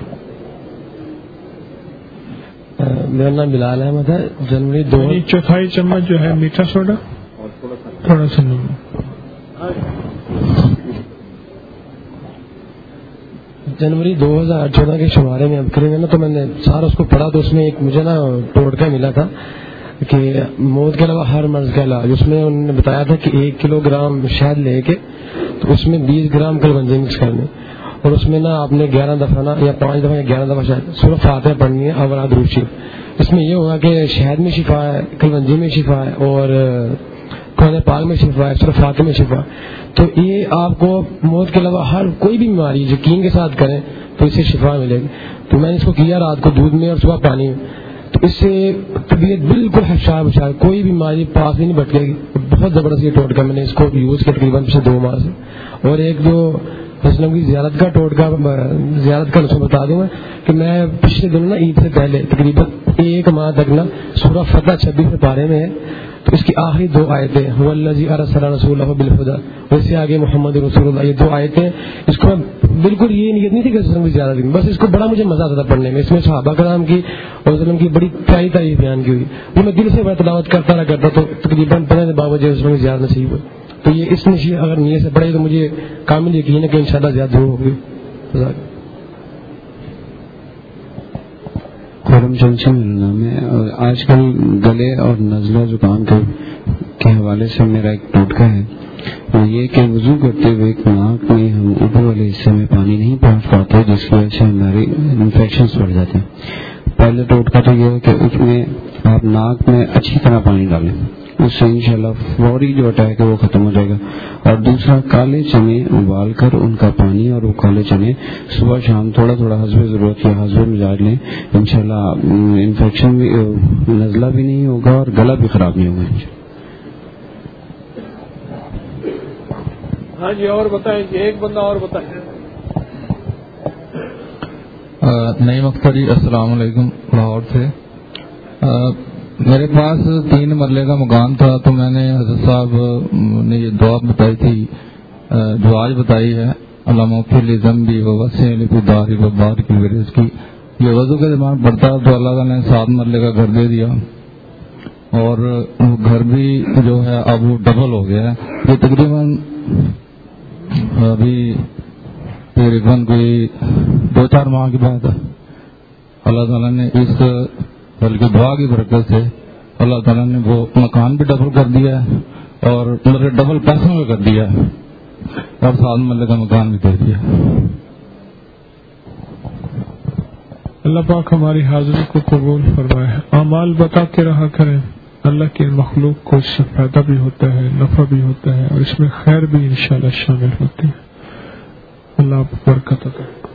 میرا نام بلال احمد ہے. جنوری 1/4 چمچ جو ہے میٹھا سوڈا اور تھوڑا سا نمک. جنوری 2014 کے شمارے میں اب کریں نا، تو میں نے سارا اس کو پڑھا تو اس میں ایک مجھے نا ٹوٹکا ملا تھا کہ موت کے علاوہ ہر مرض کا علاج. اس میں انہوں نے بتایا تھا کہ 1 کلو گرام شہد لے کے تو اس میں 20 گرام کلونجی مکس کرنے اور اس میں نا آپ نے 11 دفعہ نا یا 5 دفعہ یا 11 دفعہ شاید سورہ فاتحہ پڑھنی ہے اور درود شریف. اس میں یہ ہوگا کہ شہد میں شفا ہے، کلونجی میں شفا ہے اور قرآن پاک میں شفا ہے، سورہ فاتحہ میں شفا ہے. تو یہ آپ کو موت کے علاوہ ہر کوئی بھی بیماری یقین کے ساتھ کریں تو اس سے شفا ملے گی. تو میں نے اس کو کیا رات کو دودھ میں اور صبح پانی میں، تو اس سے طبیعت بالکل حشاب ہے، کوئی بیماری پاس بھی نہیں بٹکے گی. بہت زبردست یہ ٹوٹکا میں نے اس کو یوز کیا تقریباً پچھلے 2 ماہ سے. اور ایک جو حسنم کی زیارت کا ٹوٹکا، زیارت کا نسخہ بتا دوں میں کہ میں پچھلے دنوں نا عید سے پہلے تقریباً 1 ماہ تک نا سورہ فتح 26 پارے میں ہے تو اس کی آخری 2 آیتیں هو الذی ارسل رسولہ بالہدی، اور اس سے آگے محمد رسول اللہ، یہ 2 آیتیں. اس کو بالکل یہ نیت نہیں تھی کہ حسنم کی زیارت کی، بس اس کو بڑا مجھے مزہ آتا تھا پڑھنے میں. اس میں صحابہ کرام کی اور وسلم کی بڑی پیاری تعریف بیان کی ہوئی. وہ میں دل سے بڑا تلاوت کرتا رہا کرتا تو تقریباً 15 دن بعد مجھے حسنم کی زیارت نصیب ہوئی. تو یہ اس نشیت اگر نیت سے پڑھے تو مجھے کامل یقین ہے کہ انشاءاللہ زیادہ دور ہوگی. خورم جنسی میرا نام ہے. اور آج کل گلے اور نزلہ زکام کے حوالے سے میرا ایک ٹوٹکا ہے، یہ کہ وضو کرتے ہوئے ناک میں ہم اوپر والے حصے میں پانی نہیں پہنچ پاتے جس کی وجہ سے ہماری انفیکشنز بڑھ جاتے ہیں. پہلے ٹوٹکا تو یہ ہے کہ اس میں آپ ناک میں اچھی طرح پانی ڈالیں، اس سے انشاءاللہ فوری جو اٹیک ہے وہ ختم ہو جائے گا. اور دوسرا، کالے چنے ابال کر ان کا پانی اور وہ کالے چنے صبح شام تھوڑا تھوڑا حسب ضرورت یا حسب مزاج لیں، انشاءاللہ انفیکشن بھی، نزلہ بھی نہیں ہوگا اور گلا بھی خراب نہیں ہوگا. ہاں جی، اور بتائیں جی. ایک بندہ اور بتائیں. نعیم اختر جی، السلام علیکم، لاہور سے. میرے پاس 3 مرلے کا مکان تھا تو میں نے حضرت صاحب نے یہ دعا بتائی تھی جو آج بتائی ہے، علامہ اغفر لی ذنبی ووسع لی فی داری وبارک لی فی رزقی. یہ وضو کے زمان پڑھتا تو اللہ تعالیٰ نے 7 مرلے کا گھر دے دیا اور وہ گھر بھی جو ہے اب وہ ڈبل ہو گیا ہے. یہ تقریباً ابھی تقریباً کوئی 2-4 ماہ کی بات ہے. اللہ تعالیٰ نے اس بلکہ دعا کی برکت سے اللہ تعالیٰ نے وہ مکان بھی ڈبل کر دیا ہے اور ڈبل پیسوں میں کر دیا ہے اور 7 مرلے کا مکان بھی دے دیا. اللہ پاک ہماری حاضری کو قبول فرمائے. اعمال بتاتے رہا کریں. اللہ کی مخلوق کو اس سے فائدہ بھی ہوتا ہے, نفع بھی ہوتا ہے, اور اس میں خیر بھی انشاءاللہ شامل ہوتی ہے. اللہ آپ کو برکت عطا کرے.